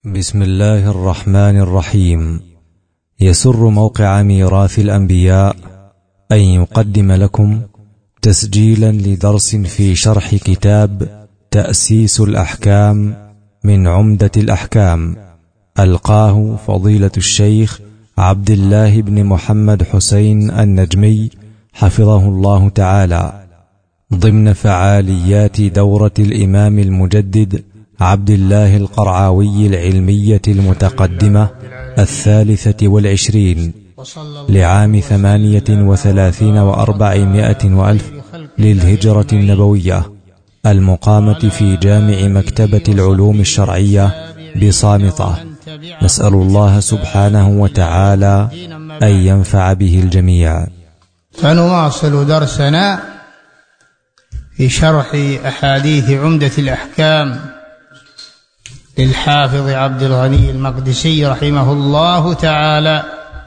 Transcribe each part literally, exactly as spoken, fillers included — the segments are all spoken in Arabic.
بسم الله الرحمن الرحيم. يسر موقع ميراث الأنبياء أن يقدم لكم تسجيلا لدرس في شرح كتاب تأسيس الأحكام من عمدة الأحكام، ألقاه فضيلة الشيخ عبد الله بن محمد حسين النجمي حفظه الله تعالى، ضمن فعاليات دورة الإمام المجدد عبد الله القرعاوي العلمية المتقدمة الثالثة والعشرين لعام ثمانية وثلاثين وأربعمائة وألف للهجرة النبوية، المقامة في جامع مكتبة العلوم الشرعية بصامطة. نسأل الله سبحانه وتعالى أن ينفع به الجميع. فنواصل درسنا في شرح أحاديث عمدة الأحكام للحافظ عبد الغني المقدسي رحمه الله تعالى.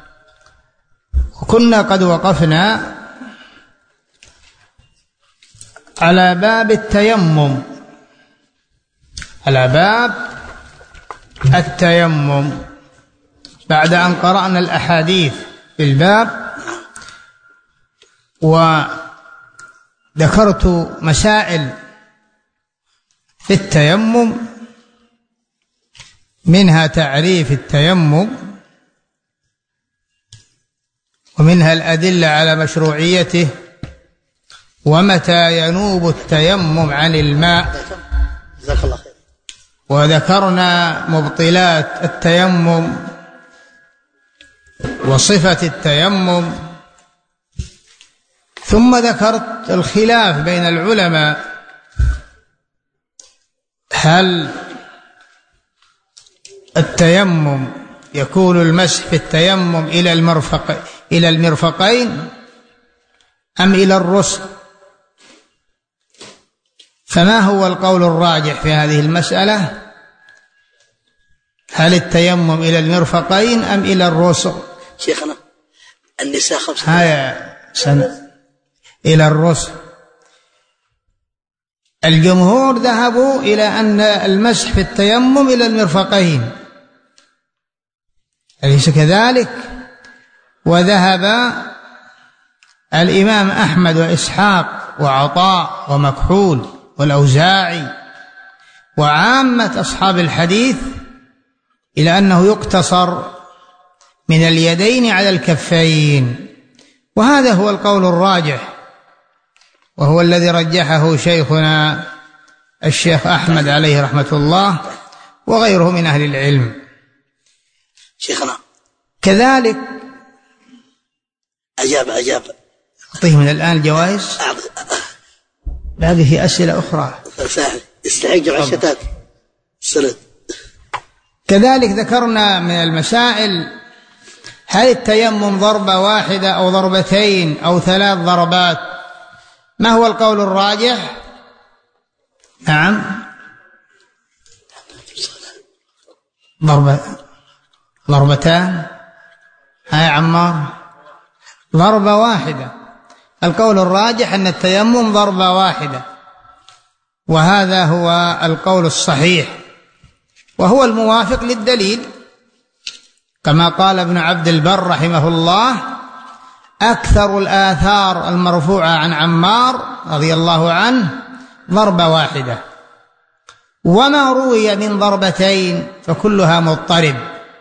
وكنا قد وقفنا على باب التيمم، على باب التيمم بعد أن قرأنا الأحاديث في الباب، وذكرت مسائل في التيمم، منها تعريف التيمم، ومنها الأدلة على مشروعيته، ومتى ينوب التيمم عن الماء، وذكرنا مبطلات التيمم وصفة التيمم، ثم ذكرت الخلاف بين العلماء، هل التيمم يكون المسح في التيمم إلى المرفق إلى المرفقين أم إلى الرسغ؟ فما هو القول الراجح في هذه المسألة؟ هل التيمم إلى المرفقين أم إلى الرسغ؟ شيخنا النساء خمسة هيا سنة إلى الرسغ. الجمهور ذهبوا إلى أن المسح في التيمم إلى المرفقين، أليس كذلك؟ وذهب الإمام أحمد وإسحاق وعطاء ومكحول والأوزاعي وعامة أصحاب الحديث إلى أنه يقتصر من اليدين على الكفين، وهذا هو القول الراجح، وهو الذي رجحه شيخنا الشيخ أحمد عليه رحمة الله وغيره من أهل العلم. شيخنا كذلك أجاب أجاب أعطيه من الآن الجوائز، باقي في أسئلة أخرى استحق عشتات سرد. كذلك ذكرنا من المسائل، هل التيمم ضربة واحدة أو ضربتين أو ثلاث ضربات؟ ما هو القول الراجح؟ نعم، ضربة ضربتان. هاي عمار، ضربة واحدة. القول الراجح أن التيمم ضربة واحدة، وهذا هو القول الصحيح، وهو الموافق للدليل، كما قال ابن عبد البر رحمه الله: أكثر الآثار المرفوعة عن عمار رضي الله عنه ضربة واحدة، وما روي من ضربتين فكلها مضطرب،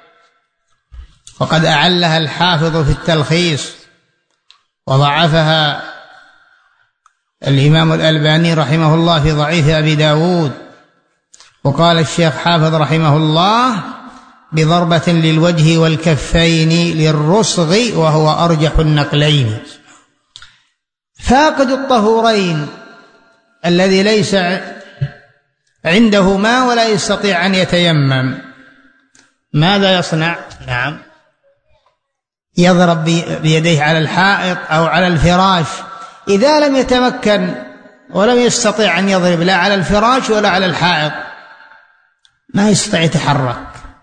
وقد أعلها الحافظ في التلخيص، وضعفها الإمام الألباني رحمه الله في ضعيف أبي داود. وقال الشيخ حافظ رحمه الله: بضربة للوجه والكفين للرسغ، وهو أرجح النقلين. فاقد الطهورين الذي ليس عنده ماء ولا يستطيع أن يتيمم، ماذا يصنع؟ نعم، يضرب بيديه على الحائط أو على الفراش. إذا لم يتمكن ولم يستطيع أن يضرب لا على الفراش ولا على الحائط، ما يستطيع يتحرك.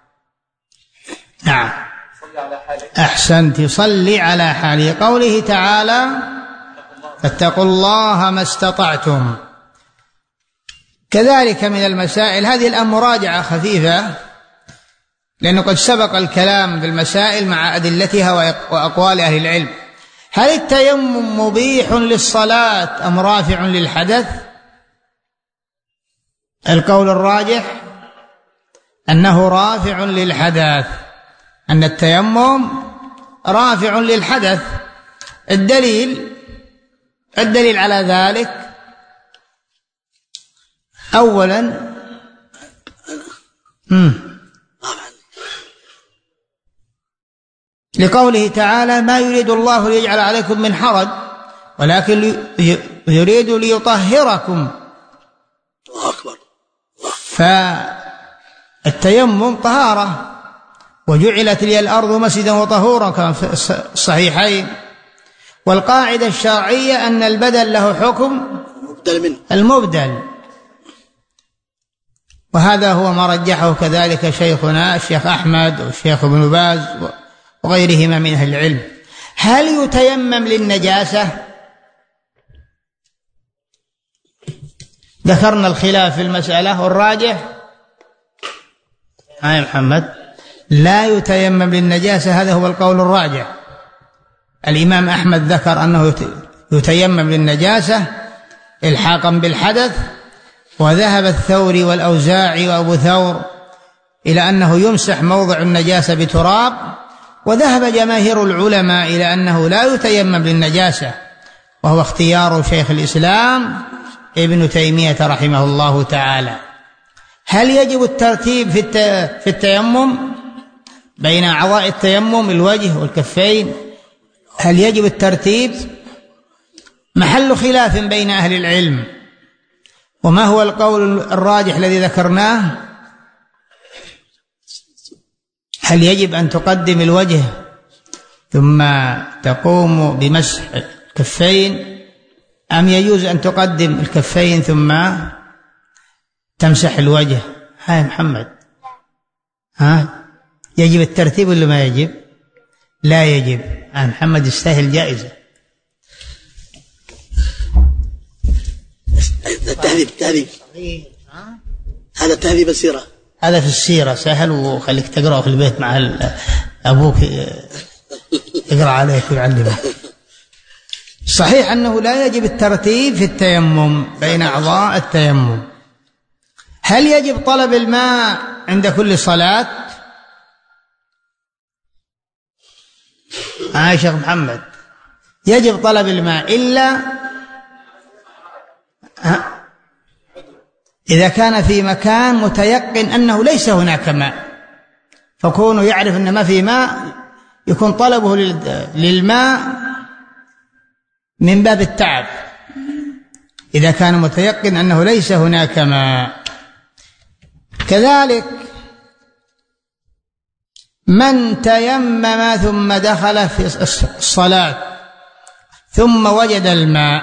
نعم، أحسنت، يصلي على حاله. قوله تعالى: فاتقوا الله ما استطعتم. كذلك من المسائل، هذه الآن مراجعة خفيفة لأنه قد سبق الكلام بالمسائل مع أدلتها وأقوال أهل العلم. هل التيمم مبيح للصلاة أم رافع للحدث؟ القول الراجح أنه رافع للحدث، أن التيمم رافع للحدث. الدليل الدليل على ذلك أولا لقوله تعالى: ما يريد الله ليجعل عليكم من حرج ولكن يريد ليطهركم. أكبر. فالتيمم طهارة، وجعلت لي الأرض مسجدا وطهورا كما في الصحيحين. والقاعدة الشرعية أن البدل له حكم المبدل، وهذا هو ما رجحه كذلك شيخنا الشيخ أحمد والشيخ ابن باز وغيرهما من أهل العلم. هل يتيمم للنجاسة؟ ذكرنا الخلاف في المسألة، والراجح هاي محمد لا يتيمم للنجاسة، هذا هو القول الراجح. الإمام أحمد ذكر أنه يتيمم للنجاسة إلحاقا بالحدث، وذهب الثوري والأوزاعي وأبو ثور إلى أنه يمسح موضع النجاسة بتراب، وذهب جماهير العلماء إلى أنه لا يتيمم للنجاسة، وهو اختيار شيخ الإسلام ابن تيمية رحمه الله تعالى. هل يجب الترتيب في التيمم بين أعضاء التيمم الوجه والكفين؟ هل يجب الترتيب؟ محل خلاف بين أهل العلم. وما هو القول الراجح الذي ذكرناه؟ هل يجب أن تقدم الوجه ثم تقوم بمسح الكفين، أم يجوز أن تقدم الكفين ثم تمسح الوجه؟ هاي محمد، ها يجب الترتيب ولا ما يجب؟ لا يجب. ها محمد يستاهل جائزة. التهذيب التهذيب هذا تهذيب السيرة، هذا في السيرة سهل، وخليك تقرأه في البيت مع أبوك يقرأ عليك ويعلمك. صحيح أنه لا يجب الترتيب في التيمم بين أعضاء التيمم. هل يجب طلب الماء عند كل صلاة؟ آه شيخ محمد، يجب طلب الماء إلا إذا كان في مكان متيقن أنه ليس هناك ماء، فكونه يعرف أن ما في ماء يكون طلبه للماء من باب التعب، إذا كان متيقن أنه ليس هناك ماء. كذلك من تيمم ثم دخل في الصلاة ثم وجد الماء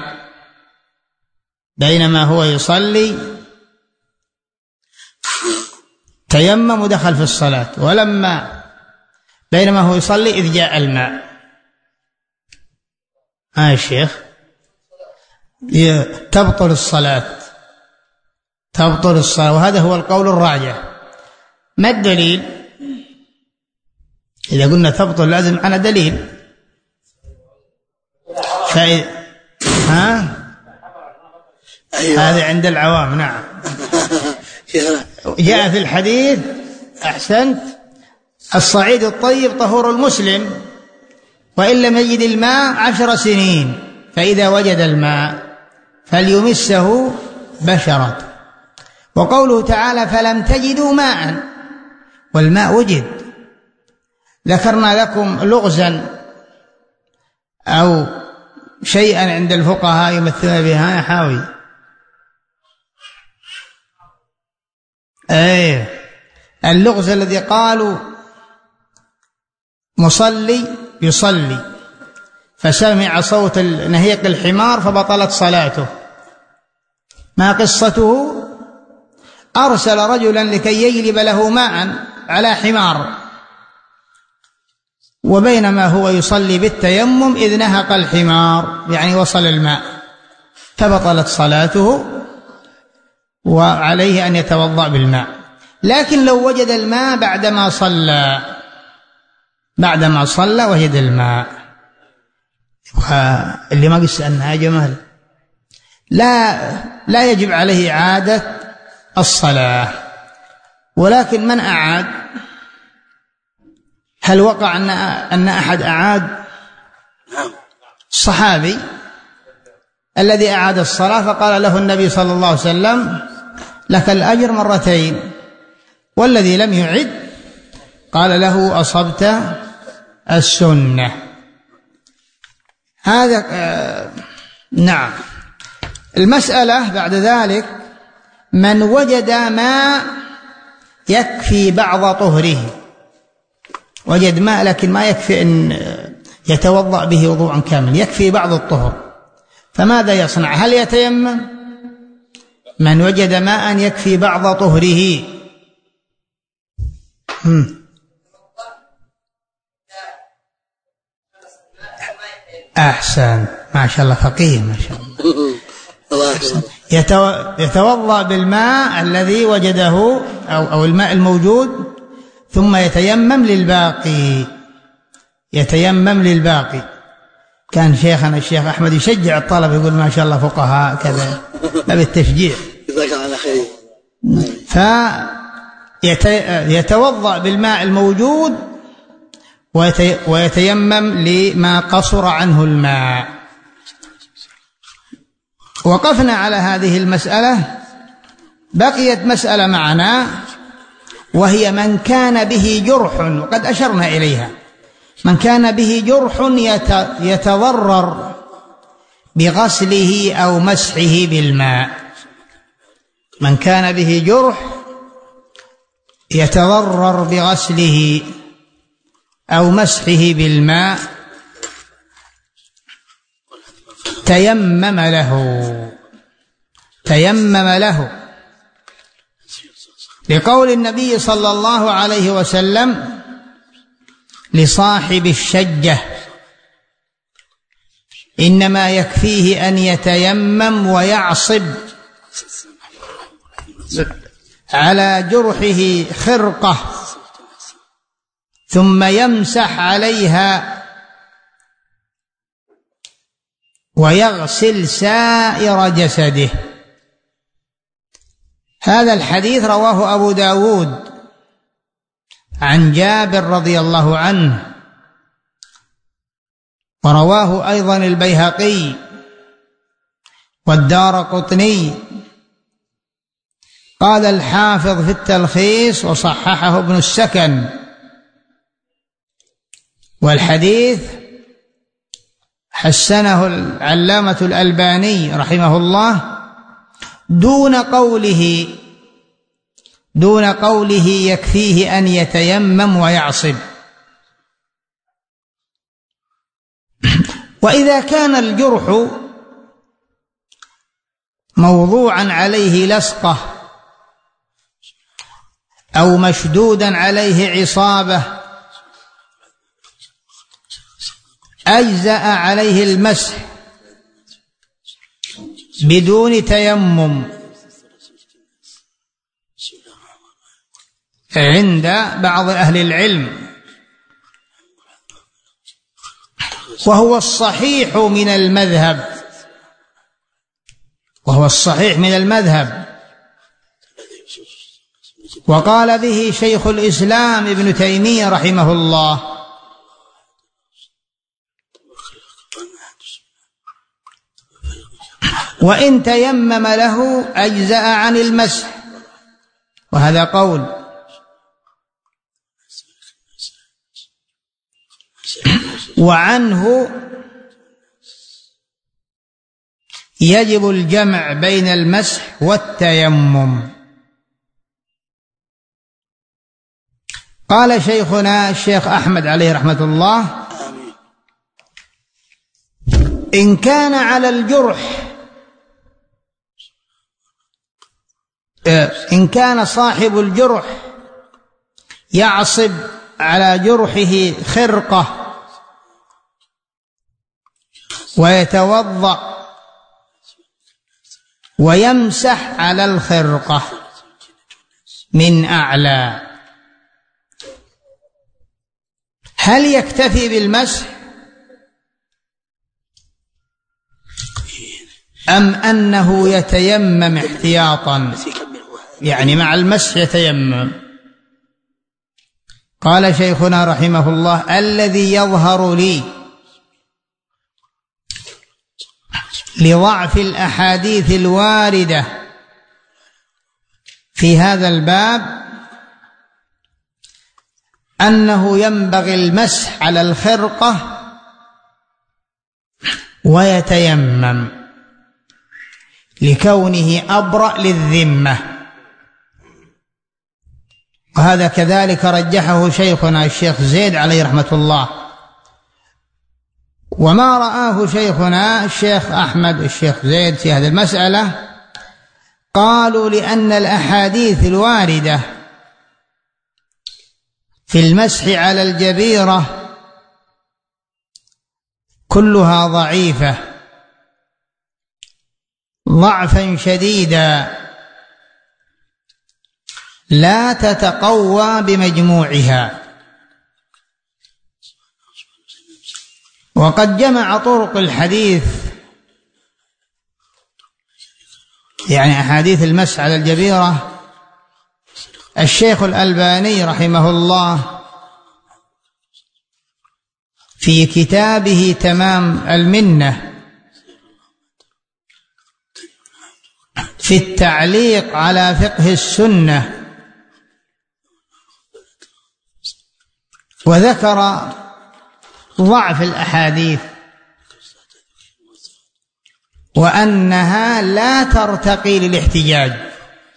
بينما هو يصلي، تيمم ودخل في الصلاة، ولما بينما هو يصلي إذ جاء الماء، ها الشيخ تبطل الصلاة، تبطل الصلاة، وهذا هو القول الراجح. ما الدليل؟ إذا قلنا تبطل لازم على دليل. فإذا ها أيوة. هذا عند العوام. نعم. جاء في الحديث أحسنت: الصعيد الطيب طهور المسلم، وإن لم يجد الماء عشر سنين، فإذا وجد الماء فليمسه بشرته. وقوله تعالى: فلم تجدوا ماء، والماء وجد. ذكرنا لكم لغزا أو شيئا عند الفقهاء يمثلون بها يا حاوي. ايه اللغز الذي قالوا مصلي يصلي فسمع صوت نهيق الحمار فبطلت صلاته. ما قصته؟ أرسل رجلا لكي يجلب له ماء على حمار، وبينما هو يصلي بالتيمم إذ نهق الحمار، يعني وصل الماء، فبطلت صلاته وعليه أن يتوضأ بالماء. لكن لو وجد الماء بعدما صلى بعدما صلى وجد الماء، اللي ما قد سألنا يا جمال، لا لا يجب عليه إعادة الصلاة. ولكن من أعاد؟ هل وقع أن أن أحد أعاد؟ الصحابي الذي أعاد الصلاة فقال له النبي صلى الله عليه وسلم: لك الأجر مرتين. والذي لم يعد قال له: أصبت السنة. هذا آه نعم. المسألة بعد ذلك: من وجد ما يكفي بعض طهره، وجد ماء لكن ما يكفي أن يتوضأ به وضوءا كامل، يكفي بعض الطهر، فماذا يصنع؟ هل يتيمم؟ من وجد ماء يكفي بعض طهره هم. أحسن، ما شاء الله، فقيه ما شاء الله. يتوضأ بالماء الذي وجده أو, أو الماء الموجود، ثم يتيمم للباقي يتيمم للباقي كان شيخنا الشيخ أحمد يشجع الطلبة، يقول: ما شاء الله فقهاء كذا، بالتشجيع. جزاك الله خير. فيتوضأ بالماء الموجود ويتيمم لما قصر عنه الماء. وقفنا على هذه المسألة. بقيت مسألة معنا، وهي من كان به جرح، وقد أشرنا إليها. من كان به جرح يتضرر بغسله أو مسحه بالماء. من كان به جرح يتضرر بغسله أو مسحه بالماء تيمم له تيمم له لقول النبي صلى الله عليه وسلم لصاحب الشجة: إنما يكفيه أن يتيمم ويعصب على جرحه خرقة ثم يمسح عليها ويغسل سائر جسده. هذا الحديث رواه أبو داود عن جابر رضي الله عنه، ورواه أيضا البيهقي والدارقطني. قال الحافظ في التلخيص وصححه ابن السكن: والحديث حسنه العلامة الألباني رحمه الله دون قوله دون قوله يكفيه أن يتيمم ويعصب. وإذا كان الجرح موضوعا عليه لصقة أو مشدودا عليه عصابة أجزأ عليه المسح بدون تيمم عند بعض أهل العلم، وهو الصحيح من المذهب وهو الصحيح من المذهب وقال به شيخ الإسلام ابن تيمية رحمه الله. وإن تيمم له أجزأ عن المسح، وهذا قول. وعنه يجب الجمع بين المسح والتيمم. قال شيخنا الشيخ أحمد عليه رحمة الله: إن كان على الجرح إن كان صاحب الجرح يعصب على جرحه خرقة ويتوضأ ويمسح على الخرقة من أعلى. هل يكتفي بالمسح أم أنه يتيمم احتياطا، يعني مع المسح يتيمم؟ قال شيخنا رحمه الله: الذي يظهر لي لضعف الأحاديث الواردة في هذا الباب أنه ينبغي المسح على الخرقة ويتيمم لكونه أبرأ للذمة، وهذا كذلك رجحه شيخنا الشيخ زيد عليه رحمة الله. وما رآه شيخنا الشيخ أحمد الشيخ زيد في هذه المسألة قالوا لأن الأحاديث الواردة في المسح على الجبيرة كلها ضعيفة ضعفا شديدا لا تتقوى بمجموعها. وقد جمع طرق الحديث، يعني أحاديث المسح على الجبيرة، الشيخ الألباني رحمه الله في كتابه تمام المنة في التعليق على فقه السنة، وذكر ضعف الأحاديث وأنها لا ترتقي للاحتجاج.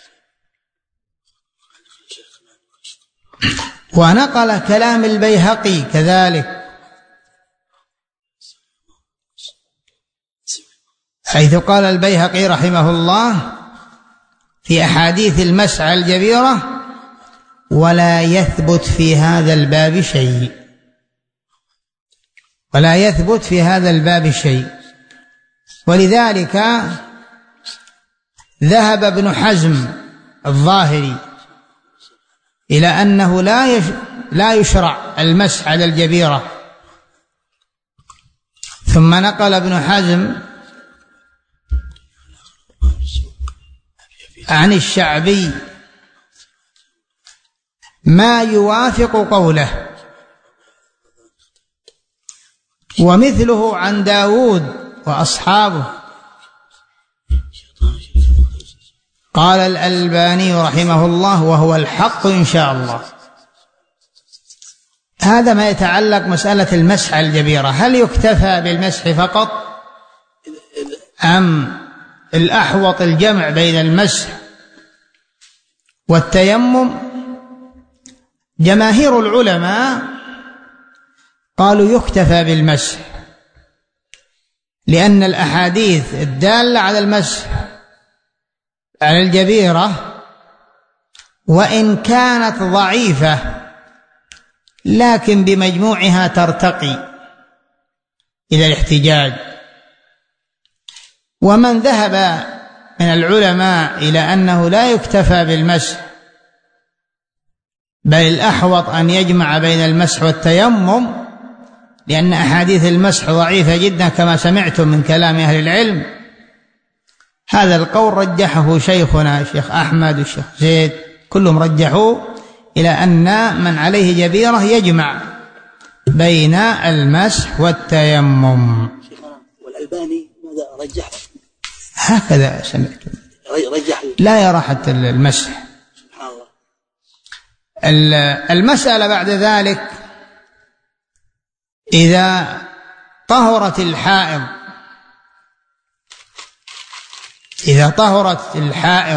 ونقل كلام البيهقي كذلك، حيث قال البيهقي رحمه الله في أحاديث المسح على الجبيرة: ولا يثبت في هذا الباب شيء، ولا يثبت في هذا الباب شيء. ولذلك ذهب ابن حزم الظاهري إلى أنه لا لا يشرع المسح على الجبيرة. ثم نقل ابن حزم عن الشعبي ما يوافق قوله، ومثله عن داود وأصحابه. قال الألباني رحمه الله: وهو الحق إن شاء الله. هذا ما يتعلق مسألة المسح على الجبيرة. هل يكتفى بالمسح فقط أم الأحوط الجمع بين المسح والتيمم؟ جماهير العلماء قالوا يكتفى بالمسح، لأن الأحاديث الدالة على المسح على الجبيرة وإن كانت ضعيفة لكن بمجموعها ترتقي إلى الاحتجاج. ومن ذهب من العلماء إلى أنه لا يكتفى بالمسح بل الأحوط أن يجمع بين المسح والتيمم، لأن أحاديث المسح ضعيفة جدا كما سمعتم من كلام أهل العلم، هذا القول رجحه شيخنا الشيخ أحمد والشيخ زيد، كلهم رجحوا إلى أن من عليه جبيرة يجمع بين المسح والتيمم. والألباني ماذا رجح؟ هكذا سمعت، رجح لا يرى حتى المسح. سبحان الله. المسألة بعد ذلك: إذا طهرت الحائض إذا طهرت الحائض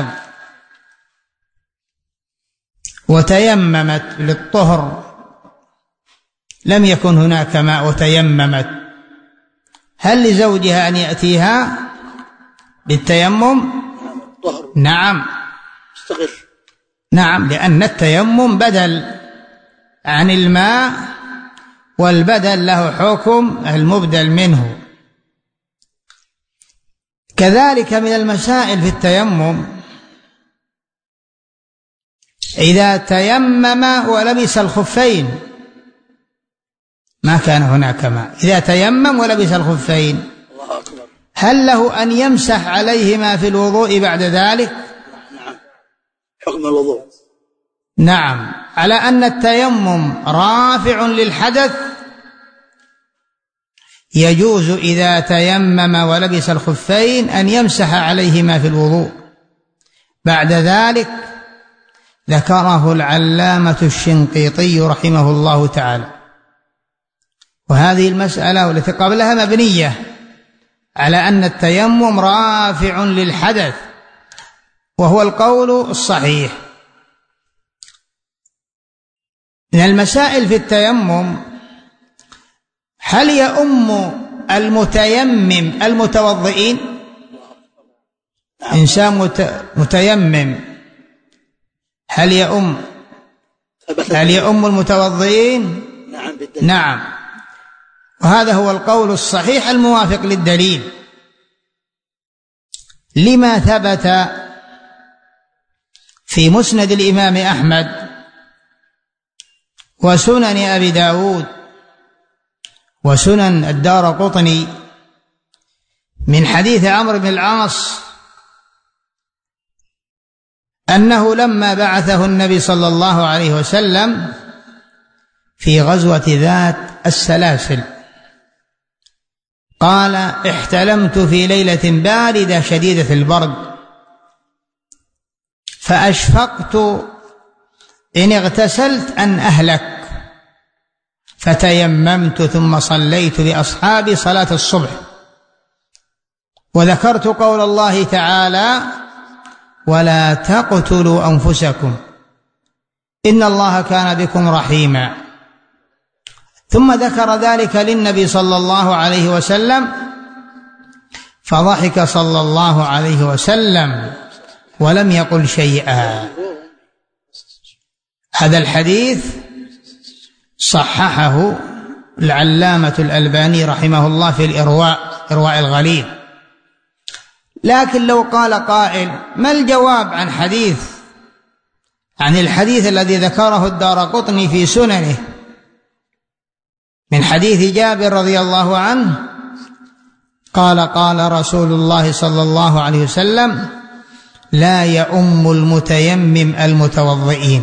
وتيممت للطهر، لم يكن هناك ماء وتيممت، هل لزوجها أن يأتيها بالتيمم؟ نعم، استغل. نعم، لأن التيمم بدل عن الماء، والبدل له حكم المبدل منه. كذلك من المسائل في التيمم إذا تيمم ولبس الخفين، ما كان هناك ماء، إذا تيمم ولبس الخفين الله أكبر، هل له أن يمسح عليهما في الوضوء بعد ذلك؟ نعم، حكم الوضوء. نعم، على أن التيمم رافع للحدث يجوز إذا تيمم ولبس الخفين أن يمسح عليهما في الوضوء. بعد ذلك ذكره العلامة الشنقيطي رحمه الله تعالى، وهذه المسألة والتي قبلها مبنية على أن التيمم رافع للحدث، وهو القول الصحيح. من المسائل في التيمم: هل يؤم المتيمم المتوضئين؟ إنسان متيمم هل يؤم هل يؤم المتوضئين؟ نعم بالدليل. نعم، وهذا هو القول الصحيح الموافق للدليل، لما ثبت في مسند الإمام أحمد وسنن أبي داود وسنن الدارقطني من حديث عمرو بن العاص أنه لما بعثه النبي صلى الله عليه وسلم في غزوة ذات السلاسل قال: احتلمت في ليلة باردة شديدة البرد، فأشفقت إن اغتسلت أن أهلك، فتيممت ثم صليت بأصحابي صلاة الصبح، وذكرت قول الله تعالى: ولا تقتلوا أنفسكم إن الله كان بكم رحيما. ثم ذكر ذلك للنبي صلى الله عليه وسلم، فضحك صلى الله عليه وسلم ولم يقل شيئا. هذا الحديث صححه العلامة الألباني رحمه الله في الإرواء إرواء الغليل. لكن لو قال قائل: ما الجواب عن حديث عن الحديث الذي ذكره الدارقطني في سننه من حديث جابر رضي الله عنه قال: قال رسول الله صلى الله عليه وسلم: لا يؤم المتيمم المتوضئين.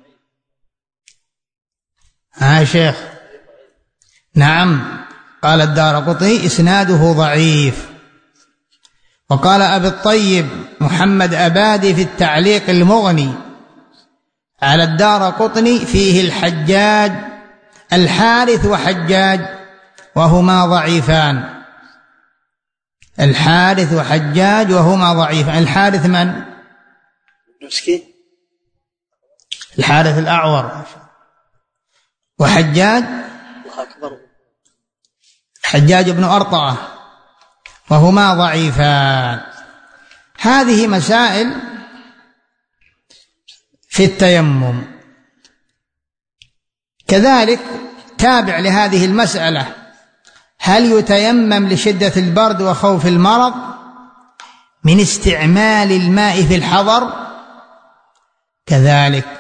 ها شيخ؟ نعم، قال الدارقطني: إسناده ضعيف. وقال أبي الطيب محمد أبادي في التعليق المغني على الدارقطني: فيه الحجاج الحارث وحجاج وهما ضعيفان. الحارث وحجاج وهما ضعيفان. الحارث من؟ مسكين، الحارث الأعور. وحجاج الله أكبر، حجاج بن أرطعة، وهما ضعيفان. هذه مسائل في التيمم. كذلك تابع لهذه المسألة: هل يتيمم لشدة البرد وخوف المرض من استعمال الماء في الحضر؟ كذلك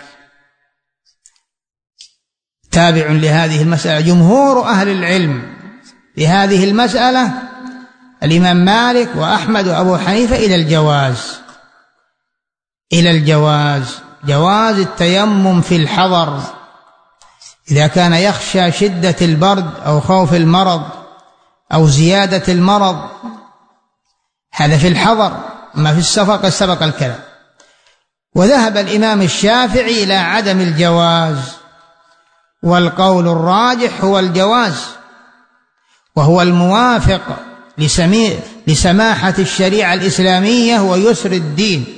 تابع لهذه المسألة جمهور أهل العلم بهذه المسألة، الإمام مالك وأحمد وأبو حنيفة، إلى الجواز إلى الجواز جواز التيمم في الحضر إذا كان يخشى شدة البرد أو خوف المرض أو زيادة المرض. هذا في الحضر، ما في السفر قد سبق الكلام. وذهب الإمام الشافعي إلى عدم الجواز، والقول الراجح هو الجواز، وهو الموافق لسماحة الشريعة الإسلامية ويسر الدين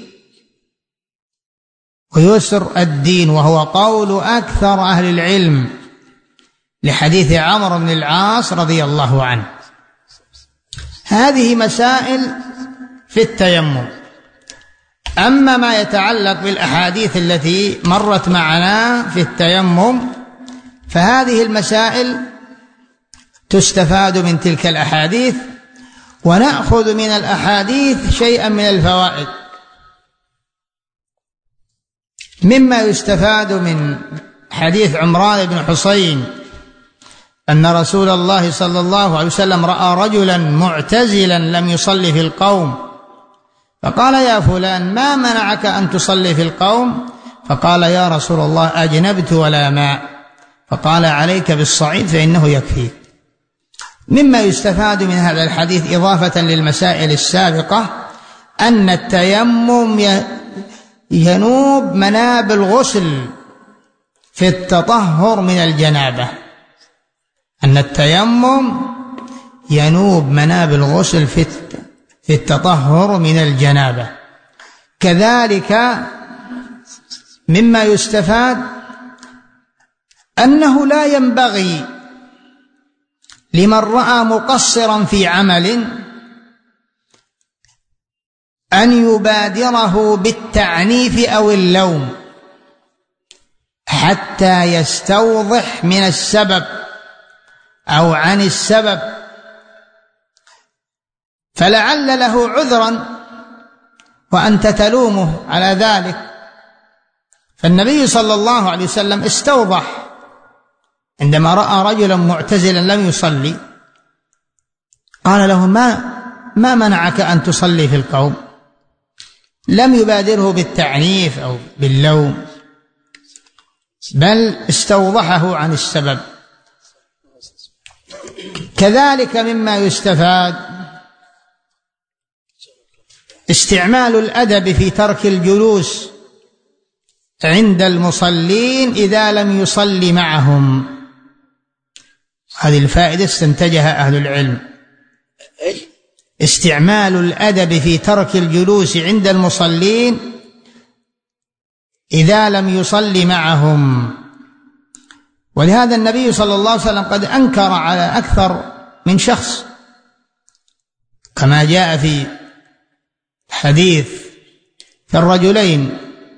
ويسر الدين وهو قول أكثر أهل العلم لحديث عمرو بن العاص رضي الله عنه. هذه مسائل في التيمم. أما ما يتعلق بالأحاديث التي مرت معنا في التيمم فهذه المسائل تستفاد من تلك الأحاديث، ونأخذ من الأحاديث شيئا من الفوائد. مما يستفاد من حديث عمران بن حسين أن رسول الله صلى الله عليه وسلم رأى رجلا معتزلا لم يصلي في القوم، فقال: يا فلان، ما منعك أن تصلي في القوم؟ فقال: يا رسول الله، أجنبت ولا ماء. فقال: عليك بالصعيد فإنه يكفيك. مما يستفاد من هذا الحديث إضافة للمسائل السابقة أن التيمم ينوب مناب الغسل في التطهر من الجنابة، أن التيمم ينوب مناب الغسل في التطهر من الجنابة. كذلك مما يستفاد أنه لا ينبغي لمن رأى مقصرا في عمل أن يبادره بالتعنيف أو اللوم حتى يستوضح من السبب أو عن السبب، فلعل له عذرا وأنت تلومه على ذلك. فالنبي صلى الله عليه وسلم استوضح عندما رأى رجلا معتزلا لم يصلي، قال له: ما ما منعك أن تصلي في القوم؟ لم يبادره بالتعنيف أو باللوم، بل استوضحه عن السبب. كذلك مما يستفاد استعمال الأدب في ترك الجلوس عند المصلين إذا لم يصلي معهم. هذه الفائدة استنتجها أهل العلم، استعمال الأدب في ترك الجلوس عند المصلين إذا لم يصلي معهم. ولهذا النبي صلى الله عليه وسلم قد أنكر على أكثر من شخص، كما جاء في حديث في الرجلين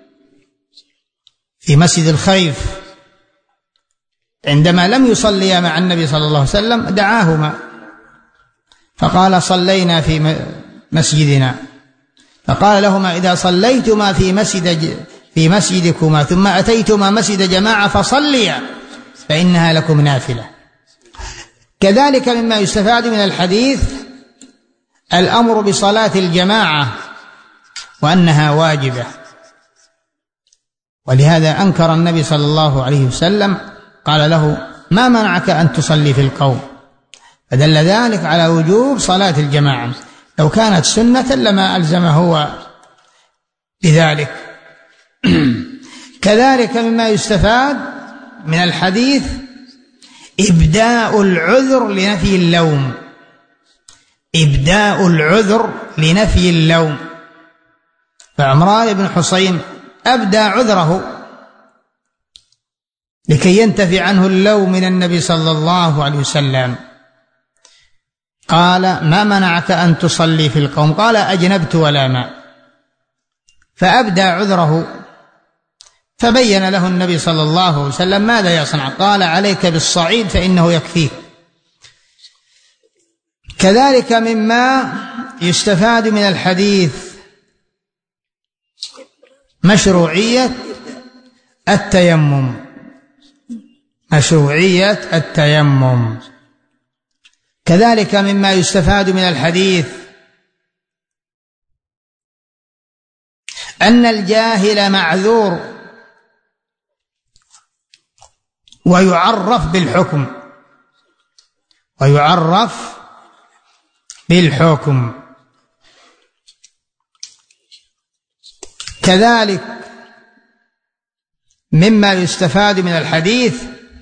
في مسجد الخيف عندما لم يصليا مع النبي صلى الله عليه وسلم دعاهما فقال: صلينا في مسجدنا. فقال لهما: إذا صليتما في مسجد في مسجدكما ثم أتيتما مسجد جماعة فصليا فإنها لكم نافلة. كذلك مما يستفاد من الحديث الأمر بصلاة الجماعة وأنها واجبة، ولهذا أنكر النبي صلى الله عليه وسلم، قال له: ما منعك أن تصلي في القوم؟ فدل ذلك على وجوب صلاة الجماعة. لو كانت سنة لما ألزمه هو بذلك. كذلك مما يستفاد من الحديث إبداء العذر لنفي اللوم، إبداء العذر لنفي اللوم. فعمران بن حسين أبدى عذره لكي ينتفي عنه اللوم من النبي صلى الله عليه وسلم. قال: ما منعك أن تصلي في القوم؟ قال: أجنبت ولا ماء. فأبدى عذره، فبين له النبي صلى الله عليه وسلم ماذا يصنع. قال: عليك بالصعيد فإنه يكفيك. كذلك مما يستفاد من الحديث مشروعية التيمم، مشروعية التيمم. كذلك مما يستفاد من الحديث أن الجاهل معذور ويعرف بالحكم، ويعرف بالحكم. كذلك مما يستفاد من الحديث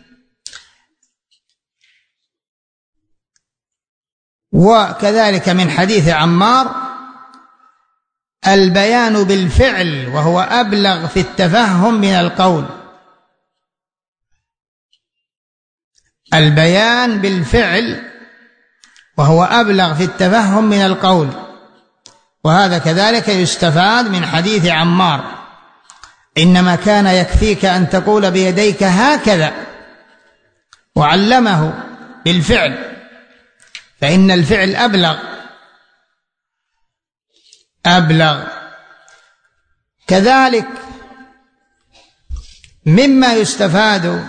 وكذلك من حديث عمار البيان بالفعل وهو أبلغ في التفهم من القول، البيان بالفعل وهو أبلغ في التفهم من القول. وهذا كذلك يستفاد من حديث عمار: إنما كان يكفيك أن تقول بيديك هكذا، وعلمه بالفعل، فإن الفعل أبلغ أبلغ. كذلك مما يستفاد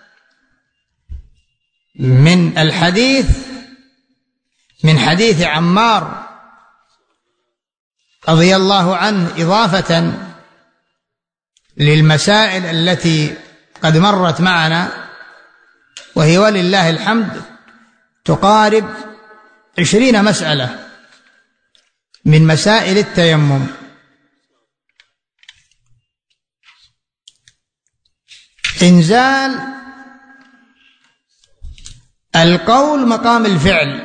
من الحديث من حديث عمار رضي الله عنه إضافة للمسائل التي قد مرت معنا، وهي ولله الحمد تقارب عشرين مسألة من مسائل التيمم. إنزال القول مقام الفعل،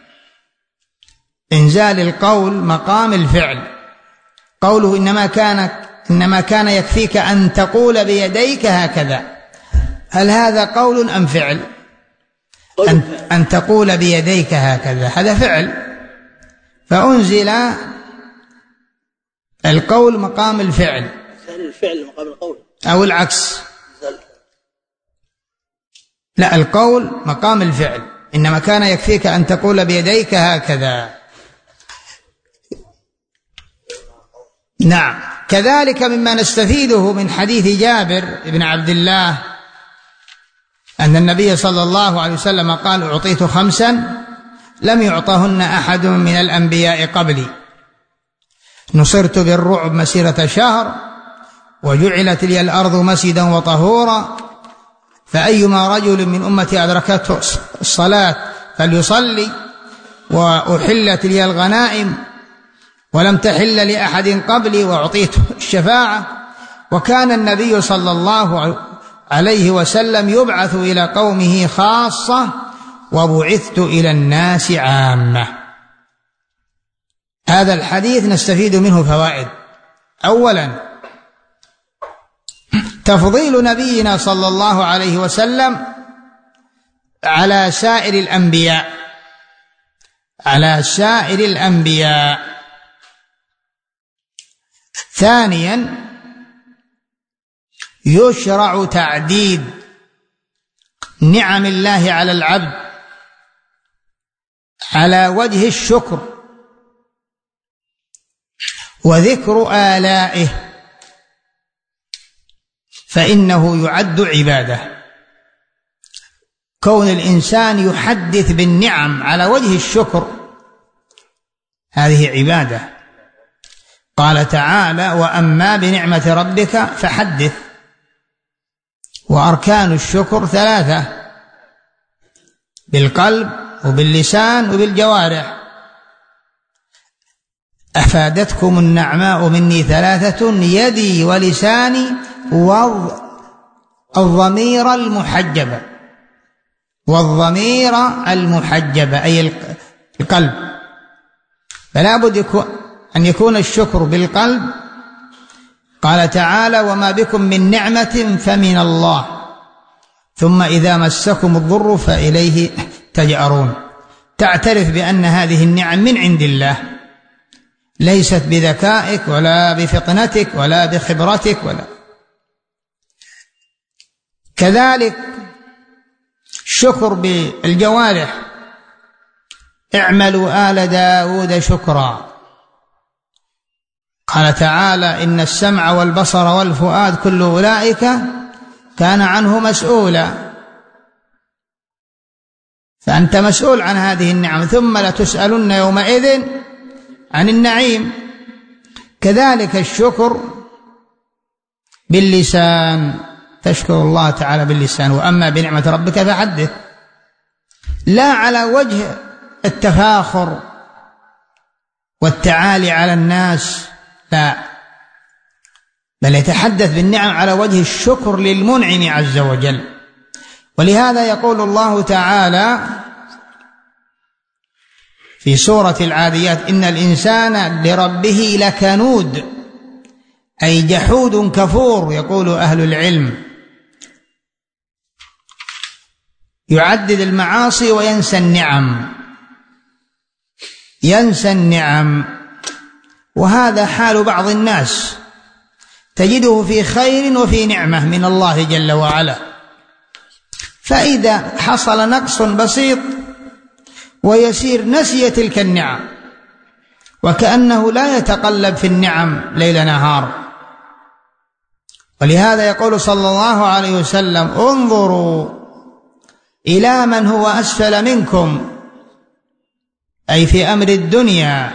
إنزال القول مقام الفعل. قوله إنما كان إنما كان يكفيك أن تقول بيديك هكذا، هل هذا قول أم فعل؟ أن, أن تقول بيديك هكذا هذا فعل، فأنزل القول مقام الفعل الفعل مقام القول أو العكس؟ لا، القول مقام الفعل. إنما كان يكفيك أن تقول بيديك هكذا. نعم. كذلك مما نستفيده من حديث جابر بن عبد الله أن النبي صلى الله عليه وسلم قال: أعطيت خمسا لم يعطهن أحد من الأنبياء قبلي، نصرت بالرعب مسيرة شهر، وجعلت لي الأرض مسجدا وطهورا، فأيما رجل من أمتي أدركته الصلاة فليصلي، وأحلت لي الغنائم ولم تحل لأحد قبلي، وأعطيت الشفاعة. وكان النبي صلى الله عليه وسلم يبعث إلى قومه خاصة، وبعثت إلى الناس عامة. هذا الحديث نستفيد منه فوائد. أولا، تفضيل نبينا صلى الله عليه وسلم على سائر الأنبياء على سائر الأنبياء. ثانيا، يشرع تعديد نعم الله على العبد على وجه الشكر وذكر آلائه، فإنه يعد عبادة. كون الإنسان يحدث بالنعم على وجه الشكر هذه عبادة. قال تعالى: وأما بنعمة ربك فحدث. وأركان الشكر ثلاثة: بالقلب وباللسان وبالجوارح. أفادتكم النعماء مني ثلاثة: يدي ولساني والضمير المحجبة والضمير المحجبة أي القلب. فلا بد أن يكون الشكر بالقلب. قال تعالى: وما بكم من نعمة فمن الله، ثم إذا مسكم الضر فإليه تجأرون. تعترف بأن هذه النعم من عند الله، ليست بذكائك ولا بفطنتك ولا بخبرتك ولا. كذلك الشكر بالجوارح: اعملوا آل داود شكرا. قال تعالى: إن السمع والبصر والفؤاد كل أولئك كان عنه مسؤولا. فأنت مسؤول عن هذه النعم، ثم لتسألن يومئذ عن النعيم. كذلك الشكر باللسان، تشكر الله تعالى باللسان. وأما بنعمة ربك فحدث، لا على وجه التفاخر والتعالي على الناس، لا، بل يتحدث بالنعم على وجه الشكر للمنعم عز وجل. ولهذا يقول الله تعالى في سورة العاديات: إن الإنسان لربه لكنود، أي جحود كفور. يقول أهل العلم: يعدد المعاصي وينسى النعم، ينسى النعم. وهذا حال بعض الناس، تجده في خير وفي نعمة من الله جل وعلا، فإذا حصل نقص بسيط ويسير نسي تلك النعم، وكأنه لا يتقلب في النعم ليل نهار. ولهذا يقول صلى الله عليه وسلم: انظروا إلى من هو أسفل منكم، أي في أمر الدنيا،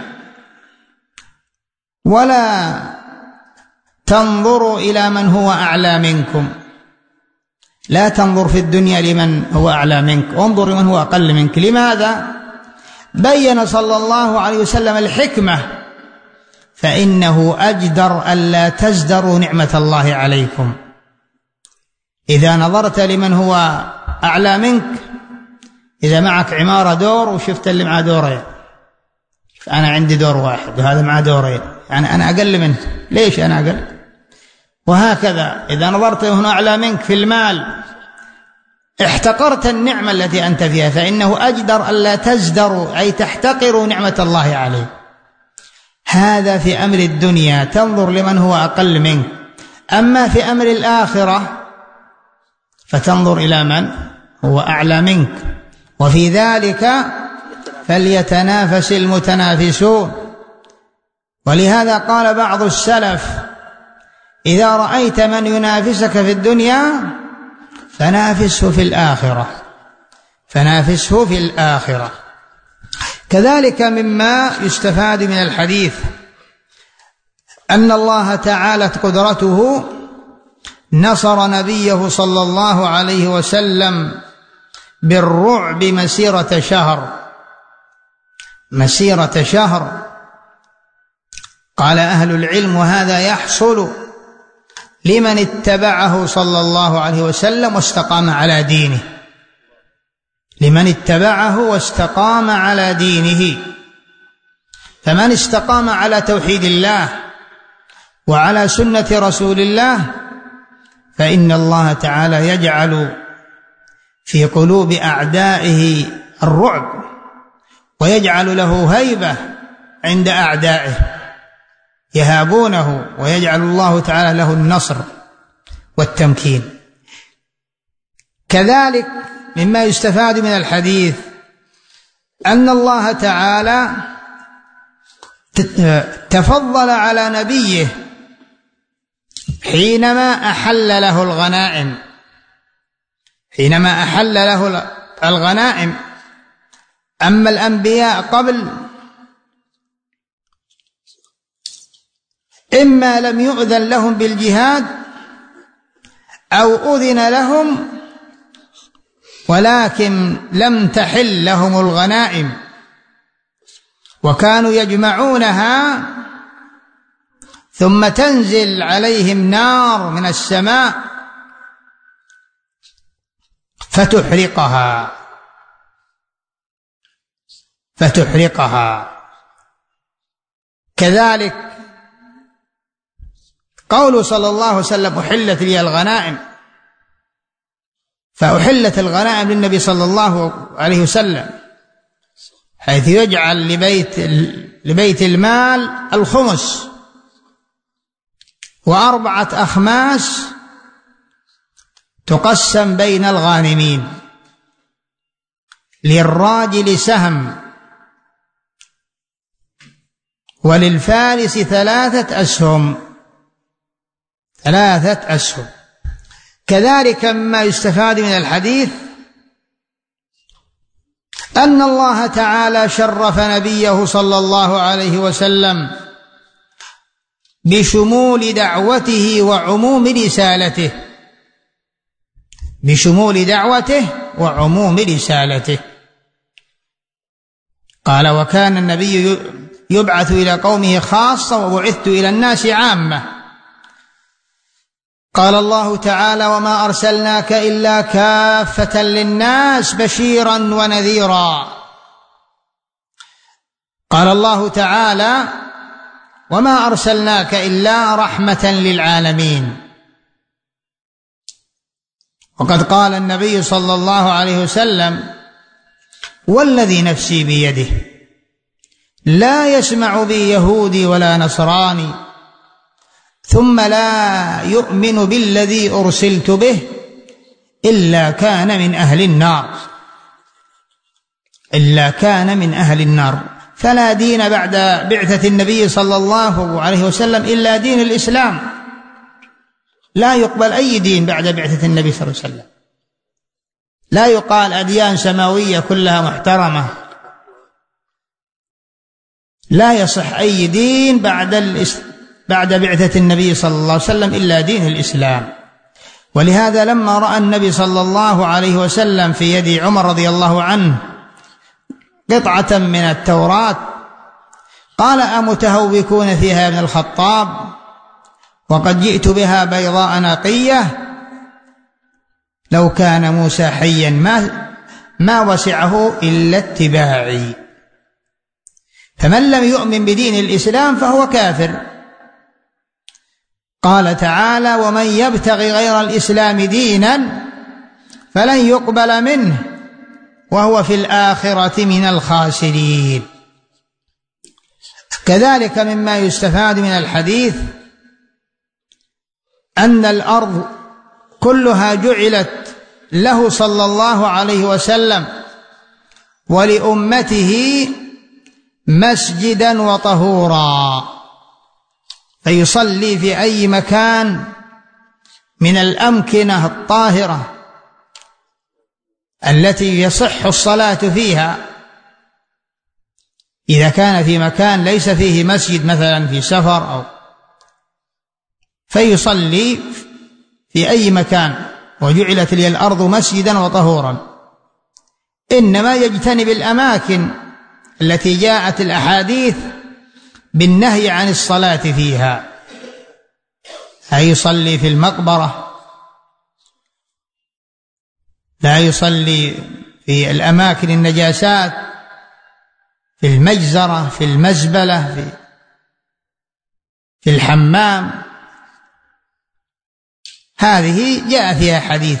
ولا تنظروا إلى من هو أعلى منكم. لا تنظر في الدنيا لمن هو أعلى منك، انظر لمن هو أقل منك. لماذا؟ بين صلى الله عليه وسلم الحكمة: فإنه أجدر ألا تزدروا نعمة الله عليكم. إذا نظرت لمن هو أعلى منك، إذا معك عمارة دور وشفت اللي معه دورين، أنا عندي دور واحد وهذا معه دورين، يعني أنا أقل منه، ليش أنا أقل؟ وهكذا إذا نظرت هنا أعلى منك في المال، احتقرت النعمة التي أنت فيها، فإنه أجدر ألا تزدروا، أي تحتقروا نعمة الله عليه. هذا في أمر الدنيا، تنظر لمن هو أقل منك. أما في أمر الآخرة فتنظر إلى من هو أعلى منك، وفي ذلك فليتنافس المتنافسون. ولهذا قال بعض السلف: إذا رأيت من ينافسك في الدنيا فنافسه في الآخرة، فنافسه في الآخرة. كذلك مما يستفاد من الحديث أن الله تعالت قدرته نصر نبيه صلى الله عليه وسلم بالرعب مسيرة شهر، مسيرة شهر. قال أهل العلم: وهذا يحصل لمن اتبعه صلى الله عليه وسلم واستقام على دينه، لمن اتبعه واستقام على دينه. فمن استقام على توحيد الله وعلى سنة رسول الله فإن الله تعالى يجعل في قلوب أعدائه الرعب، ويجعل له هيبة عند أعدائه يهابونه، ويجعل الله تعالى له النصر والتمكين. كذلك مما يستفاد من الحديث أن الله تعالى تفضل على نبيه حينما أحل له الغنائم، حينما أحل له الغنائم. أما الأنبياء قبل إما لم يؤذن لهم بالجهاد أو أذن لهم ولكن لم تحل لهم الغنائم، وكانوا يجمعونها ثم تنزل عليهم نار من السماء فتحرقها فتحرقها كذلك قوله صلى الله عليه وسلم: أحلت لي الغنائم، فأحلت الغنائم للنبي صلى الله عليه وسلم، حيث يجعل لبيت لبيت المال الخمس وأربعة أخماس تقسم بين الغانمين، للراجل سهم وللفارس ثلاثة أسهم، ثلاثة أسهم. كذلك مما يستفاد من الحديث أن الله تعالى شرف نبيه صلى الله عليه وسلم بشمول دعوته وعموم رسالته، بشمول دعوته وعموم رسالته. قال: وكان النبي يبعث إلى قومه خاصة وبعثت إلى الناس عامة. قال الله تعالى: وما أرسلناك إلا كافة للناس بشيرا ونذيرا. قال الله تعالى: وما أرسلناك إلا رحمة للعالمين. وقد قال النبي صلى الله عليه وسلم: والذي نفسي بيده لا يسمع بي يهودي ولا نصراني ثم لا يؤمن بالذي أرسلت به إلا كان من أهل النار، إلا كان من أهل النار. فلا دين بعد بعثة النبي صلى الله عليه وسلم إلا دين الإسلام، لا يقبل أي دين بعد بعثة النبي صلى الله عليه وسلم. لا يقال أديان سماوية كلها محترمة، لا يصح أي دين بعد بعد بعثة النبي صلى الله عليه وسلم إلا دين الإسلام. ولهذا لما رأى النبي صلى الله عليه وسلم في يد عمر رضي الله عنه قطعة من التوراة قال: أمتهوكون فيها يا ابن الخطاب وقد جئت بها بيضاء نقية، لو كان موسى حيا ما ما وسعه إلا اتباعي. فمن لم يؤمن بدين الإسلام فهو كافر. قال تعالى: ومن يبتغي غير الإسلام دينا فلن يقبل منه وهو في الآخرة من الخاسرين. كذلك مما يستفاد من الحديث أن الأرض كلها جعلت له صلى الله عليه وسلم ولأمته مسجدا وطهورا، فيصلي في أي مكان من الأمكنة الطاهرة التي يصح الصلاة فيها. إذا كان في مكان ليس فيه مسجد مثلا في سفر أو فيصلي في أي مكان، وجعلت لي الأرض مسجدا وطهورا. إنما يجتنب الأماكن التي جاءت الأحاديث بالنهي عن الصلاة فيها، أي يصلي في المقبرة، لا يصلي في الأماكن النجاسات، في المجزرة، في المزبلة، في, في الحمام، هذه جاء فيها حديث.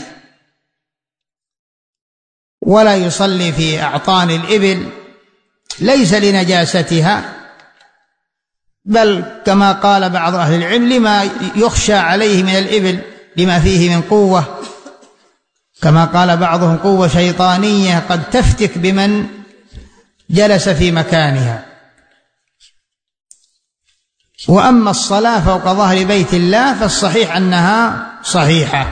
ولا يصلي في أعطان الإبل، ليس لنجاستها، بل كما قال بعض أهل العلم لما يخشى عليه من الإبل لما فيه من قوة، كما قال بعضهم قوة شيطانية قد تفتك بمن جلس في مكانها. وأما الصلاة فوق ظهر بيت الله فالصحيح أنها صحيحة.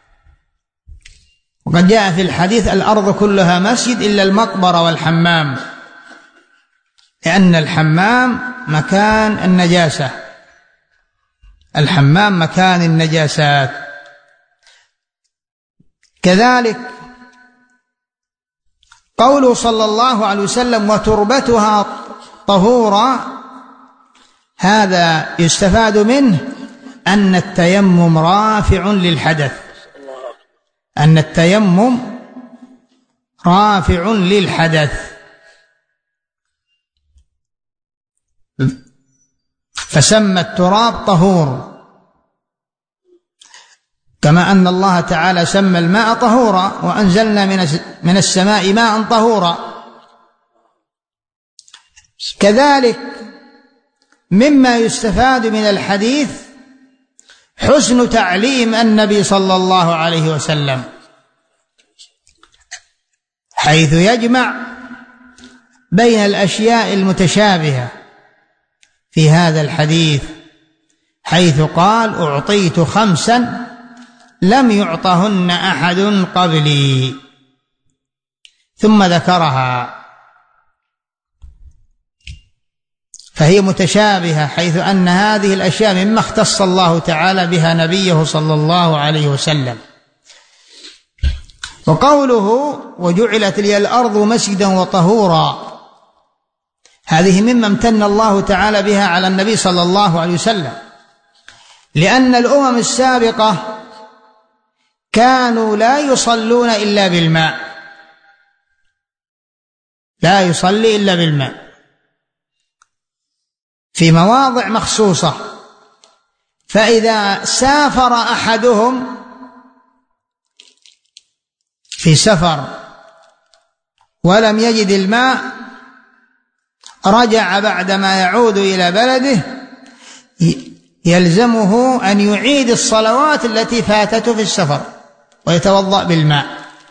وقد جاء في الحديث: الأرض كلها مسجد إلا المقبرة والحمام، لأن الحمام مكان النجاسة، الحمام مكان النجاسات. كذلك قوله صلى الله عليه وسلم: وتربتها طهورا، هذا يستفاد منه أن التيمم رافع للحدث، أن التيمم رافع للحدث. فسمى التراب طهور، كما أن الله تعالى سمى الماء طهورا: وأنزلنا من السماء ماء طهورا. كذلك مما يستفاد من الحديث حسن تعليم النبي صلى الله عليه وسلم، حيث يجمع بين الأشياء المتشابهة في هذا الحديث، حيث قال: أعطيت خمسا لم يعطهن أحد قبلي، ثم ذكرها، فهي متشابهة، حيث أن هذه الأشياء مما اختص الله تعالى بها نبيه صلى الله عليه وسلم. وقوله: وجعلت لي الأرض مسجدا وطهورا، هذه مما امتن الله تعالى بها على النبي صلى الله عليه وسلم، لأن الأمم السابقة كانوا لا يصلون إلا بالماء، لا يصلي إلا بالماء في مواضع مخصوصة. فإذا سافر أحدهم في سفر ولم يجد الماء، رجع بعدما يعود إلى بلده يلزمه أن يعيد الصلوات التي فاتته في السفر ويتوضأ بالماء.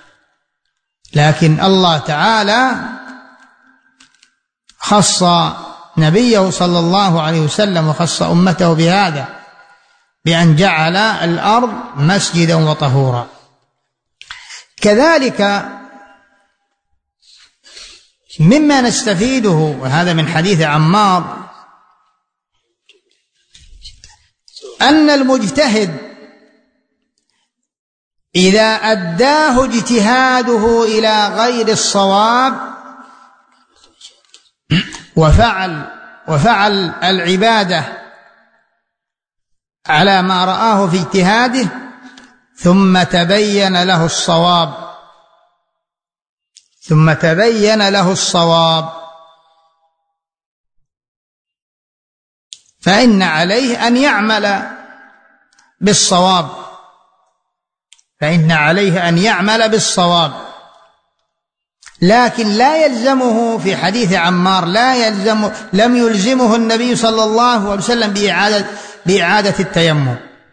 لكن الله تعالى خص نبيه صلى الله عليه وسلم وخص أمته بهذا، بأن جعل الأرض مسجدا وطهورا. كذلك مما نستفيده، وهذا من حديث عمار، أن المجتهد إذا أداه اجتهاده إلى غير الصواب وفعل وفعل العبادة على ما رآه في اجتهاده ثم تبين له الصواب ثم تبين له الصواب فإن عليه أن يعمل بالصواب فإن عليه أن يعمل بالصواب لكن لا يلزمه في حديث عمار لا يلزم لم يلزمه النبي صلى الله عليه وسلم بإعادة, بإعادة التيمم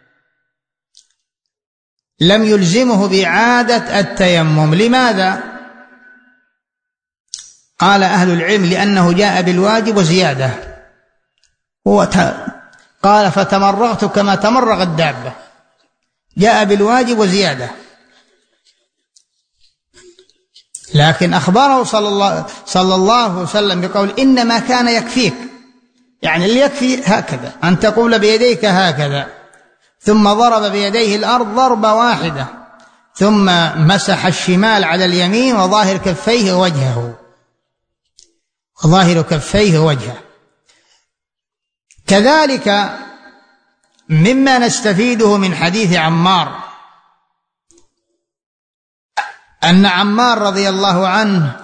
لم يلزمه بإعادة التيمم. لماذا؟ قال أهل العلم لأنه جاء بالواجب وزيادة. هو قال فتمرغت كما تمرغ الدابة، جاء بالواجب وزيادة، لكن أخبره صلى الله, صلى الله عليه وسلم بقول إنما كان يكفيك، يعني اللي يكفي هكذا أن تقول بيديك هكذا، ثم ضرب بيديه الأرض ضربة واحدة، ثم مسح الشمال على اليمين وظاهر كفيه وجهه وظاهر كفيه وجهه. كذلك مما نستفيده من حديث عمار أن عمار رضي الله عنه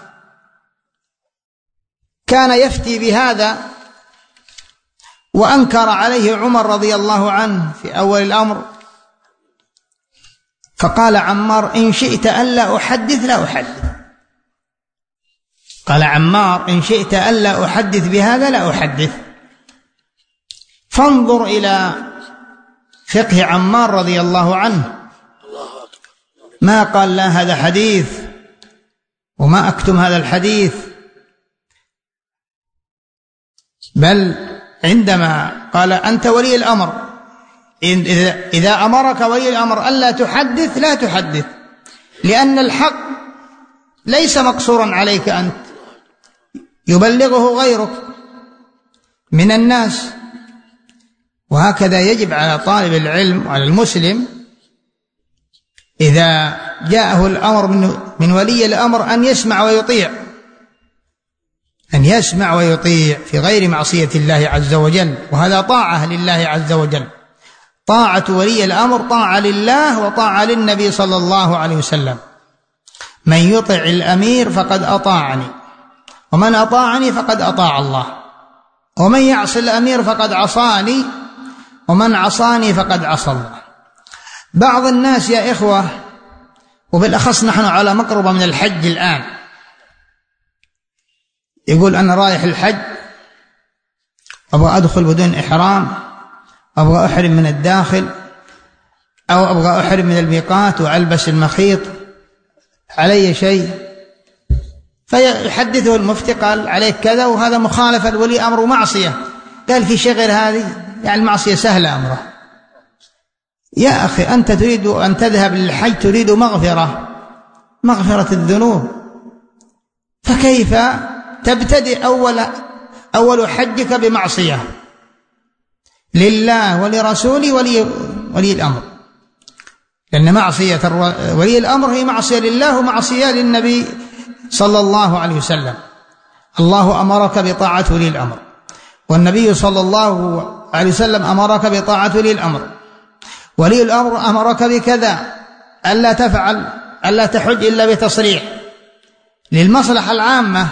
كان يفتي بهذا وأنكر عليه عمر رضي الله عنه في أول الأمر، فقال عمار إن شئت ألا أحدث لا أحدث قال عمار إن شئت ألا أحدث بهذا لا أحدث. فانظر إلى فقه عمار رضي الله عنه، ما قال لا هذا حديث وما أكتم هذا الحديث، بل عندما قال أنت ولي الأمر إذا أمرك ولي الأمر ألا تحدث لا تحدث، لأن الحق ليس مقصورا عليك أنت، يبلغه غيرك من الناس. وهكذا يجب على طالب العلم وعلى المسلم إذا جاءه الأمر من ولي الأمر أن يسمع ويطيع أن يسمع ويطيع في غير معصية الله عز وجل، وهذا طاعة لله عز وجل. طاعة ولي الأمر طاعة لله وطاعة للنبي صلى الله عليه وسلم. من يطع الأمير فقد أطاعني، ومن أطاعني فقد أطاع الله، ومن يعصي الأمير فقد عصاني، ومن عصاني فقد عصى الله. بعض الناس يا إخوة، وبالأخص نحن على مقربة من الحج الآن، يقول أنا رايح الحج أبغى أدخل بدون إحرام، أبغى أحرم من الداخل، أو أبغى أحرم من الميقات وألبس المخيط، علي شيء؟ فيحدثه المفتي قال عليك كذا وهذا مخالفة لولي أمر ومعصية. قال في شيء غير هذه؟ يعني المعصية سهلة أمره. يا أخي أنت تريد أن تذهب للحج، تريد مغفرة مغفرة الذنوب، فكيف تبتدئ أول أول حجك بمعصية لله ولرسوله ولي, ولي الأمر؟ لأن معصية ولي الأمر هي معصية لله ومعصية للنبي صلى الله عليه وسلم. الله أمرك بطاعة ولي الأمر، والنبي صلى الله عليه وسلم أمرك بطاعة ولي الأمر. ولي الأمر أمرك بكذا، ألا تفعل ألا تحج إلا بتصريح للمصلحة العامة،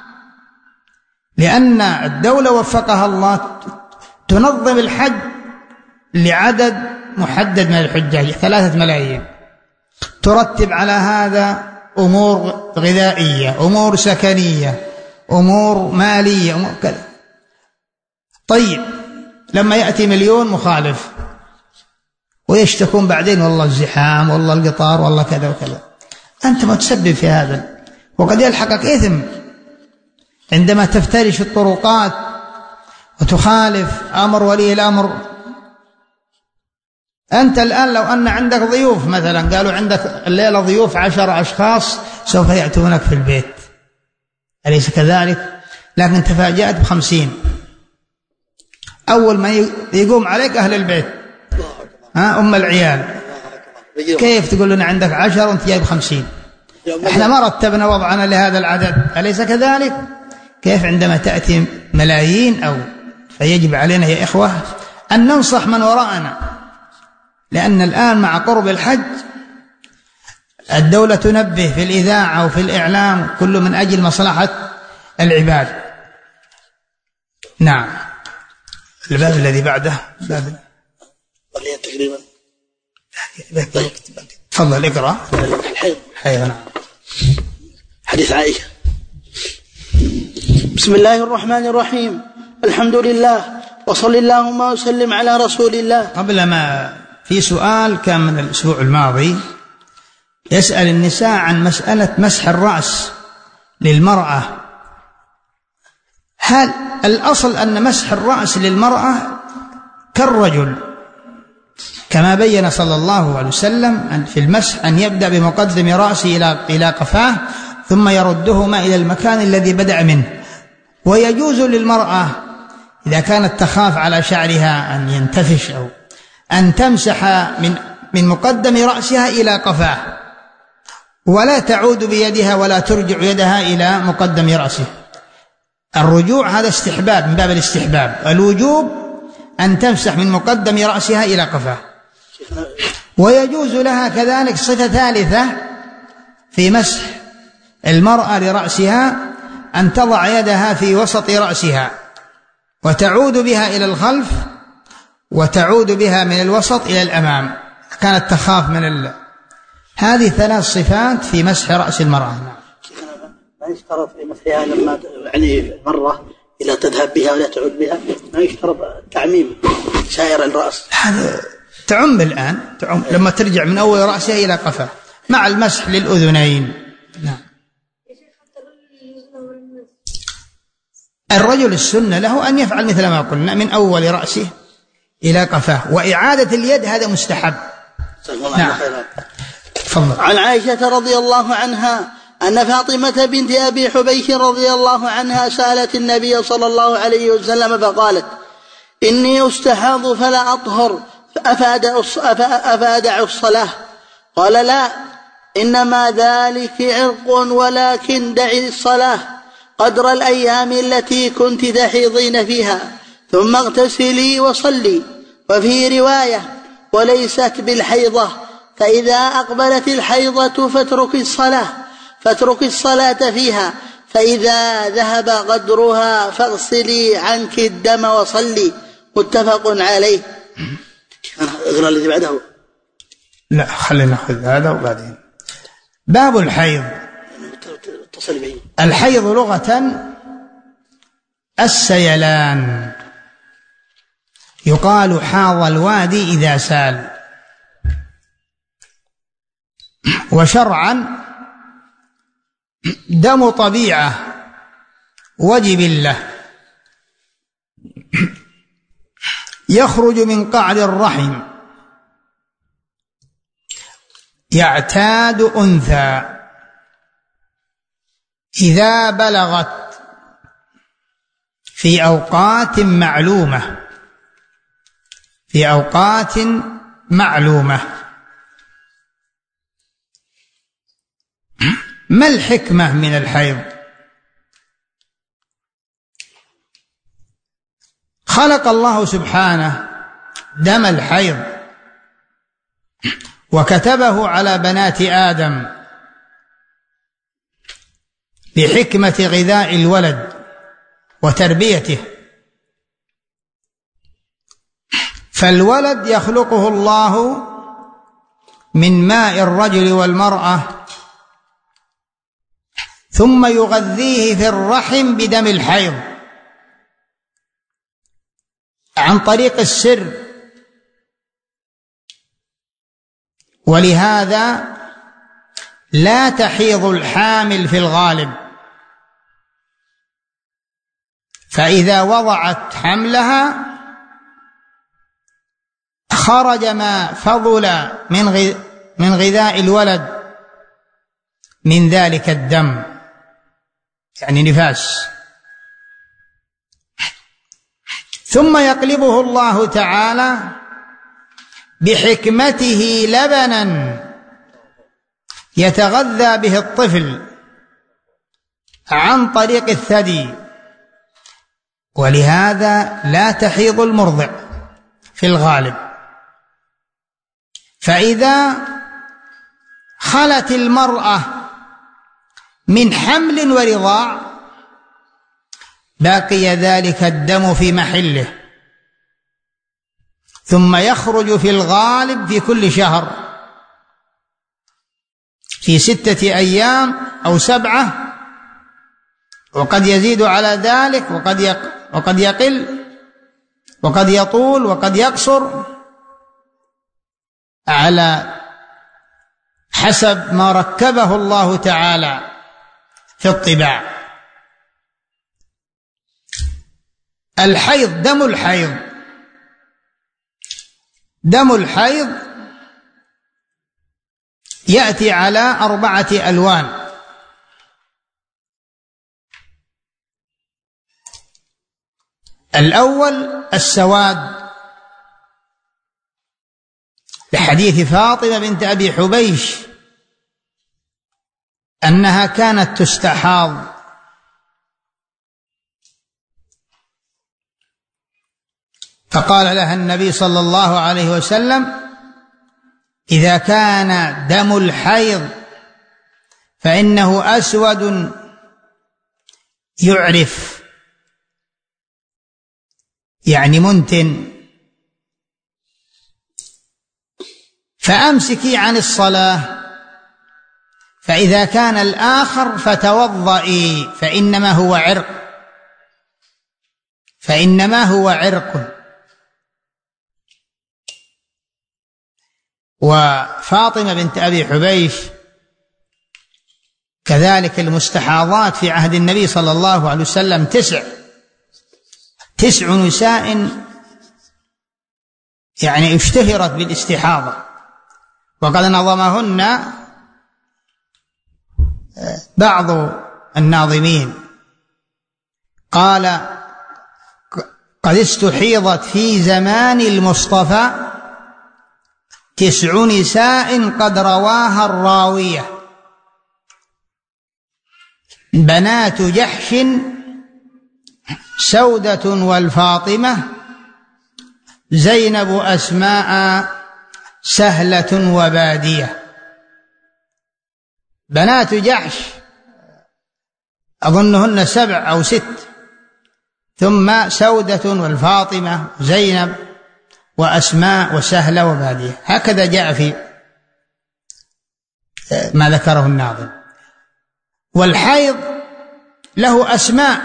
لأن الدولة وفقها الله تنظم الحج لعدد محدد من الحجاج، ثلاثة ملايين، ترتب على هذا أمور غذائية، أمور سكنية، أمور مالية، أمور كذا. طيب لما يأتي مليون مخالف ويشتكون بعدين والله الزحام والله القطار والله كذا وكذا، أنت متسبب في هذا، وقد يلحقك إثم عندما تفترش الطرقات وتخالف أمر ولي الأمر أنت الآن لو أن عندك ضيوف مثلا، قالوا عندك الليلة ضيوف عشر أشخاص سوف يأتونك في البيت، أليس كذلك؟ لكن تفاجأت بخمسين، أول ما يقوم عليك أهل البيت، ها أم العيال، كيف تقول لنا عندك عشر وأنت جايب خمسين؟ إحنا ما رتبنا وضعنا لهذا العدد، أليس كذلك؟ كيف عندما تأتي ملايين؟ أو فيجب علينا يا إخوة أن ننصح من وراءنا، لأن الآن مع قرب الحج الدولة تنبه في الإذاعة وفي الإعلام، كل من أجل مصلحة العباد. نعم. الباب الذي بعده باب تقريبا. تفضل اقرأ. الحيض. حيض. نعم. حديث عائشة. بسم الله الرحمن الرحيم، الحمد لله وصل اللهم وسلم على رسول الله. قبل ما في سؤال كان من الأسبوع الماضي يسأل النساء عن مسألة مسح الرأس للمرأة، هل الأصل أن مسح الرأس للمرأة كالرجل كما بين صلى الله عليه وسلم في المسح أن يبدأ بمقدم رأسه إلى إلى قفاه ثم يردهما إلى المكان الذي بدأ منه، ويجوز للمرأة إذا كانت تخاف على شعرها أن ينتفش أو أن تمسح من من مقدم رأسها إلى قفاه ولا تعود بيدها ولا ترجع يدها إلى مقدم رأسه. الرجوع هذا استحباب من باب الاستحباب، الوجوب أن تمسح من مقدم رأسها إلى قفاه. ويجوز لها كذلك صفة ثالثة في مسح المرأة لرأسها أن تضع يدها في وسط رأسها وتعود بها إلى الخلف وتعود بها من الوسط إلى الأمام، كانت تخاف من ال... هذه ثلاث صفات في مسح رأس المرأة. ما يشترط في مسحها لما يعني مرة إذا تذهب بها ولا تعود بها، ما يشترط تعميم سائر الرأس. هذا تعم الآن، تعم لما ترجع من أول رأسها إلى قفاه مع المسح للأذنين. نعم. الرجل السنة له أن يفعل مثل ما قلنا من أول رأسه إلى قفاه، وإعادة اليد هذا مستحب. نعم. تفضل. عن عائشة رضي الله عنها أن فاطمة بنت أبي حبيش رضي الله عنها سألت النبي صلى الله عليه وسلم فقالت: إني أستحاض فلا أطهر أفأدع الصلاة؟ قال: لا، إنما ذلك عرق، ولكن دعي الصلاة قدر الأيام التي كنت تحيضين فيها، ثم اغتسلي وصلي. وفي رواية: وليست بالحيضة، فإذا أقبلت الحيضة فاتركي الصلاة فاتركي الصلاة فيها، فإذا ذهب قدرها فاغسلي عنك الدم وصلي. متفق عليه. اقرأ الذي بعده. لا، خلينا نأخذ هذا وبعدين. باب الحيض. الحيض لغة السيلان، يقال حاض الوادي إذا سال. وشرعا دم طبيعة وجبلة يخرج من قعر الرحم، يعتاد أنثى إذا بلغت في أوقات معلومة في أوقات معلومة. ما الحكمة من الحيض؟ خلق الله سبحانه دم الحيض وكتبه على بنات آدم بحكمة غذاء الولد وتربيته، فالولد يخلقه الله من ماء الرجل والمرأة، ثم يغذيه في الرحم بدم الحيض عن طريق السر. ولهذا لا تحيض الحامل في الغالب، فإذا وضعت حملها خرج ما فضل من غذاء الولد من ذلك الدم، يعني نفاس، ثم يقلبه الله تعالى بحكمته لبنا يتغذى به الطفل عن طريق الثدي، ولهذا لا تحيض المرضع في الغالب. فإذا خلت المرأة من حمل ورضاع بقي ذلك الدم في محله، ثم يخرج في الغالب في كل شهر في ستة أيام أو سبعة، وقد يزيد على ذلك وقد وقد يقل وقد يطول وقد يقصر على حسب ما ركبه الله تعالى في الطباع. الحيض، دم الحيض دم الحيض يأتي على أربعة ألوان. الأول السواد، لحديث فاطمة بنت أبي حبيش أنها كانت تستحاض، فقال لها النبي صلى الله عليه وسلم: إذا كان دم الحيض فإنه أسود يعرف، يعني منتن، فأمسكي عن الصلاة، فإذا كان الآخر فتوضئي، فإنما هو عرق فإنما هو عرق. وفاطمة بنت أبي حبيش كذلك المستحاضات في عهد النبي صلى الله عليه وسلم تسع تسع نساء يعني اشتهرت بالاستحاضة، وقد نظمهن بعض الناظمين، قال: قد استحيضت في زمان المصطفى تسع نساء قد رواها الراوية، بنات جحش سودة والفاطمة زينب أسماء سهلة وبادية. بنات جحش أظنهن سبع أو ست، ثم سودة والفاطمة زينب وأسماء وسهلة وبادية، هكذا جاء في ما ذكره الناظم. والحيض له أسماء،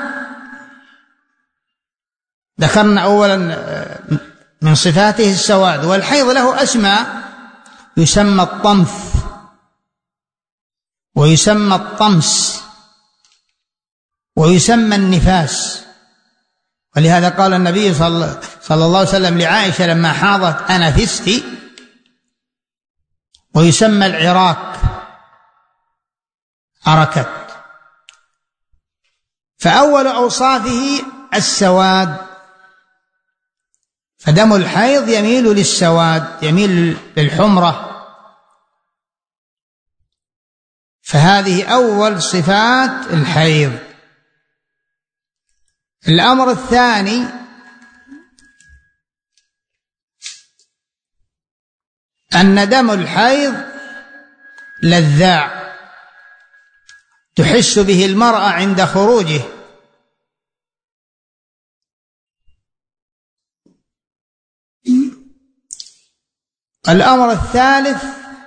ذكرنا أولا من صفاته السواد، والحيض له أسماء، يسمى الطمث ويسمى الطمس ويسمى النفاس. ولهذا قال النبي صلى الله عليه وسلم لعائشة لما حاضت: أنفستي. ويسمى العراك، عركت. فأول أوصافه السواد، فدم الحيض يميل للسواد، يميل للحمرة، فهذه أول صفات الحيض. الأمر الثاني أن دم الحيض لذاع تحس به المرأة عند خروجه، الأمر الثالث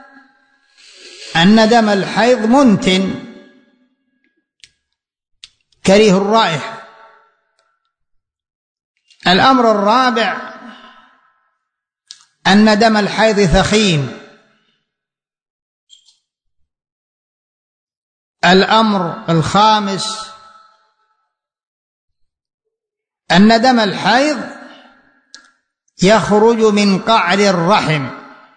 أن دم الحيض منتن كريه الرائحة. الأمر الرابع أن دم الحيض ثخين. الأمر الخامس أن دم الحيض يخرج من قعر الرحم.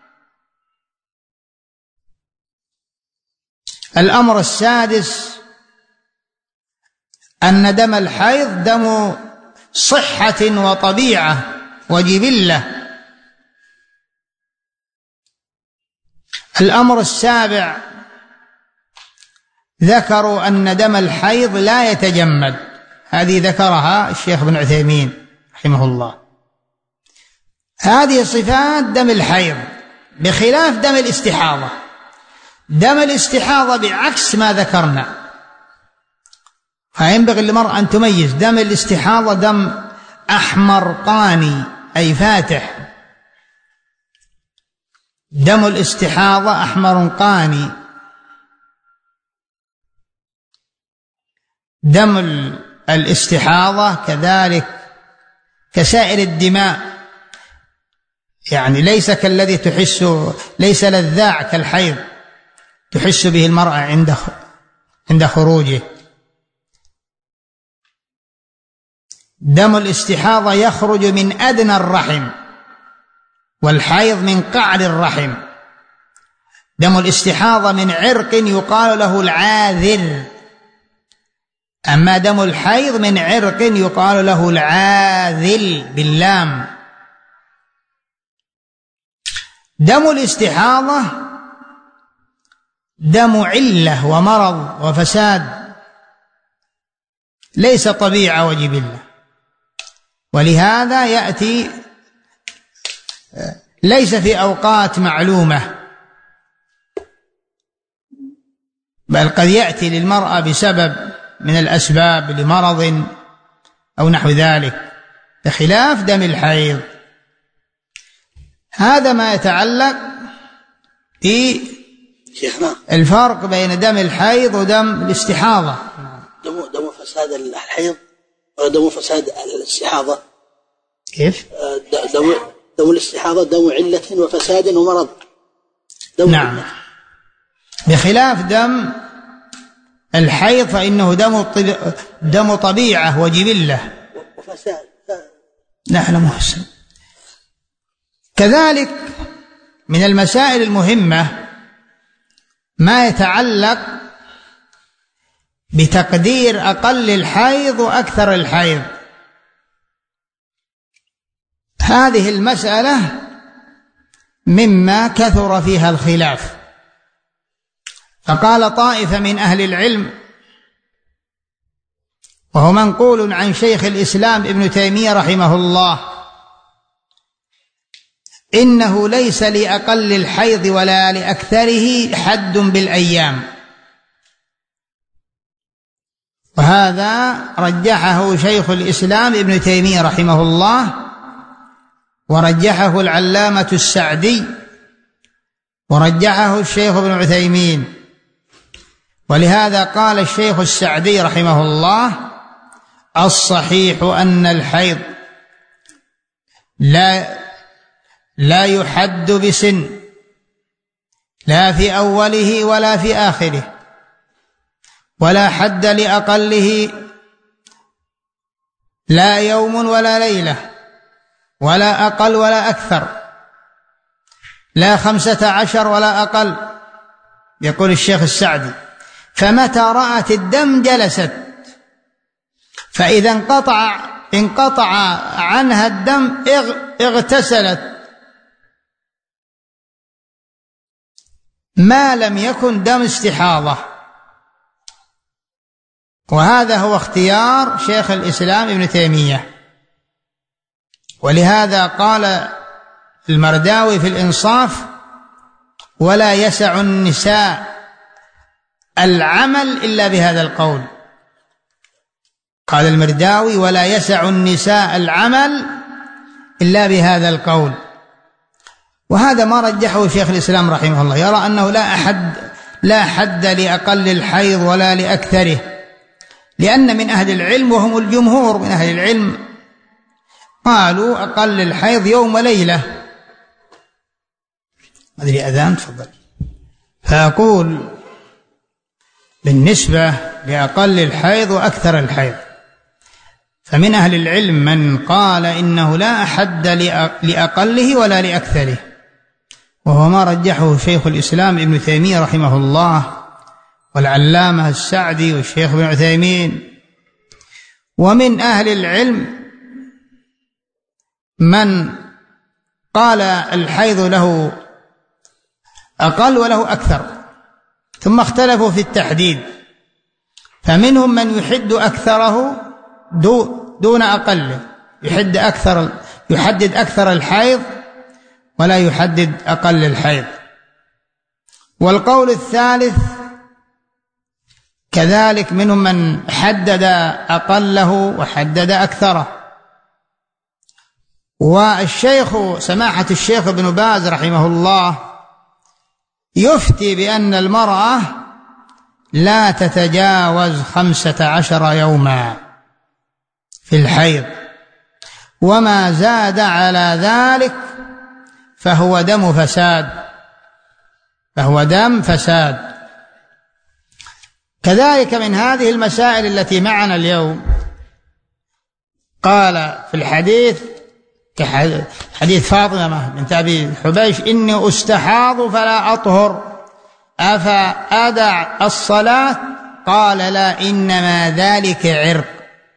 الأمر السادس أن دم الحيض دم صحة وطبيعة وجبلة. الأمر السابع ذكروا أن دم الحيض لا يتجمد، هذه ذكرها الشيخ بن عثيمين رحمه الله. هذه صفات دم الحيض بخلاف دم الاستحاضة. دم الاستحاضة بعكس ما ذكرنا، فينبغي للمرأة أن تميز. دم الاستحاضة دم أحمر قاني أي فاتح، دم الاستحاضة أحمر قاني. دم الاستحاضة كذلك كسائر الدماء، يعني ليس كالذي تحس، ليس لذاع كالحيض تحس به المرأة عند عند خروجه. دم الاستحاضة يخرج من أدنى الرحم، والحيض من قعر الرحم. دم الاستحاضة من عرق يقال له العاذر، أما دم الحيض من عرق يقال له العاذل باللام. دم الاستحاضة دم علة ومرض وفساد، ليس طبيعة وجبلة، ولهذا يأتي ليس في أوقات معلومة، بل قد يأتي للمرأة بسبب من الأسباب لمرض أو نحو ذلك، بخلاف دم الحيض. هذا ما يتعلق بالفرق بين دم الحيض ودم الاستحاضة. دم دم فساد الحيض ودم فساد الاستحاضة كيف؟ دم دم الاستحاضة دم علة وفساد ومرض. دم نعم، بخلاف دم الحيض فإنه دم دم طبيعة وجبلة وفساد. نعم محسن. كذلك من المسائل المهمة ما يتعلق بتقدير أقل الحيض وأكثر الحيض. هذه المسألة مما كثر فيها الخلاف، فقال طائفة من أهل العلم، وهو منقول عن شيخ الإسلام ابن تيمية رحمه الله، إنه ليس لأقل الحيض ولا لأكثره حد بالأيام، وهذا رجحه شيخ الإسلام ابن تيمية رحمه الله، ورجحه العلامة السعدي، ورجحه الشيخ ابن عثيمين. ولهذا قال الشيخ السعدي رحمه الله: الصحيح أن الحيض لا لا يحد بسن، لا في أوله ولا في آخره، ولا حد لأقله، لا يوم ولا ليلة، ولا أقل ولا أكثر، لا خمسة عشر ولا أقل. يقول الشيخ السعدي: فمتى رأت الدم جلست، فإذا انقطع انقطع عنها الدم اغتسلت، ما لم يكن دم استحاضة. وهذا هو اختيار شيخ الإسلام ابن تيمية. ولهذا قال المرداوي في الإنصاف: ولا يسع النساء العمل إلا بهذا القول. قال المرداوي: ولا يسع النساء العمل إلا بهذا القول. وهذا ما رجحه شيخ الإسلام رحمه الله، يرى أنه لا أحد لا حد لأقل الحيض ولا لأكثره، لأن من أهل العلم، وهم الجمهور من أهل العلم، قالوا أقل الحيض يوم وليلة. أدري أذان، تفضل. فأقول بالنسبة لأقل الحيض وأكثر الحيض، فمن أهل العلم من قال إنه لا حد لأقله ولا لأكثره، وهو ما رجحه شيخ الإسلام ابن تيمية رحمه الله والعلامة السعدي والشيخ ابن عثيمين. ومن أهل العلم من قال الحيض له أقل وله أكثر، ثم اختلفوا في التحديد، فمنهم من يحد أكثره دون أقله، يحد أكثر يحدد أكثر الحيض ولا يحدد أقل الحيض. والقول الثالث كذلك منهم من حدد أقله وحدد أكثره. والشيخ سماحة الشيخ ابن باز رحمه الله يفتي بأن المرأة لا تتجاوز خمسة عشر يوما في الحيض، وما زاد على ذلك فهو دم فساد فهو دم فساد. كذلك من هذه المسائل التي معنا اليوم قال في الحديث كحديث فاطمة بنت أبي حبيش: إني أستحاض فلا أطهر أفأدع الصلاة؟ قال: لا، إنما ذلك عرق.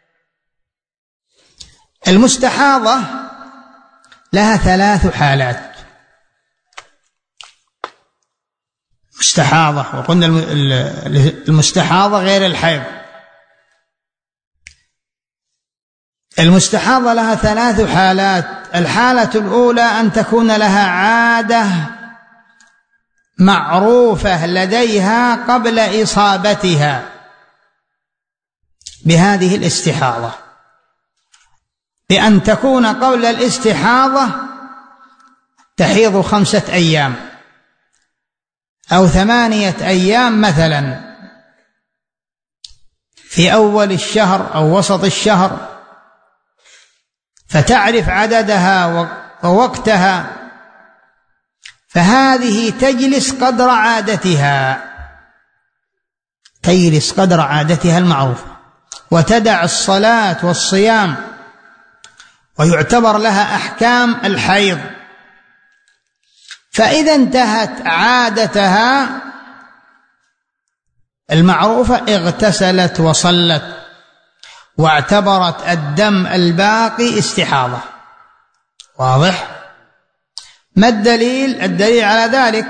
المستحاضة لها ثلاث حالات. مستحاضة، وقلنا المستحاضة غير الحيض. المستحاضة لها ثلاث حالات. الحالة الأولى أن تكون لها عادة معروفة لديها قبل إصابتها بهذه الاستحاضة، بأن تكون قبل الاستحاضة تحيض خمسة أيام أو ثمانية أيام مثلا في أول الشهر أو وسط الشهر، فتعرف عددها ووقتها، فهذه تجلس قدر عادتها تجلس قدر عادتها المعروفة، وتدع الصلاة والصيام، ويعتبر لها أحكام الحيض. فإذا انتهت عادتها المعروفة اغتسلت وصلت، واعتبرت الدم الباقي استحاضة. واضح؟ ما الدليل؟ الدليل على ذلك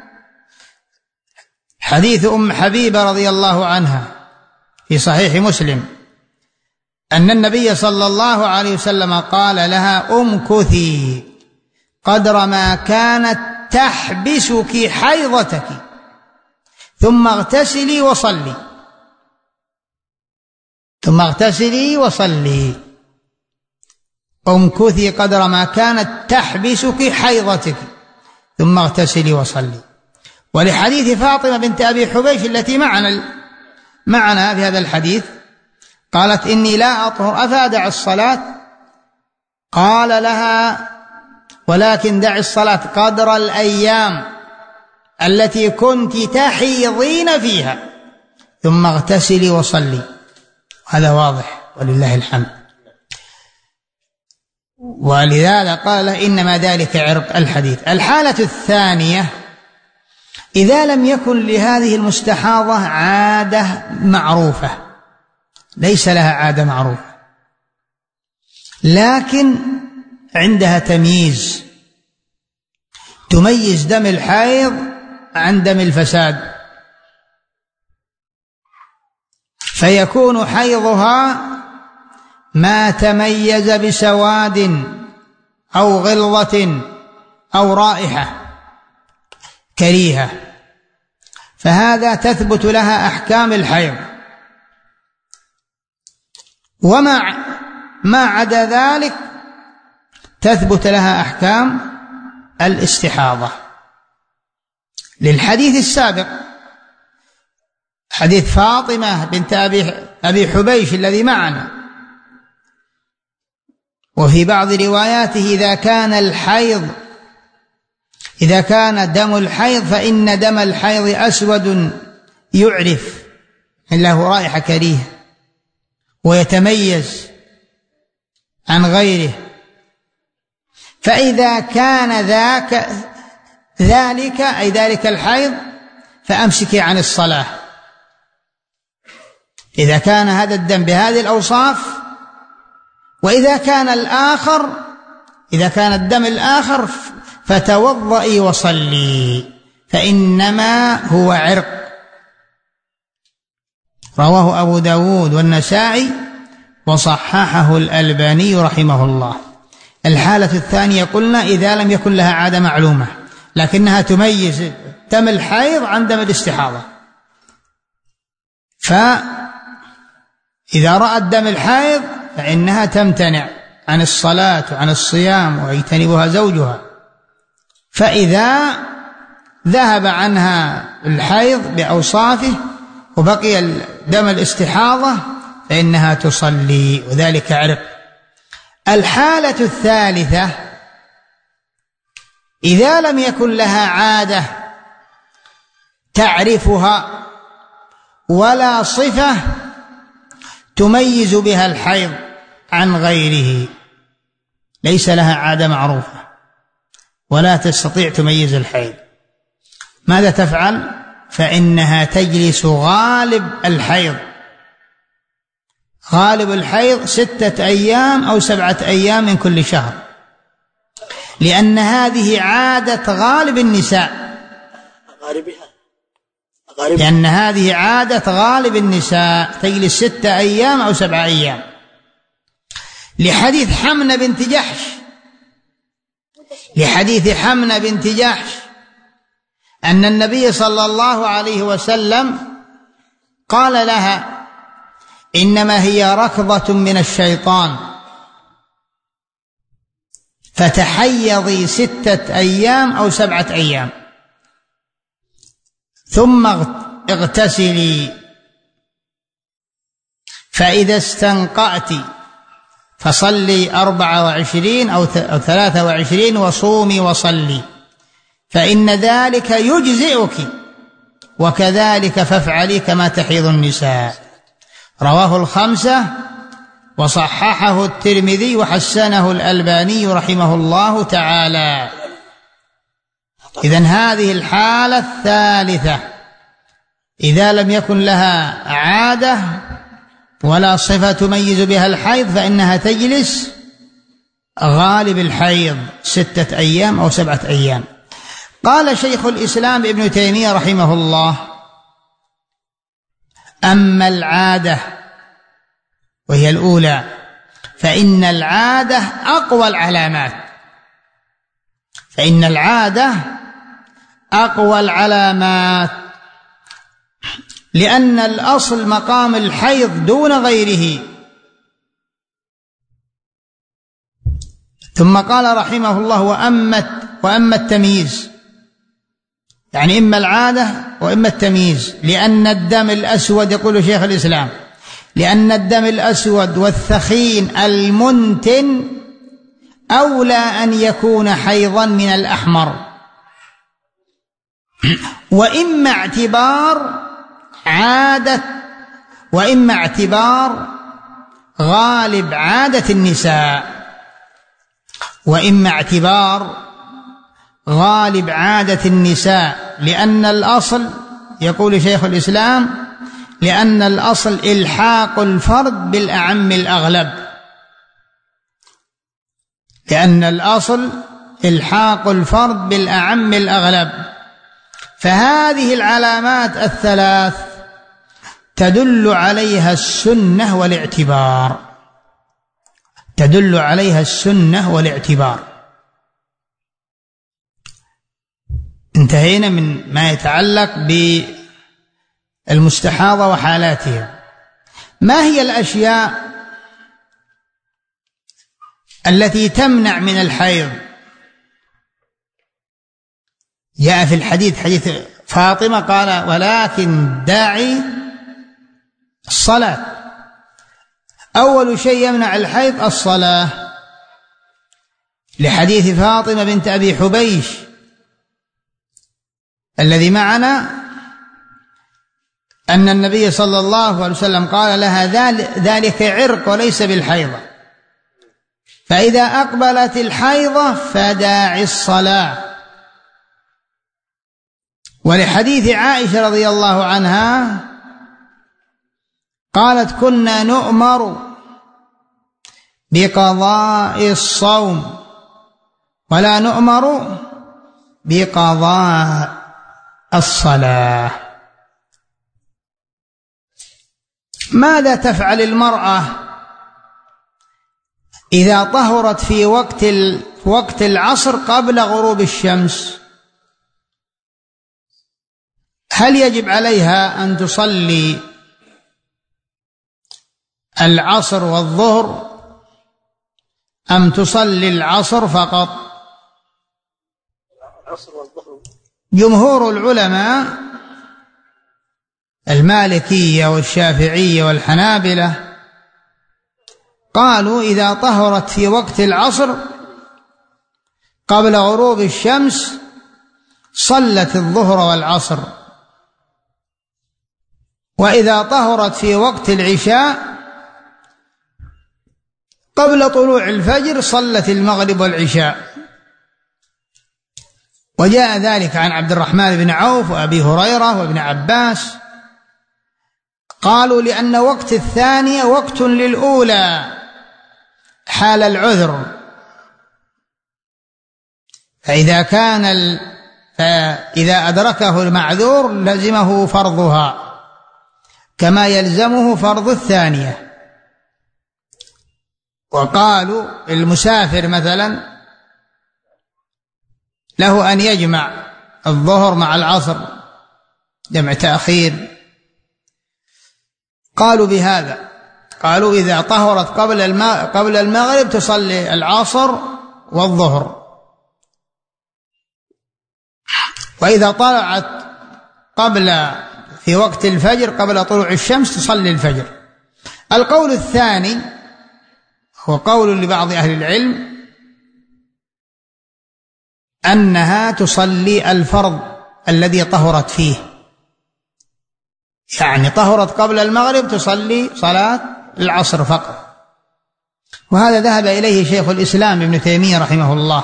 حديث أم حبيبة رضي الله عنها في صحيح مسلم أن النبي صلى الله عليه وسلم قال لها: امكثي قدر ما كانت تحبسك حيضتك ثم اغتسلي وصلي ثم اغتسلي وصلي امكثي قدر ما كانت تحبسك حيضتك ثم اغتسلي وصلي. ولحديث فاطمة بنت أبي حبيش التي معنا معنا في هذا الحديث قالت: إني لا أطهر أفأدع الصلاة؟ قال لها: ولكن دع الصلاة قدر الأيام التي كنت تحيضين فيها ثم اغتسلي وصلي. هذا واضح ولله الحمد. ولذلك قال: إنما ذلك عرق الحديث. الحالة الثانية: إذا لم يكن لهذه المستحاضة عادة معروفة، ليس لها عادة معروفة، لكن عندها تمييز، تميز دم الحيض عن دم الفساد، فيكون حيضها ما تميز بسواد أو غلظة أو رائحة كريهة، فهذا تثبت لها أحكام الحيض. وما ما عدا ذلك تثبت لها أحكام الاستحاضة، للحديث السابق حديث فاطمة بنت أبي حبيش الذي معنا. وفي بعض رواياته: إذا كان الحيض إذا كان دم الحيض فإن دم الحيض أسود يعرف، له رائحة كريهة ويتميز عن غيره. فإذا كان ذاك ذلك أي ذلك الحيض فأمسكي عن الصلاة. إذا كان هذا الدم بهذه الأوصاف. وإذا كان الآخر إذا كان الدم الآخر فتوضئي وصلي فإنما هو عرق. رواه أبو داود والنسائي وصححه الألباني رحمه الله. الحالة الثانية قلنا إذا لم يكن لها عادة معلومة لكنها تميز دم الحيض عن دم الاستحاضة، فإذا رأت دم الحيض فإنها تمتنع عن الصلاة وعن الصيام ويجتنبها زوجها. فإذا ذهب عنها الحيض بأوصافه وبقي دم الاستحاضة فإنها تصلي وذلك عرق. الحالة الثالثة إذا لم يكن لها عادة تعرفها ولا صفة تميز بها الحيض عن غيره، ليس لها عادة معروفة ولا تستطيع تميز الحيض، ماذا تفعل؟ فإنها تجلس غالب الحيض. غالب الحيض ستة أيام أو سبعة أيام من كل شهر، لأن هذه عادة غالب النساء لأن هذه عادة غالب النساء تجلس ستة أيام أو سبعة أيام، لحديث حمنة بنت جحش لحديث حمنة بنت جحش أن النبي صلى الله عليه وسلم قال لها إنما هي ركضة من الشيطان فتحيضي ستة أيام أو سبعة أيام ثم اغتسلي، فإذا استنقأت فصلي أربعة وعشرين أو ثلاثة وعشرين وصومي وصلي فإن ذلك يجزئك، وكذلك فافعلي كما تحيض النساء. رواه الخمسة وصححه الترمذي وحسنه الألباني رحمه الله تعالى. إذن هذه الحالة الثالثة إذا لم يكن لها عادة ولا صفة تميز بها الحيض فإنها تجلس غالب الحيض ستة أيام أو سبعة أيام. قال شيخ الإسلام ابن تيمية رحمه الله: أما العادة وهي الأولى فإن العادة أقوى العلامات فإن العادة أقوى العلامات لأن الأصل مقام الحيض دون غيره. ثم قال رحمه الله: وأما وأما التمييز، يعني إما العادة وإما التمييز، لأن الدم الأسود، يقول شيخ الإسلام، لأن الدم الأسود والثخين المنتن أولى أن يكون حيضا من الأحمر. وإما اعتبار عادة وإما اعتبار غالب عادة النساء وإما اعتبار غالب عادة النساء لأن الأصل، يقول شيخ الإسلام، لأن الأصل إلحاق الفرد بالأعم الأغلب لأن الأصل إلحاق الفرد بالأعم الأغلب. فهذه العلامات الثلاث تدل عليها السنة والاعتبار تدل عليها السنة والاعتبار. انتهينا من ما يتعلق بالمستحاضة وحالاتها. ما هي الأشياء التي تمنع من الحيض؟ جاء في الحديث حديث فاطمة قال: ولكن داعي الصلاة. أول شيء يمنع الحيض الصلاة، لحديث فاطمة بنت أبي حبيش الذي معنا أن النبي صلى الله عليه وسلم قال لها: ذلك عرق وليس بالحيضة، فإذا أقبلت الحيضة فداعي الصلاة. ولحديث عائشة رضي الله عنها قالت: كنا نؤمر بقضاء الصوم ولا نؤمر بقضاء الصلاة. ماذا تفعل المرأة إذا طهرت في وقت وقت العصر قبل غروب الشمس؟ هل يجب عليها أن تصلي العصر والظهر أم تصلي العصر فقط؟ جمهور العلماء المالكية والشافعية والحنابلة قالوا إذا طهرت في وقت العصر قبل غروب الشمس صلت الظهر والعصر، وإذا طهرت في وقت العشاء قبل طلوع الفجر صلت المغرب والعشاء. وجاء ذلك عن عبد الرحمن بن عوف وأبي هريرة وابن عباس، قالوا لأن وقت الثانية وقت للأولى حال العذر، فإذا كان ال... فإذا أدركه المعذور لزمه فرضها كما يلزمه فرض الثانية. وقالوا المسافر مثلا له أن يجمع الظهر مع العصر جمع تأخير. قالوا بهذا، قالوا إذا طهرت قبل قبل المغرب تصلي العصر والظهر، وإذا طلعت قبل في وقت الفجر قبل طلوع الشمس تصلي الفجر. القول الثاني هو قول لبعض أهل العلم أنها تصلي الفرض الذي طهرت فيه، يعني طهرت قبل المغرب تصلي صلاة العصر فقط. وهذا ذهب إليه شيخ الإسلام ابن تيمية رحمه الله،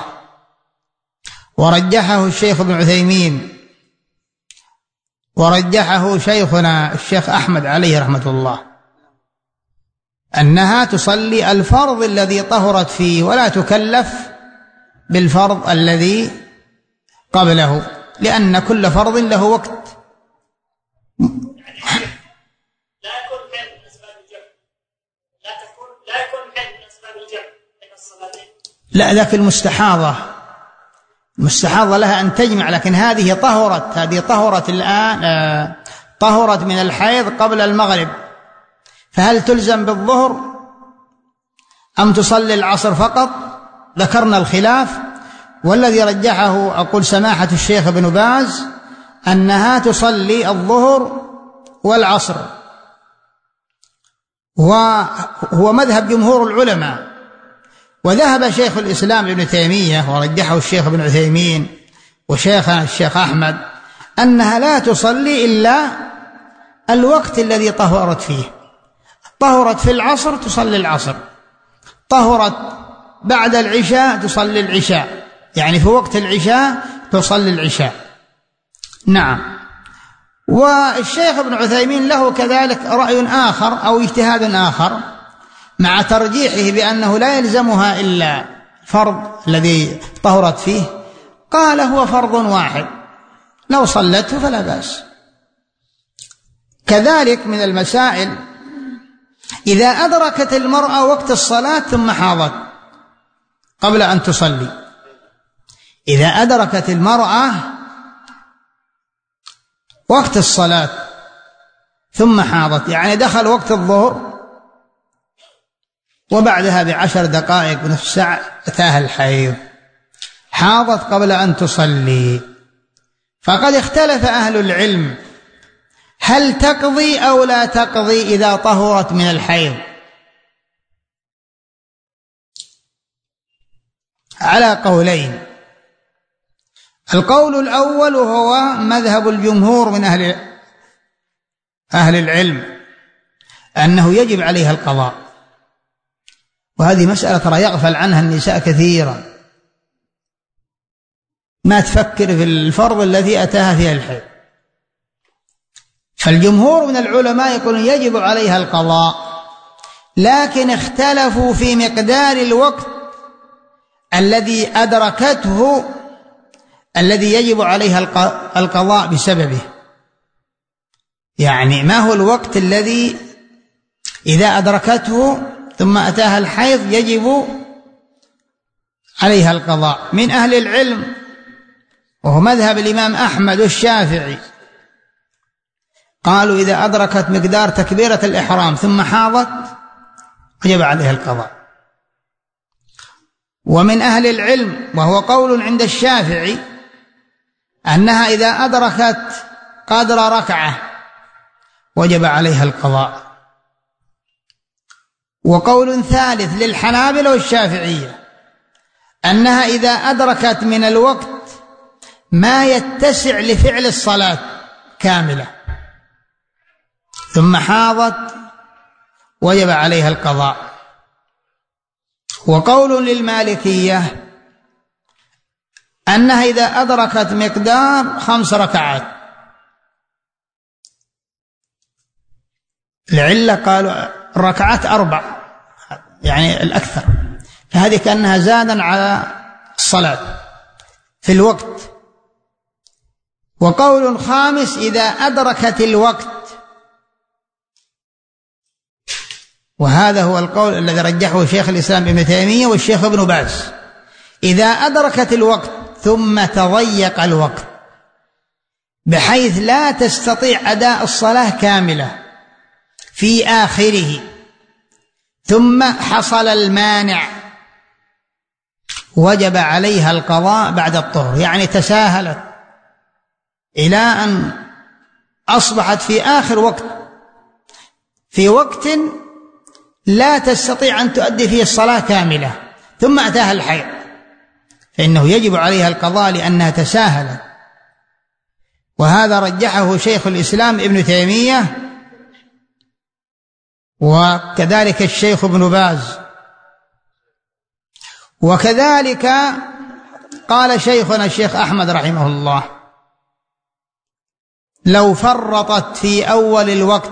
ورجحه الشيخ ابن عثيمين، ورجحه شيخنا الشيخ أحمد عليه رحمة الله، أنها تصلي الفرض الذي طهرت فيه ولا تكلف بالفرض الذي قبله، لأن كل فرض له وقت. لا يكون حيض من أسباب الجمع، لا تكون لا يكون حيض من أسباب الجمع بين الصلاتين. لا، ذاك المستحاضة، المستحاضة لها أن تجمع، لكن هذه طهرت هذه طهرت الآن آه طهرت من الحيض قبل المغرب، فهل تلزم بالظهر أم تصلي العصر فقط؟ ذكرنا الخلاف، والذي رجحه أقول سماحة الشيخ ابن باز أنها تصلي الظهر والعصر، وهو مذهب جمهور العلماء. وذهب شيخ الإسلام ابن تيمية ورجحه الشيخ ابن عثيمين وشيخنا الشيخ أحمد أنها لا تصلي إلا الوقت الذي طهرت فيه. طهرت في العصر تصلي العصر، طهرت بعد العشاء تصلي العشاء، يعني في وقت العشاء تصلي العشاء. نعم. والشيخ ابن عثيمين له كذلك رأي آخر أو اجتهاد آخر مع ترجيحه بأنه لا يلزمها إلا فرض الذي طهرت فيه، قال هو فرض واحد لو صلته فلا بأس. كذلك من المسائل إذا أدركت المرأة وقت الصلاة ثم حاضت قبل أن تصلي، إذا أدركت المرأة وقت الصلاة ثم حاضت، يعني دخل وقت الظهر وبعدها بعشر دقائق ونصف ساعة أتاها الحيض، حاضت قبل أن تصلي، فقد اختلف أهل العلم هل تقضي أو لا تقضي إذا طهرت من الحيض، على قولين. القول الأول وهو مذهب الجمهور من أهل أهل العلم أنه يجب عليها القضاء، وهذه مسألة ترى يغفل عنها النساء كثيرا، ما تفكر في الفرض الذي أتاها فيها الحيض. فالجمهور من العلماء يقولون يجب عليها القضاء، لكن اختلفوا في مقدار الوقت الذي أدركته الذي يجب عليها القضاء بسببه. يعني ما هو الوقت الذي إذا أدركته ثم أتاها الحيض يجب عليها القضاء؟ من أهل العلم وهو مذهب الإمام أحمد والشافعي قالوا إذا أدركت مقدار تكبيرة الإحرام ثم حاضت وجب عليها القضاء. ومن أهل العلم وهو قول عند الشافعي أنها إذا أدركت قدر ركعة وجب عليها القضاء. وقول ثالث للحنابلة والشافعية أنها إذا أدركت من الوقت ما يتسع لفعل الصلاة كاملة ثم حاضت وجب عليها القضاء. وقول للمالكية أنها إذا أدركت مقدار خمس ركعات، العلة قالوا الركعات أربع يعني الأكثر، فهذه كأنها زادا على الصلاة في الوقت. وقول خامس إذا أدركت الوقت، وهذا هو القول الذي رجحه شيخ الإسلام ابن تيمية والشيخ ابن باز، إذا أدركت الوقت ثم تضيق الوقت بحيث لا تستطيع أداء الصلاة كاملة في آخره ثم حصل المانع وجب عليها القضاء بعد الطهر. يعني تساهلت إلى أن أصبحت في آخر وقت، في وقت لا تستطيع أن تؤدي فيه الصلاة كاملة ثم أتاها الحيض، فإنه يجب عليها القضاء لأنها تساهلت. وهذا رجحه شيخ الإسلام ابن تيمية وكذلك الشيخ ابن باز. وكذلك قال شيخنا الشيخ أحمد رحمه الله لو فرطت في أول الوقت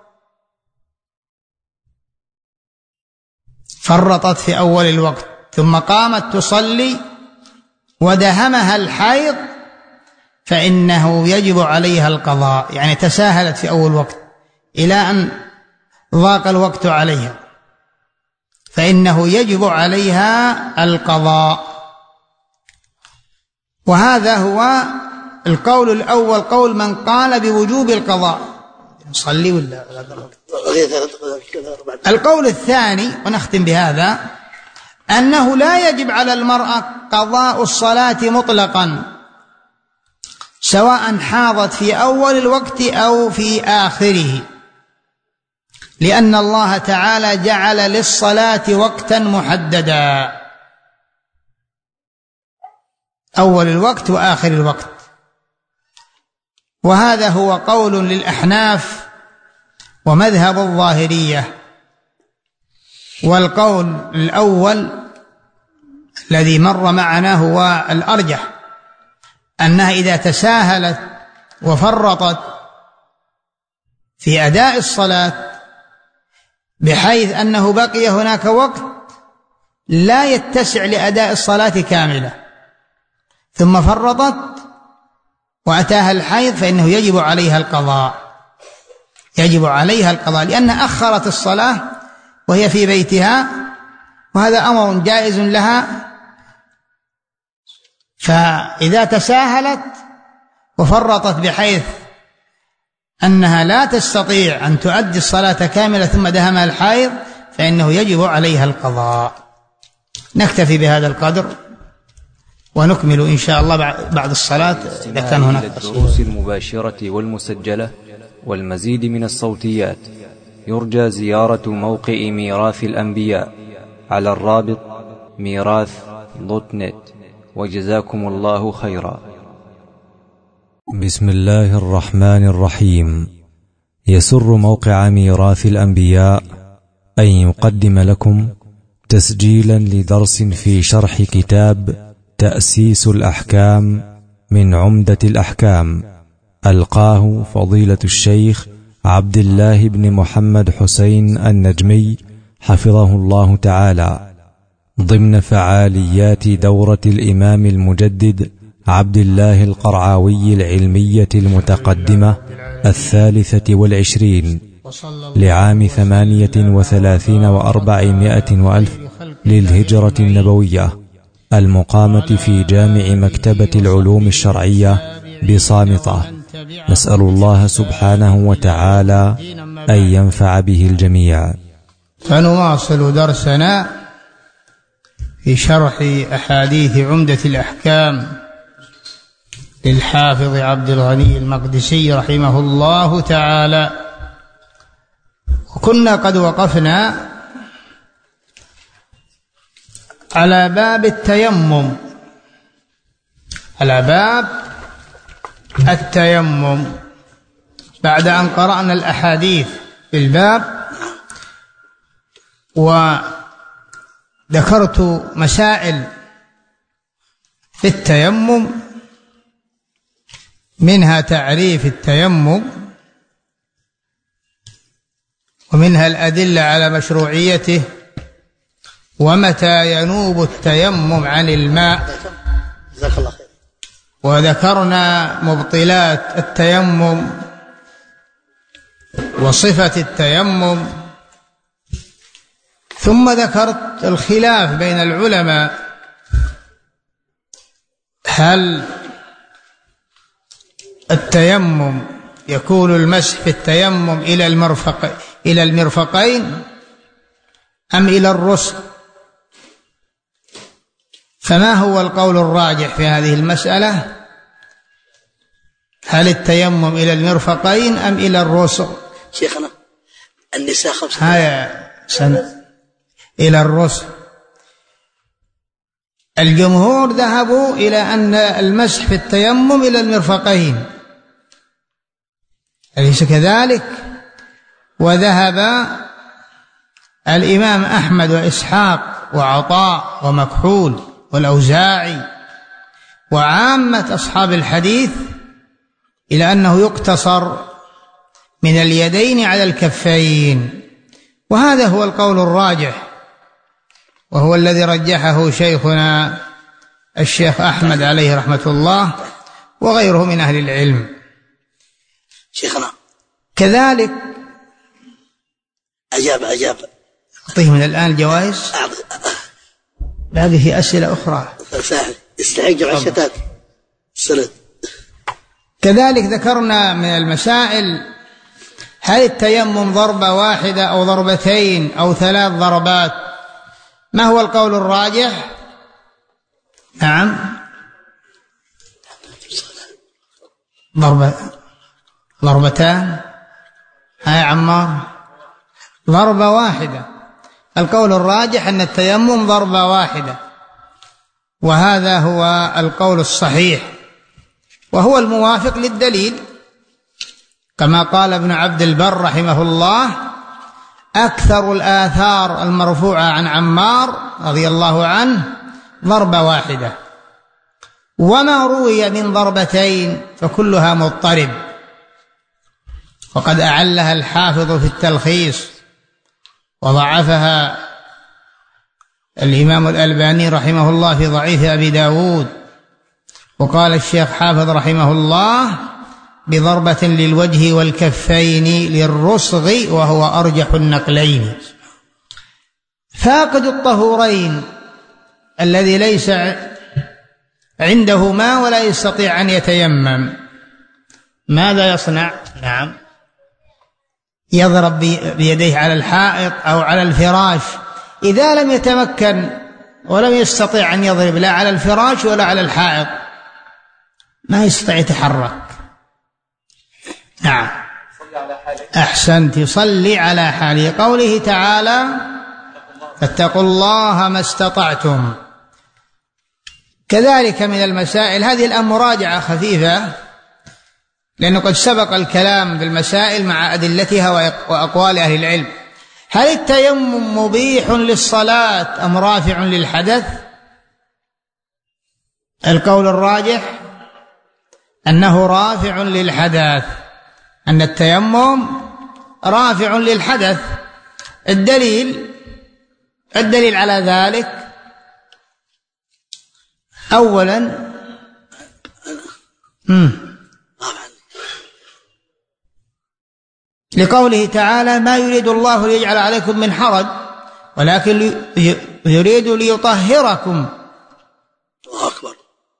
فرطت في أول الوقت ثم قامت تصلي ودهمها الحيض فإنه يجب عليها القضاء. يعني تساهلت في أول وقت إلى أن ضاق الوقت عليها فإنه يجب عليها القضاء. وهذا هو القول الأول، قول من قال بوجوب القضاء. نصلي ولا القول الثاني ونختم بهذا أنه لا يجب على المرأة قضاء الصلاة مطلقا سواء حاضت في أول الوقت أو في آخره، لأن الله تعالى جعل للصلاة وقتا محددا، أول الوقت وآخر الوقت. وهذا هو قول للأحناف ومذهب الظاهرية. والقول الأول الذي مر معنا هو الأرجح، أنها إذا تساهلت وفرطت في أداء الصلاة بحيث أنه بقي هناك وقت لا يتسع لأداء الصلاة كاملة ثم فرطت وأتاها الحيض فإنه يجب عليها القضاء، يجب عليها القضاء لأنها أخرت الصلاة وهي في بيتها، وهذا أمر جائز لها. فإذا تساهلت وفرطت بحيث أنها لا تستطيع أن تؤدي الصلاة كاملة ثم دهمها الحيض فإنه يجب عليها القضاء. نكتفي بهذا القدر ونكمل إن شاء الله بعد الصلاة إذا كان هناك الدروس المباشرة والمسجلة والمزيد من الصوتيات. يرجى زيارة موقع ميراث الأنبياء على الرابط ميراث دوت نت. وجزاكم الله خيرا. بسم الله الرحمن الرحيم. يسر موقع ميراث الأنبياء أن يقدم لكم تسجيلا لدرس في شرح كتاب تأسيس الأحكام من عمدة الأحكام، ألقاه فضيلة الشيخ عبد الله بن محمد حسين النجمي حفظه الله تعالى، ضمن فعاليات دورة الإمام المجدد عبد الله القرعاوي العلمية المتقدمة الثالثة والعشرين لعام ثمانية وثلاثين وأربعمائة وألف للهجرة النبوية، المقامة في جامع مكتبة العلوم الشرعية بصامطة. نسأل الله سبحانه وتعالى أن ينفع به الجميع. فنواصل درسنا في شرح أحاديث عمدة الأحكام للحافظ عبد الغني المقدسي رحمه الله تعالى. وكنا قد وقفنا على باب التيمم، على باب التيمم بعد أن قرأنا الأحاديث في الباب، وذكرت مسائل في التيمم، منها تعريف التيمم، ومنها الأدلة على مشروعيته، ومتى ينوب التيمم عن الماء، وذكرنا مبطلات التيمم وصفة التيمم، ثم ذكرت الخلاف بين العلماء، هل التيمم يكون المسح في التيمم إلى المرفق إلى المرفقين أم إلى الرسغ؟ فما هو القول الراجح في هذه المسألة؟ هل التيمم إلى المرفقين أم إلى الرسغ؟ شيخنا النساء خمسة هاي سنة إلى الرسغ. الجمهور ذهبوا إلى أن المسح في التيمم إلى المرفقين، أليس كذلك؟ وذهب الإمام أحمد وإسحاق وعطاء ومكحول والأوزاعي وعامة أصحاب الحديث إلى أنه يقتصر من اليدين على الكفين، وهذا هو القول الراجح، وهو الذي رجحه شيخنا الشيخ أحمد عليه رحمة الله وغيره من أهل العلم. شيخنا كذلك أجاب أجاب أعطيه من الآن الجوائز، باقي في أسئلة أخرى استحق عشتات سرد. كذلك ذكرنا من المسائل هل التيمم ضربة واحدة أو ضربتين أو ثلاث ضربات؟ ما هو القول الراجح؟ نعم ضربة ضربتان. هاي عمار ضربة واحدة. القول الراجح أن التيمم ضربة واحدة، وهذا هو القول الصحيح، وهو الموافق للدليل، كما قال ابن عبد البر رحمه الله: أكثر الآثار المرفوعة عن عمار رضي الله عنه ضربة واحدة، وما روي من ضربتين فكلها مضطرب. وقد أعلها الحافظ في التلخيص، وضعفها الإمام الألباني رحمه الله في ضعيف أبي داود. وقال الشيخ حافظ رحمه الله: بضربة للوجه والكفين للرسغ، وهو أرجح النقلين. فاقد الطهورين الذي ليس عنده ماء ولا يستطيع أن يتيمم ماذا يصنع؟ نعم يضرب بيديه على الحائط أو على الفراش. إذا لم يتمكن ولم يستطيع أن يضرب لا على الفراش ولا على الحائط، ما يستطيع يتحرك. نعم أحسنت، يصلي على حاله. قوله تعالى: فاتقوا الله ما استطعتم. كذلك من المسائل هذه الآن مراجعة خفيفة، لأنه قد سبق الكلام بالمسائل مع أدلتها وأقوال أهل العلم. هل التيمم مبيح للصلاة أم رافع للحدث؟ القول الراجح أنه رافع للحدث، أن التيمم رافع للحدث. الدليل الدليل على ذلك أولا لقوله تعالى: ما يريد الله ليجعل عليكم من حرج ولكن يريد ليطهركم. أكبر.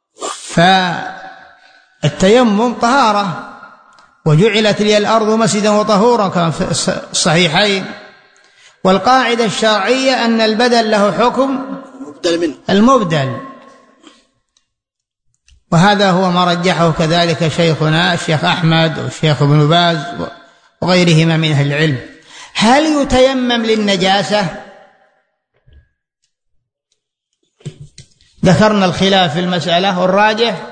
فالتيمم طهارة، وجعلت لي الأرض مسجدا وطهورا كما في الصحيحين. والقاعدة الشرعية أن البدل له حكم المبدل، وهذا هو ما رجحه كذلك شيخنا الشيخ أحمد والشيخ ابن باز وغيرهما من أهل العلم. هل يتيمم للنجاسة؟ ذكرنا الخلاف في المسألة، والراجح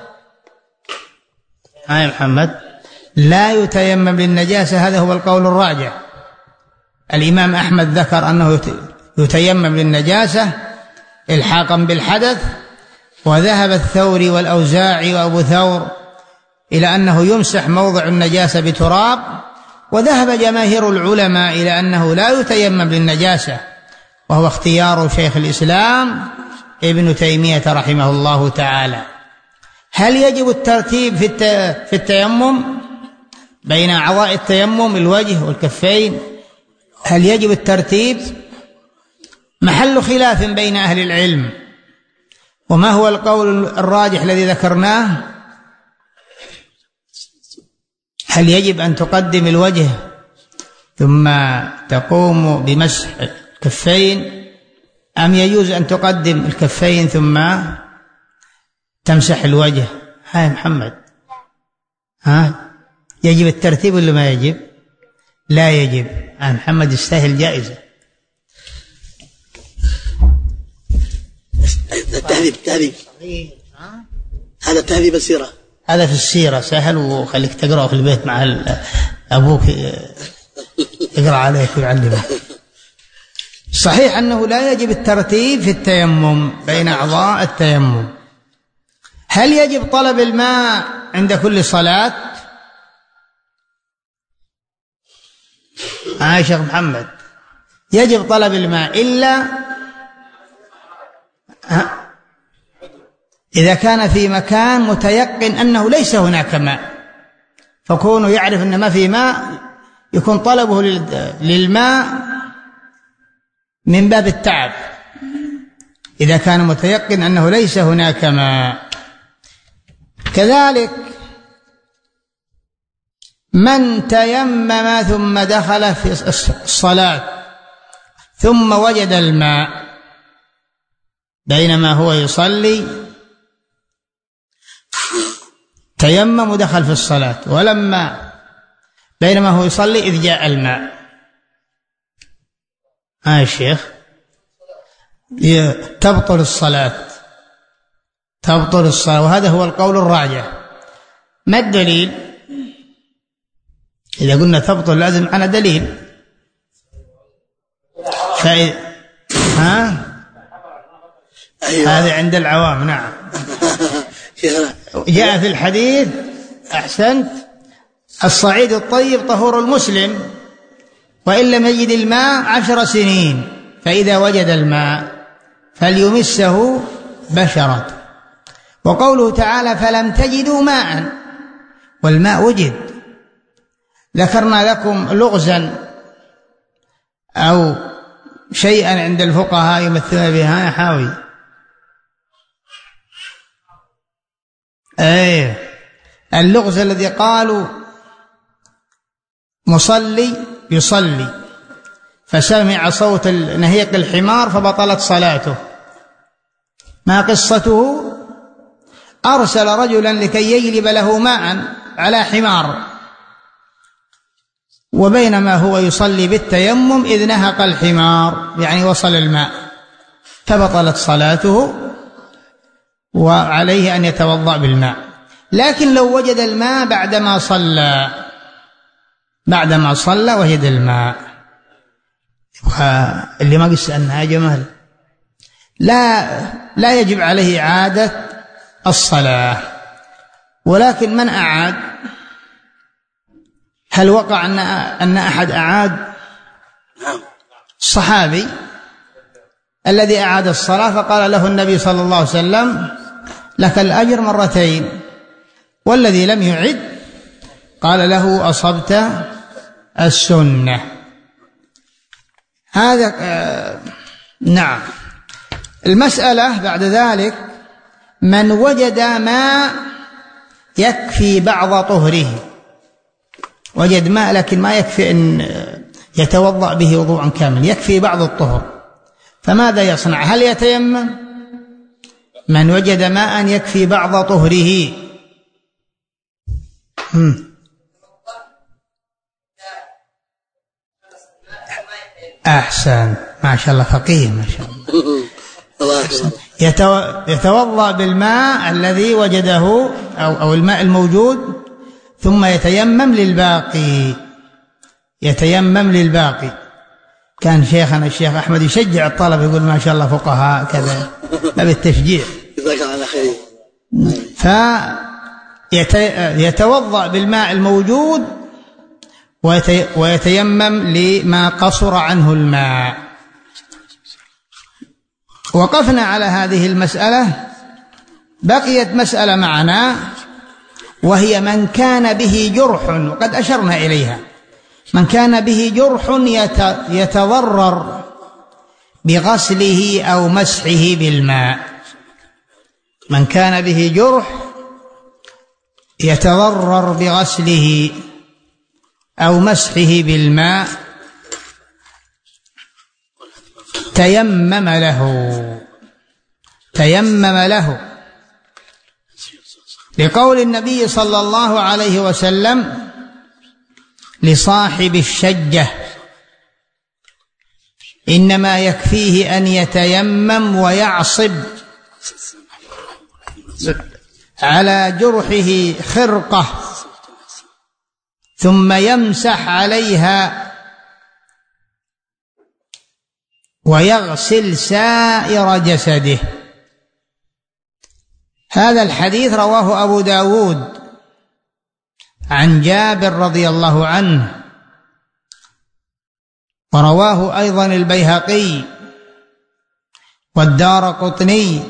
هاي محمد لا يتيمم للنجاسة، هذا هو القول الراجح. الإمام أحمد ذكر أنه يتيمم للنجاسة إلحاقا بالحدث، وذهب الثوري والأوزاعي وأبو ثور إلى أنه يمسح موضع النجاسة بتراب، وذهب جماهير العلماء إلى أنه لا يتيمم للنجاسة، وهو اختيار شيخ الإسلام ابن تيمية رحمه الله تعالى. هل يجب الترتيب في التيمم بين أعضاء التيمم الوجه والكفين؟ هل يجب الترتيب؟ محل خلاف بين أهل العلم. وما هو القول الراجح الذي ذكرناه؟ هل يجب أن تقدم الوجه ثم تقوم بمسح الكفين، أم يجوز أن تقدم الكفين ثم تمسح الوجه؟ ها محمد، ها يجب الترتيب ولا ما يجب؟ لا يجب. ها محمد يستاهل جائزة. التهذيب التهذيب هذا تهذيب السيرة، هذا في السيرة سهل، وخليك تقرأ في البيت مع أبوك يقرأ عليك ويعلمك. صحيح أنه لا يجب الترتيب في التيمم بين أعضاء التيمم. هل يجب طلب الماء عند كل صلاة؟ آه شيخ محمد، يجب طلب الماء إلا إذا كان في مكان متيقن أنه ليس هناك ماء، فكونه يعرف أن ما في ماء يكون طلبه للماء من باب التعب، إذا كان متيقن أنه ليس هناك ماء. كذلك من تيمم ثم دخل في الصلاة ثم وجد الماء بينما هو يصلي، تيمم ودخل في الصلاة، ولما بينما هو يصلي إذ جاء الماء، ها الشيخ تبطل الصلاة، تبطل الصلاة، وهذا هو القول الراجح. ما الدليل؟ إذا قلنا تبطل لازم أنا دليل. فإذا ها أيوة. هذا عند العوام. نعم. جاء في الحديث أحسنت: الصعيد الطيب طهور المسلم، وإن لم يجد الماء عشر سنين، فإذا وجد الماء فليمسه بشرته. وقوله تعالى: فلم تجدوا ماء، والماء وجد. ذكرنا لكم لغزا أو شيئا عند الفقهاء يمثلون بها يا حاوي. ايه اللغز الذي قالوا مصلي يصلي فسمع صوت نهيق الحمار فبطلت صلاته. ما قصته؟ أرسل رجلا لكي يجلب له ماء على حمار، وبينما هو يصلي بالتيمم إذ نهق الحمار، يعني وصل الماء، فبطلت صلاته وعليه أن يتوضأ بالماء. لكن لو وجد الماء بعدما صلى بعدما صلى وجد الماء، واللي ما قد سألنا يا جمال لا لا يجب عليه إعادة الصلاة، ولكن من أعاد؟ هل وقع أن أن أحد أعاد؟ الصحابي الذي أعاد الصلاة فقال له النبي صلى الله عليه وسلم لك الأجر مرتين، والذي لم يعد قال له أصبت السنة. هذا آه نعم. المسألة بعد ذلك من وجد ما يكفي بعض طهره، وجد ماء لكن ما يكفي أن يتوضأ به وضوءا كامل، يكفي بعض الطهر، فماذا يصنع؟ هل يتيمم؟ من وجد ماء يكفي بعض طهره هم. أحسن، ما شاء الله فقيه ما شاء الله. يتوضأ بالماء الذي وجده أو, أو الماء الموجود، ثم يتيمم للباقي، يتيمم للباقي. كان شيخنا الشيخ أحمد يشجع الطلبة يقول ما شاء الله فقهاء كذا، لا بالتشجيع. جزاك الله خير. فيتوضأ بالماء الموجود ويتيمم لما قصر عنه الماء. وقفنا على هذه المسألة، بقيت مسألة معنا وهي من كان به جرح، وقد أشرنا إليها. من كان به جرح يتضرر بغسله أو مسحه بالماء، من كان به جرح يتضرر بغسله أو مسحه بالماء تيمم له، تيمم له لقول النبي صلى الله عليه وسلم لصاحب الشجة إنما يكفيه أن يتيمم ويعصب على جرحه خرقة ثم يمسح عليها ويغسل سائر جسده. هذا الحديث رواه أبو داود عن جابر رضي الله عنه، ورواه أيضا البيهقي والدارقطني.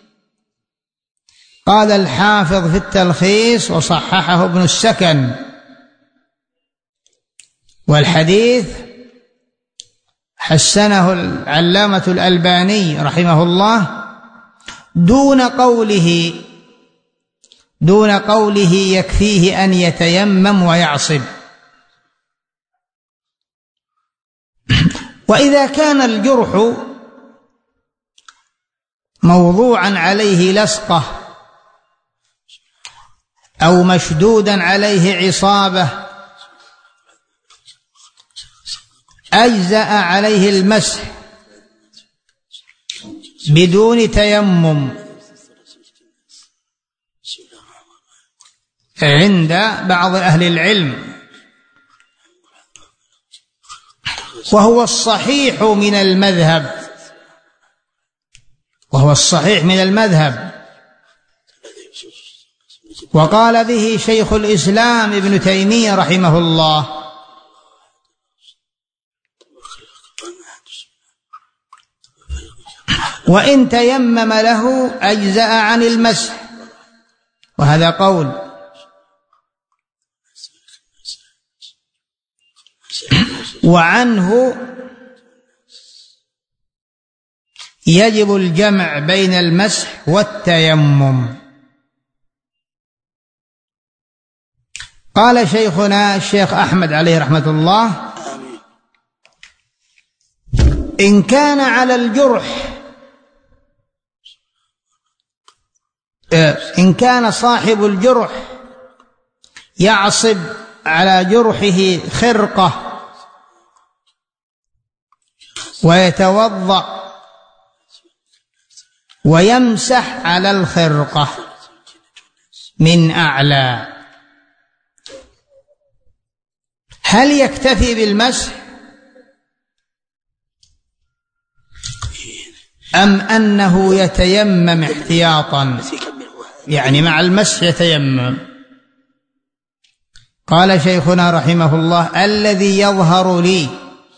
قال الحافظ في التلخيص وصححه ابن السكن، والحديث حسنه العلامة الألباني رحمه الله دون قوله دون قوله يكفيه أن يتيمم ويعصب. وإذا كان الجرح موضوعا عليه لصقة أو مشدودا عليه عصابة أجزأ عليه المسح بدون تيمم عند بعض أهل العلم، وهو الصحيح من المذهب وهو الصحيح من المذهب وقال به شيخ الإسلام ابن تيمية رحمه الله. وإن تيمم له أجزأ عن المسح، وهذا قول. وعنه يجب الجمع بين المسح والتيمم. قال شيخنا الشيخ أحمد عليه رحمة الله إن كان على الجرح إن كان صاحب الجرح يعصب على جرحه خرقة ويتوضأ ويمسح على الخرقة من أعلى، هل يكتفي بالمسح أم أنه يتيمم احتياطا، يعني مع المسح يتيمم؟ قال شيخنا رحمه الله: الذي يظهر لي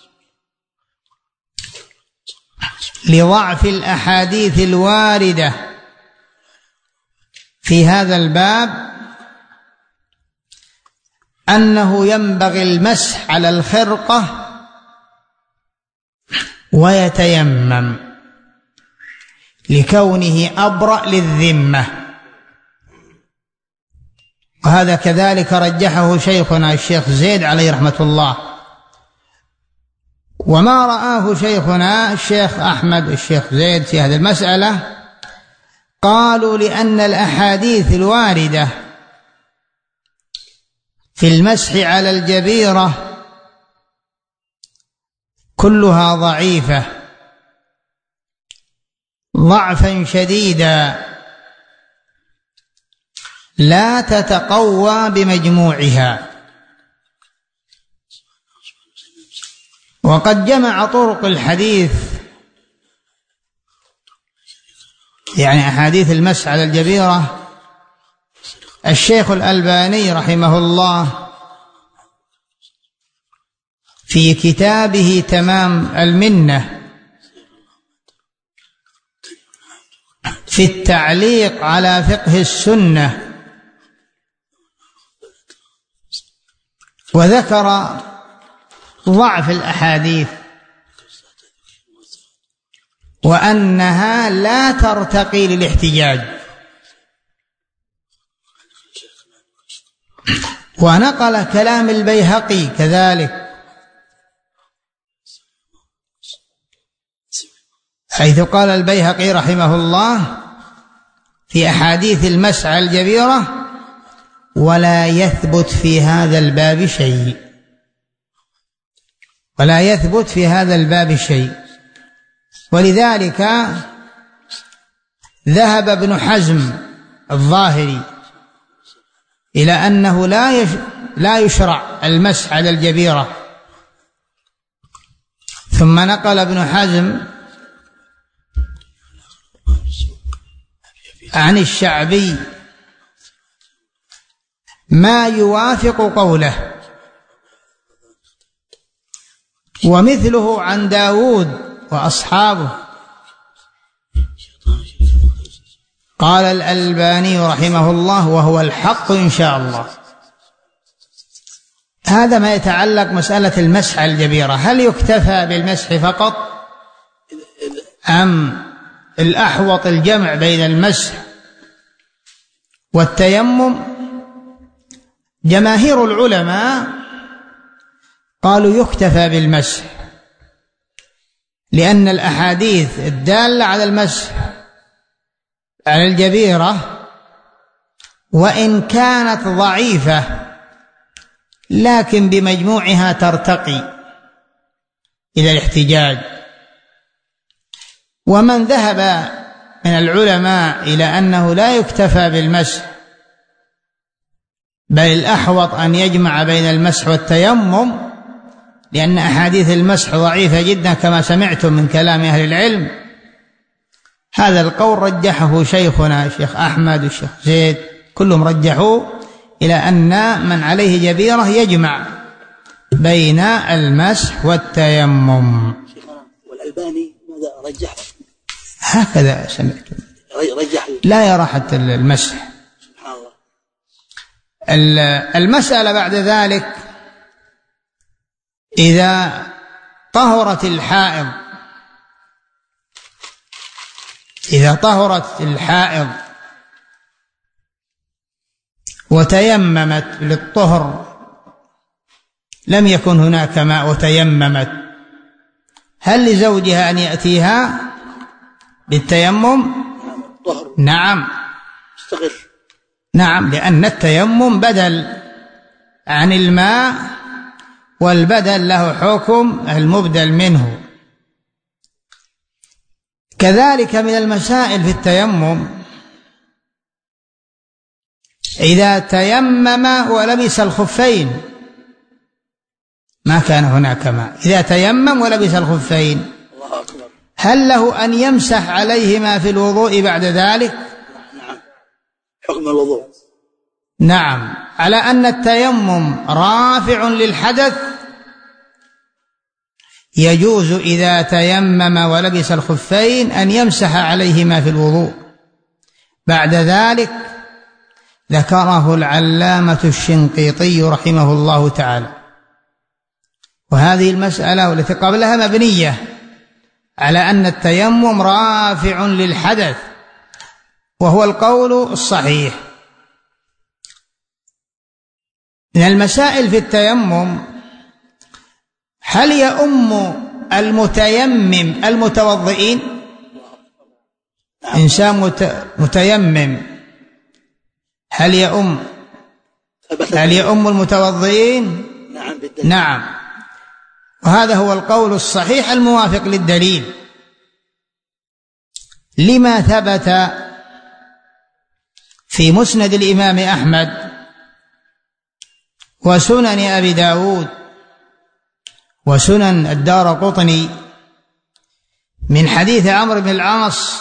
لضعف الأحاديث الواردة في هذا الباب أنه ينبغي المسح على الخرقة ويتيمم لكونه أبرأ للذمة، وهذا كذلك رجحه شيخنا الشيخ زيد عليه رحمة الله. وما رآه شيخنا الشيخ أحمد الشيخ زيد في هذه المسألة قالوا لأن الأحاديث الواردة في المسح على الجبيرة كلها ضعيفة ضعفا شديدا لا تتقوى بمجموعها، وقد جمع طرق الحديث يعني أحاديث المسح على الجبيرة الشيخ الألباني رحمه الله في كتابه تمام المنة في التعليق على فقه السنة، وذكر ضعف الأحاديث وأنها لا ترتقي للاحتجاج، ونقل كلام البيهقي كذلك حيث قال البيهقي رحمه الله في أحاديث المسح على الجبيرة: ولا يثبت في هذا الباب شيء، ولا يثبت في هذا الباب شيء. ولذلك ذهب ابن حزم الظاهري إلى أنه لا لا يشرع المسح على الجبيرة، ثم نقل ابن حزم عن الشعبي ما يوافق قوله، ومثله عن داود وأصحابه. قال الألباني رحمه الله: وهو الحق إن شاء الله. هذا ما يتعلق مسألة المسح على الجبيرة، هل يكتفى بالمسح فقط أم الأحوط الجمع بين المسح والتيمم؟ جماهير العلماء قالوا يكتفى بالمسح، لأن الأحاديث الدالة على المسح على الجبيرة وإن كانت ضعيفة لكن بمجموعها ترتقي إلى الاحتجاج. ومن ذهب من العلماء إلى أنه لا يكتفى بالمسح بل الأحوط أن يجمع بين المسح والتيمم، لأن أحاديث المسح ضعيفة جدا كما سمعتم من كلام أهل العلم، هذا القول رجحه شيخنا الشيخ أحمد والشيخ زيد، كلهم رجحوا إلى أن من عليه جبيرة يجمع بين المسح والتيمم. والألباني ماذا رجح؟ هكذا سمعت، رجح لا يرى حتى المسح. سبحان الله. المسألة بعد ذلك إذا طهرت الحائض إذا طهرت الحائض وتيممت للطهر، لم يكن هناك ماء وتيممت، هل لزوجها أن يأتيها بالتيمم؟ نعم مستغل. نعم، لأن التيمم بدل عن الماء، والبدل له حكم المبدل منه. كذلك من المسائل في التيمم إذا تيمم ولبس الخفين، ما كان هناك ماء، إذا تيمم ولبس الخفين هل له أن يمسح عليهما في الوضوء بعد ذلك؟ نعم، حكم الوضوء. نعم، على أن التيمم رافع للحدث، يجوز إذا تيمم ولبس الخفين أن يمسح عليهما في الوضوء. بعد ذلك ذكره العلامة الشنقيطي رحمه الله تعالى، وهذه المسألة والتي قبلها مبنية على أن التيمم رافع للحدث، وهو القول الصحيح. من المسائل في التيمم: هل يؤم المتيمم المتوضئين؟ إنسان متيمم هل يؤم هل يؤم المتوضئين؟ نعم، وهذا هو القول الصحيح الموافق للدليل، لما ثبت في مسند الإمام أحمد وسنن أبي داود وسنن الدارقطني من حديث عمرو بن العاص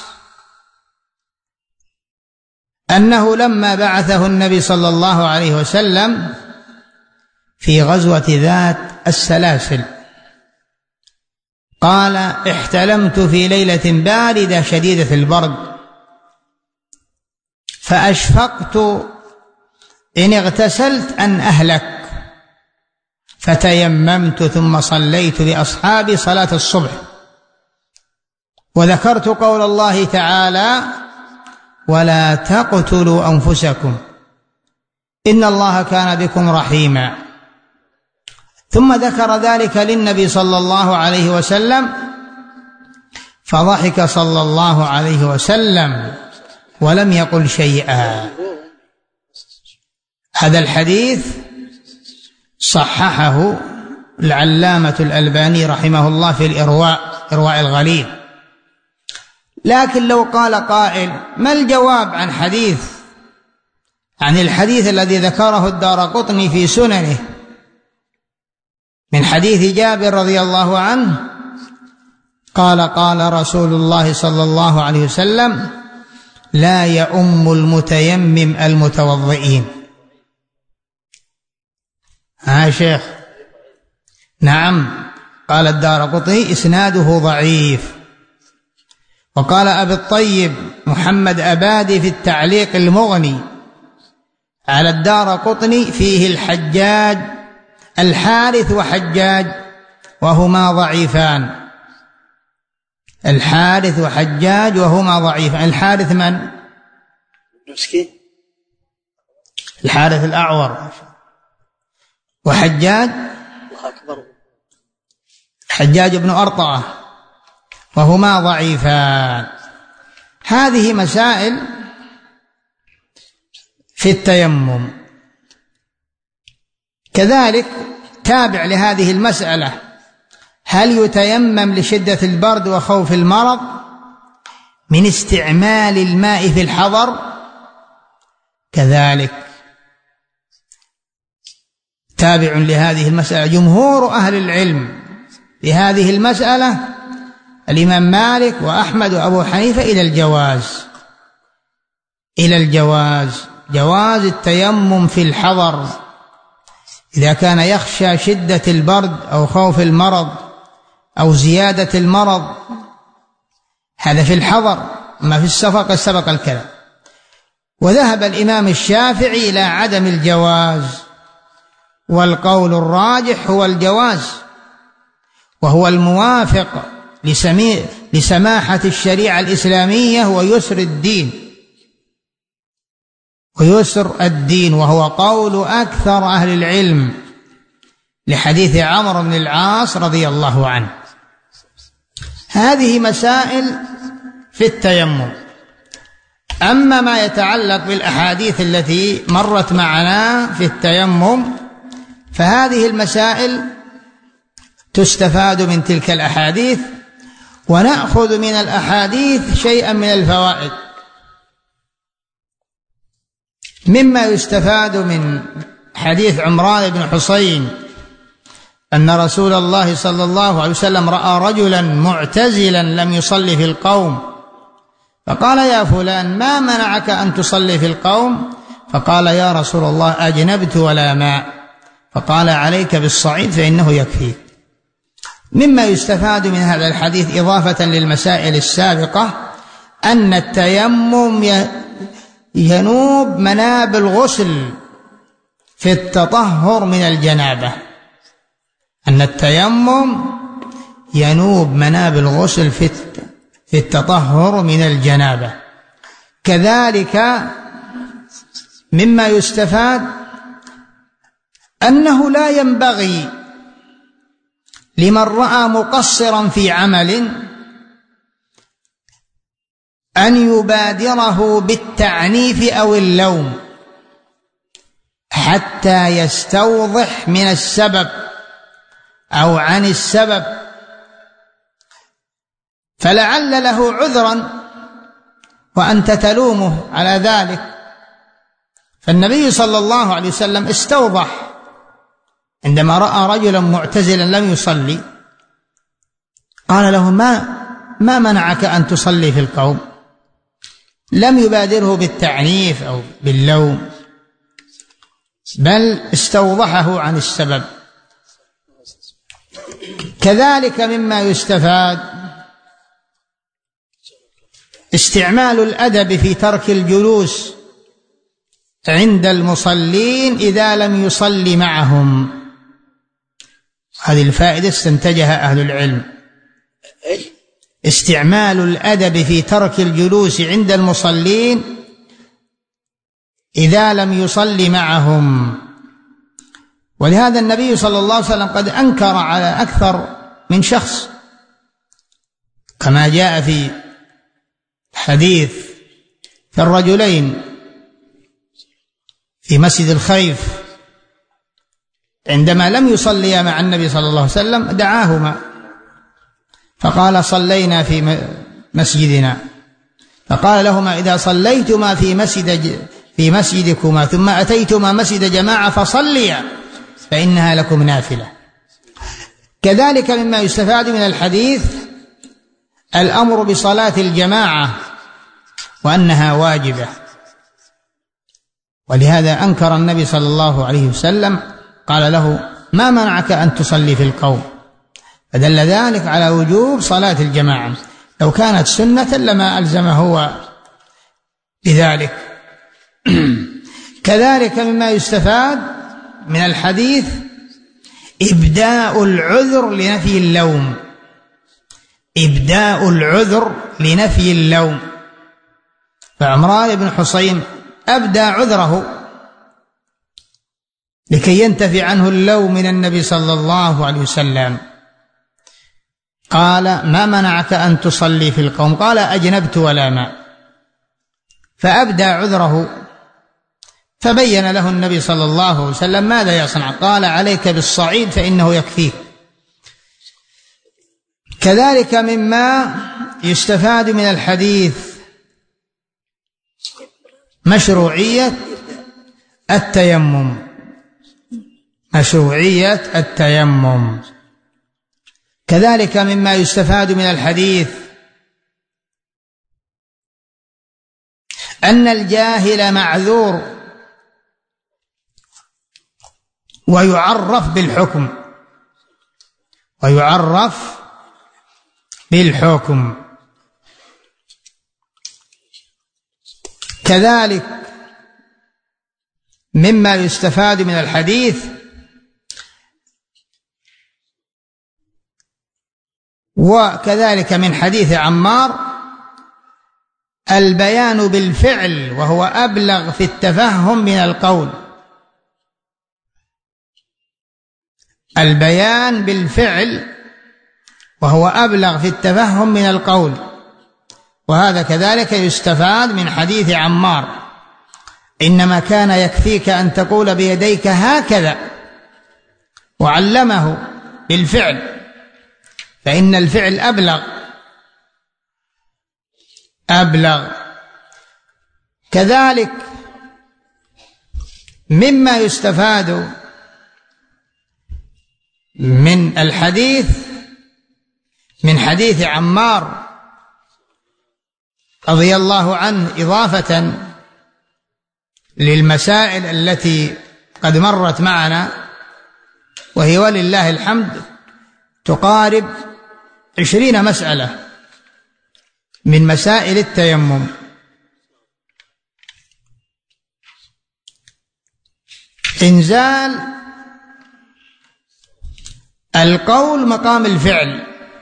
أنه لما بعثه النبي صلى الله عليه وسلم في غزوة ذات السلاسل قال: احتلمت في ليلة باردة شديدة البرد، فأشفقت إن اغتسلت أن أهلك، فتيممت ثم صليت بأصحابي صلاة الصبح، وذكرت قول الله تعالى: ولا تقتلوا أنفسكم إن الله كان بكم رحيما. ثم ذكر ذلك للنبي صلى الله عليه وسلم، فضحك صلى الله عليه وسلم ولم يقل شيئا. هذا الحديث صححه العلامة الألباني رحمه الله في الإرواء إرواء الغليل. لكن لو قال قائل: ما الجواب عن حديث عن الحديث الذي ذكره الدارقطني في سننه من حديث جابر رضي الله عنه قال: قال رسول الله صلى الله عليه وسلم: لا يؤم المتيمم المتوضئين. ها شيخ؟ نعم، قال الدارقطني: إسناده ضعيف. وقال أبي الطيب محمد أبادي في التعليق المغني على الدارقطني: فيه الحجاج الحارث وحجاج وهما ضعيفان. الحارث وحجاج وهما ضعيفان. الحارث من؟ مسكين، الحارث الأعور. وحجاج حجاج بن أرطعة وهما ضعيفان. هذه مسائل في التيمم. كذلك تابع لهذه المسألة: هل يتيمم لشدة البرد وخوف المرض من استعمال الماء في الحضر؟ كذلك تابع لهذه المسألة جمهور أهل العلم لهذه المسألة الإمام مالك وأحمد وأبو حنيفة إلى الجواز إلى الجواز جواز التيمم في الحضر إذا كان يخشى شدة البرد أو خوف المرض أو زيادة المرض. هذا في الحضر، ما في السفر قد سبق الكلام. وذهب الإمام الشافعي إلى عدم الجواز، والقول الراجح هو الجواز، وهو الموافق لسماحة الشريعة الإسلامية ويسر الدين ويسر الدين وهو قول أكثر أهل العلم لحديث عمرو بن العاص رضي الله عنه. هذه مسائل في التيمم. أما ما يتعلق بالأحاديث التي مرت معنا في التيمم فهذه المسائل تستفاد من تلك الأحاديث، ونأخذ من الأحاديث شيئا من الفوائد. مما يستفاد من حديث عمران بن حسين أن رسول الله صلى الله عليه وسلم رأى رجلا معتزلا لم يصلي في القوم، فقال: يا فلان ما منعك أن تصلي في القوم؟ فقال: يا رسول الله أجنبت ولا ماء. فقال: عليك بالصعيد فإنه يكفيك. مما يستفاد من هذا الحديث إضافة للمسائل السابقة أن التيمم ينوب مناب الغسل في التطهر من الجنابة، أن التيمم ينوب مناب الغسل في التطهر من الجنابة. كذلك مما يستفاد أنه لا ينبغي لمن رأى مقصرا في عمل أن يبادره بالتعنيف أو اللوم حتى يستوضح من السبب أو عن السبب، فلعل له عذرا وأنت تلومه على ذلك. فالنبي صلى الله عليه وسلم استوضح عندما رأى رجلا معتزلا لم يصلي، قال له: ما ما منعك أن تصلي في القوم؟ لم يبادره بالتعنيف أو باللوم، بل استوضحه عن السبب. كذلك مما يستفاد استعمال الأدب في ترك الجلوس عند المصلين إذا لم يصلي معهم. هذه الفائدة استنتجها أهل العلم، استعمال الأدب في ترك الجلوس عند المصلين إذا لم يصلي معهم. ولهذا النبي صلى الله عليه وسلم قد أنكر على أكثر من شخص، كما جاء في حديث في الرجلين في مسجد الخيف عندما لم يصليا مع النبي صلى الله عليه وسلم دعاهما فقال: صلينا في مسجدنا. فقال لهما: إذا صليتما في مسجد في مسجدكما ثم أتيتما مسجد جماعة فصليا فإنها لكم نافلة. كذلك مما يستفاد من الحديث الأمر بصلاة الجماعة وأنها واجبة، ولهذا أنكر النبي صلى الله عليه وسلم، قال له: ما منعك أن تصلي في القوم؟ فدل ذلك على وجوب صلاة الجماعة. لو كانت سنة لما ألزمه هو بذلك. كذلك مما يستفاد من الحديث إبداء العذر لنفي اللوم، إبداء العذر لنفي اللوم. فعمران بن حصين أبدى عذره لكي ينتفي عنه اللوم من النبي صلى الله عليه وسلم. قال: ما منعك أن تصلي في القوم؟ قال: أجنبت ولا ماء. فأبدى عذره، فبين له النبي صلى الله عليه وسلم ماذا يصنع. قال: عليك بالصعيد فإنه يكفيك. كذلك مما يستفاد من الحديث مشروعية التيمم، مشروعية التيمم. كذلك مما يستفاد من الحديث أن الجاهل معذور ويعرف بالحكم، ويعرف بالحكم. كذلك مما يستفاد من الحديث وكذلك من حديث عمار البيان بالفعل وهو أبلغ في التفهم من القول، البيان بالفعل وهو أبلغ في التفهم من القول. وهذا كذلك يستفاد من حديث عمار: إنما كان يكفيك أن تقول بيديك هكذا، وعلمه بالفعل، فإن الفعل أبلغ أبلغ. كذلك مما يستفاد من الحديث من حديث عمار رضي الله عنه إضافة للمسائل التي قد مرت معنا، وهي ولله الحمد تقارب عشرين مسألة من مسائل التيمم. إنزال القول مقام الفعل،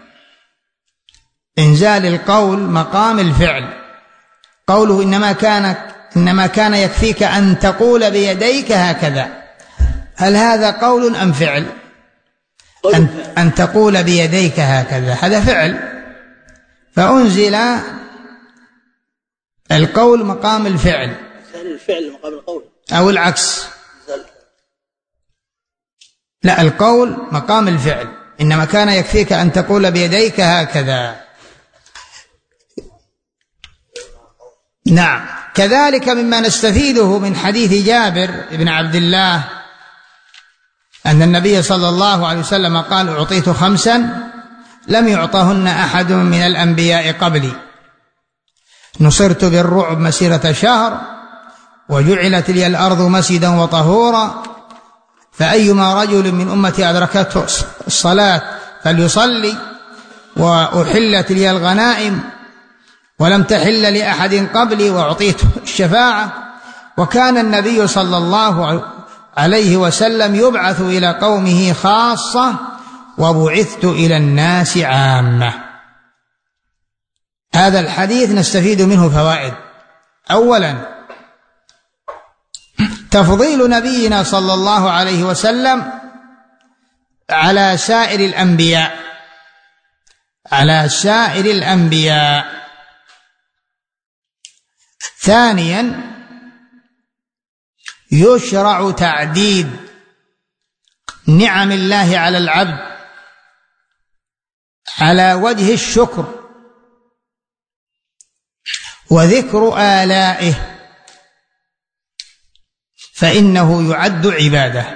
إنزال القول مقام الفعل. قوله إنما كان إنما كان يكفيك أن تقول بيديك هكذا، هل هذا قول أم فعل؟ أن, أن تقول بيديك هكذا هذا فعل، فأنزل القول مقام الفعل الفعل مقام القول أو العكس. لا، القول مقام الفعل، إنما كان يكفيك أن تقول بيديك هكذا. نعم. كذلك مما نستفيده من حديث جابر بن عبد الله أن النبي صلى الله عليه وسلم قال: أعطيت خمسا لم يعطهن أحد من الأنبياء قبلي، نصرت بالرعب مسيرة شهر، وجعلت لي الأرض مسجدا وطهورا، فأيما رجل من أمتي أدركته الصلاة فليصلي، وأحلت لي الغنائم ولم تحل لأحد قبلي، وأعطيت الشفاعة. وكان النبي صلى الله عليه وسلم يبعث إلى قومه خاصة، وبعثت إلى الناس عامة. هذا الحديث نستفيد منه فوائد. أولا، تفضيل نبينا صلى الله عليه وسلم على سائر الأنبياء على سائر الأنبياء. ثانيا، يشرع تعديد نعم الله على العبد على وجه الشكر وذكر آلائه، فإنه يعد عبادة.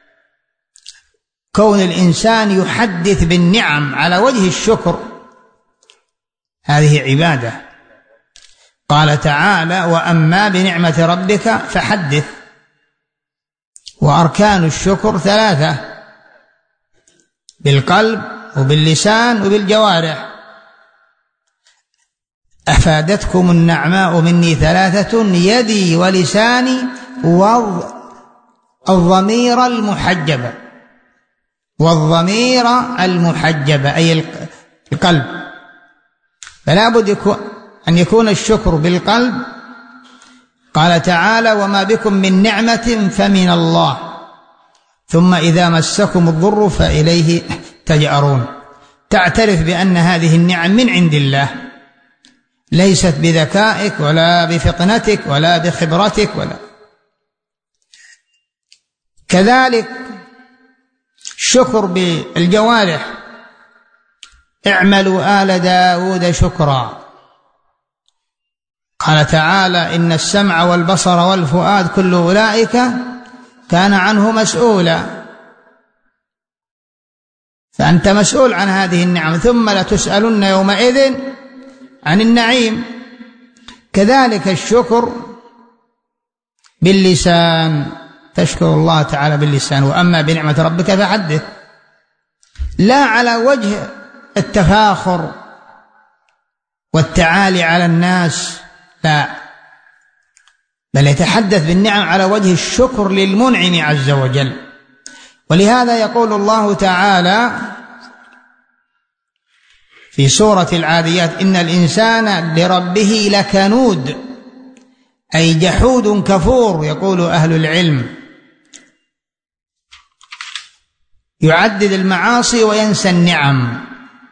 كون الإنسان يحدث بالنعم على وجه الشكر هذه عبادة. قال تعالى: وأما بنعمة ربك فحدث. وأركان الشكر ثلاثة: بالقلب وباللسان وبالجوارح. أفادتكم النعماء مني ثلاثة: يدي ولساني والضمير المحجبة والضمير المحجبة أي القلب. فلا بد أن يكون الشكر بالقلب. قال تعالى: وما بكم من نعمة فمن الله، ثم إذا مسكم الضر فإليه تجأرون. تعترف بأن هذه النعم من عند الله، ليست بذكائك ولا بفطنتك ولا بخبرتك ولا. كذلك شكر بالجوارح: اعملوا آل داود شكرا. قال تعالى: إن السمع والبصر والفؤاد كل أولئك كان عنه مسؤولا. فأنت مسؤول عن هذه النعم، ثم لتسألن يومئذ عن النعيم. كذلك الشكر باللسان، تشكر الله تعالى باللسان. وأما بنعمة ربك فحدث، لا على وجه التفاخر والتعالي على الناس، لا، بل يتحدث بالنعم على وجه الشكر للمنعم عز وجل. ولهذا يقول الله تعالى في سورة العاديات: إن الإنسان لربه لكنود، أي جحود كفور. يقول أهل العلم: يعدد المعاصي وينسى النعم،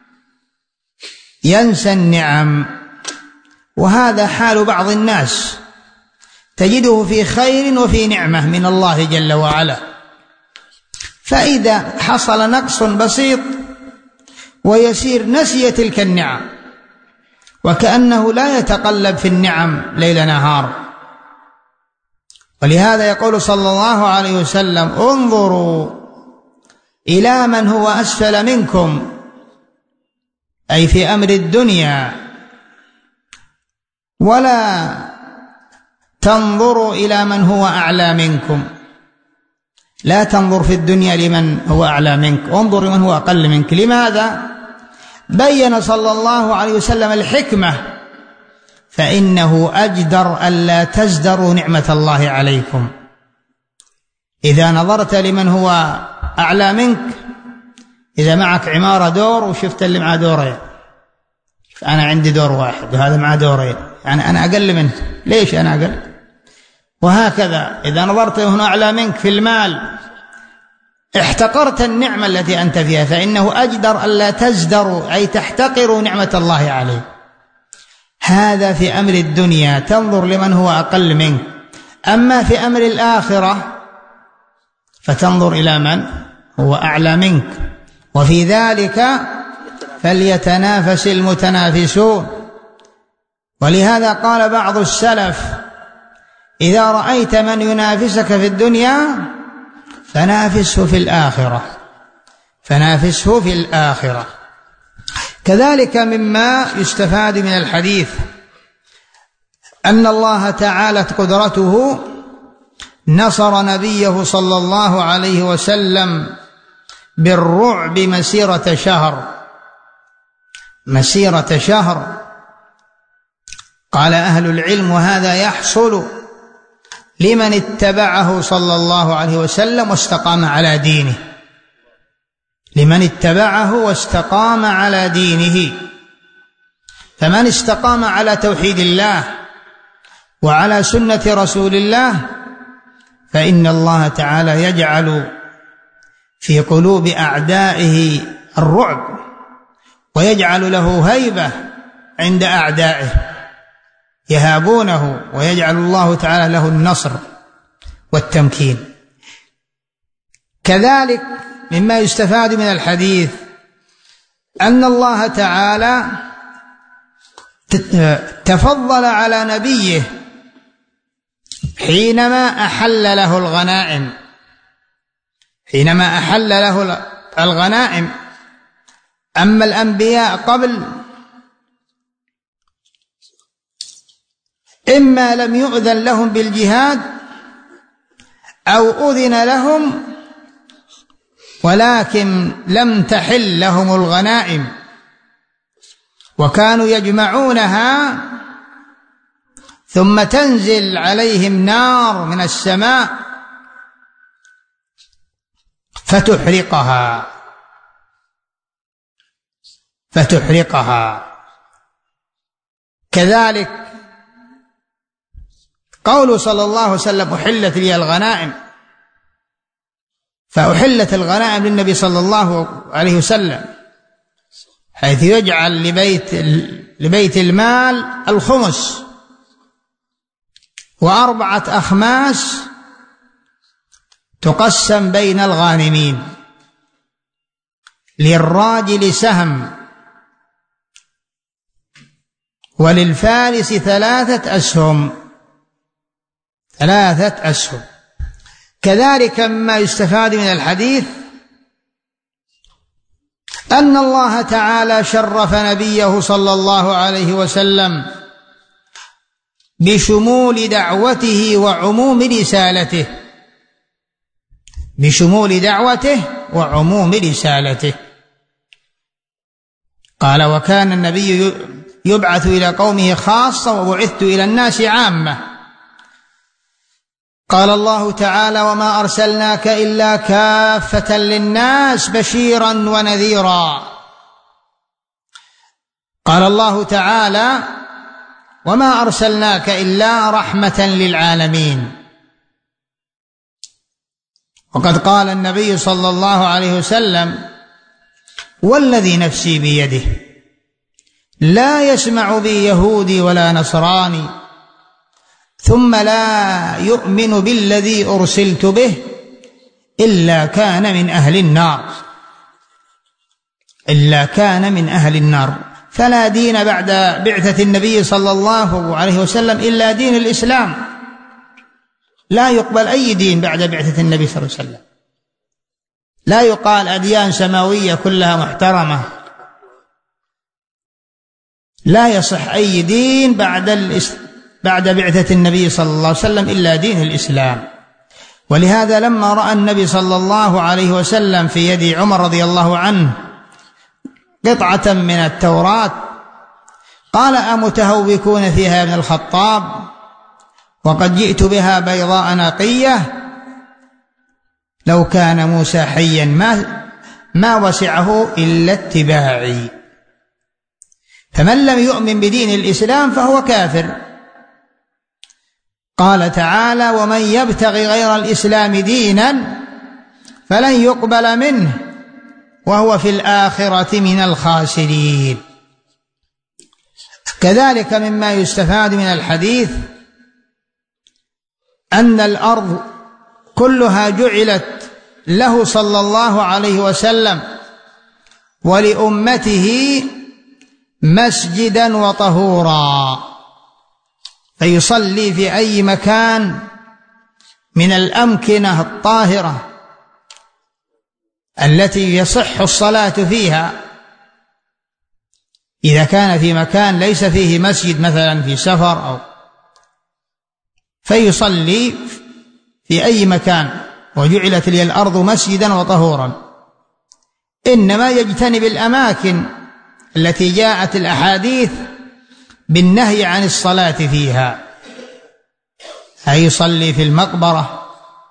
ينسى النعم. وهذا حال بعض الناس، تجده في خير وفي نعمة من الله جل وعلا، فإذا حصل نقص بسيط ويسير نسي تلك النعم، وكأنه لا يتقلب في النعم ليل نهار. ولهذا يقول صلى الله عليه وسلم: انظروا إلى من هو أسفل منكم، أي في أمر الدنيا، ولا تنظروا إلى من هو أعلى منكم. لا تنظر في الدنيا لمن هو أعلى منك، انظر لمن هو أقل منك. لماذا؟ بين صلى الله عليه وسلم الحكمة، فإنه أجدر ألا تزدروا نعمة الله عليكم. إذا نظرت لمن هو أعلى منك، إذا معك عمارة دور وشفت اللي معه دورين، أنا عندي دور واحد وهذا معه دورين، يعني أنا أقل منه، ليش أنا أقل؟ وهكذا إذا نظرت هنا أعلى منك في المال احتقرت النعمة التي أنت فيها، فإنه أجدر ألا تزدروا، أي تحتقروا نعمة الله عليه. هذا في أمر الدنيا، تنظر لمن هو أقل منك. أما في أمر الآخرة فتنظر إلى من هو أعلى منك، وفي ذلك فليتنافس المتنافسون. ولهذا قال بعض السلف: إذا رأيت من ينافسك في الدنيا فنافسه في الآخرة، فنافسه في الآخرة. كذلك مما يستفاد من الحديث أن الله تعالت قدرته نصر نبيه صلى الله عليه وسلم بالرعب مسيرة شهر، مسيرة شهر. قال أهل العلم: وهذا يحصل لمن اتبعه صلى الله عليه وسلم واستقام على دينه، لمن اتبعه واستقام على دينه. فمن استقام على توحيد الله وعلى سنة رسول الله فإن الله تعالى يجعل في قلوب أعدائه الرعب، ويجعل له هيبة عند أعدائه يهابونه، ويجعل الله تعالى له النصر والتمكين. كذلك مما يستفاد من الحديث أن الله تعالى تفضل على نبيه حينما أحل له الغنائم، حينما أحل له الغنائم. أما الأنبياء قبل إما لم يؤذن لهم بالجهاد أو أذن لهم ولكن لم تحل لهم الغنائم، وكانوا يجمعونها ثم تنزل عليهم نار من السماء فتحرقها فتحرقها كذلك قوله صلى الله عليه وسلم: أحلت لي الغنائم، فأحلت الغنائم للنبي صلى الله عليه وسلم، حيث يجعل لبيت لبيت المال الخمس وأربعة أخماس تقسم بين الغانمين، للراجل سهم وللفارس ثلاثة أسهم، ثلاثة أسهم. كذلك مما يستفاد من الحديث أن الله تعالى شرف نبيه صلى الله عليه وسلم بشمول دعوته وعموم رسالته، بشمول دعوته وعموم رسالته. قال: وكان النبي يبعث إلى قومه خاصة وبعثت إلى الناس عامة. قال الله تعالى: وما أرسلناك إلا كافة للناس بشيرا ونذيرا. قال الله تعالى: وما أرسلناك إلا رحمة للعالمين. وقد قال النبي صلى الله عليه وسلم: والذي نفسي بيده لا يسمع بي يهودي ولا نصراني ثم لا يؤمن بالذي أرسلت به إلا كان من أهل النار، إلا كان من أهل النار. فلا دين بعد بعثة النبي صلى الله عليه وسلم إلا دين الإسلام، لا يقبل أي دين بعد بعثة النبي صلى الله عليه وسلم. لا يقال أديان سماوية كلها محترمة، لا يصح أي دين بعد الإس... بعد بعثة النبي صلى الله عليه وسلم إلا دين الإسلام. ولهذا لما رأى النبي صلى الله عليه وسلم في يد عمر رضي الله عنه قطعة من التوراة قال: أمتهوكون فيها يا ابن الخطاب وقد جئت بها بيضاء نقية، لو كان موسى حيا ما ما وسعه إلا اتباعي. فمن لم يؤمن بدين الإسلام فهو كافر. قال تعالى: ومن يبتغي غير الإسلام دينا فلن يقبل منه وهو في الآخرة من الخاسرين. كذلك مما يستفاد من الحديث أن الأرض كلها جعلت له صلى الله عليه وسلم ولأمته مسجدا وطهورا، فيصلي في أي مكان من الأمكنة الطاهرة التي يصح الصلاة فيها. إذا كان في مكان ليس فيه مسجد مثلا في سفر أو فيصلي في أي مكان، وجعلت لي الأرض مسجدا وطهورا. إنما يجتنب الأماكن التي جاءت الأحاديث بالنهي عن الصلاة فيها، أي يصلي في المقبرة،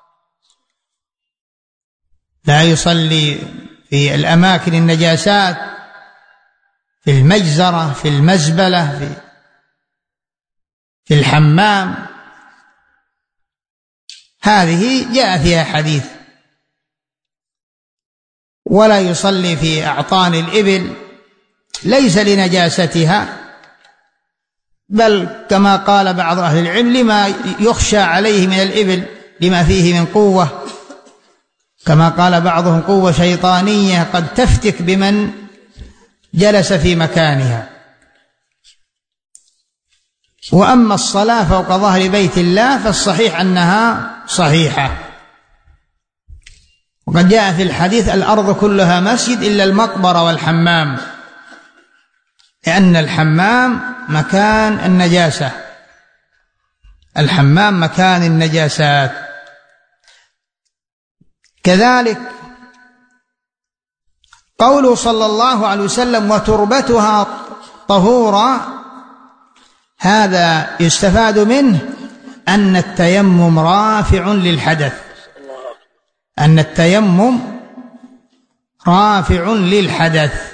لا يصلي في الأماكن النجاسات، في المجزرة، في المزبلة، في, في الحمام، هذه جاء فيها حديث. ولا يصلي في أعطان الإبل، ليس لنجاستها، بل كما قال بعض أهل العلم لما يخشى عليه من الإبل لما فيه من قوة، كما قال بعضهم قوة شيطانية قد تفتك بمن جلس في مكانها. وأما الصلاة فوق ظهر بيت الله فالصحيح أنها صحيحة. وقد جاء في الحديث: الأرض كلها مسجد إلا المقبرة والحمام، لأن الحمام مكان النجاسة، الحمام مكان النجاسات. كذلك قوله صلى الله عليه وسلم: وتربتها طهورا، هذا يستفاد منه أن التيمم رافع للحدث، أن التيمم رافع للحدث.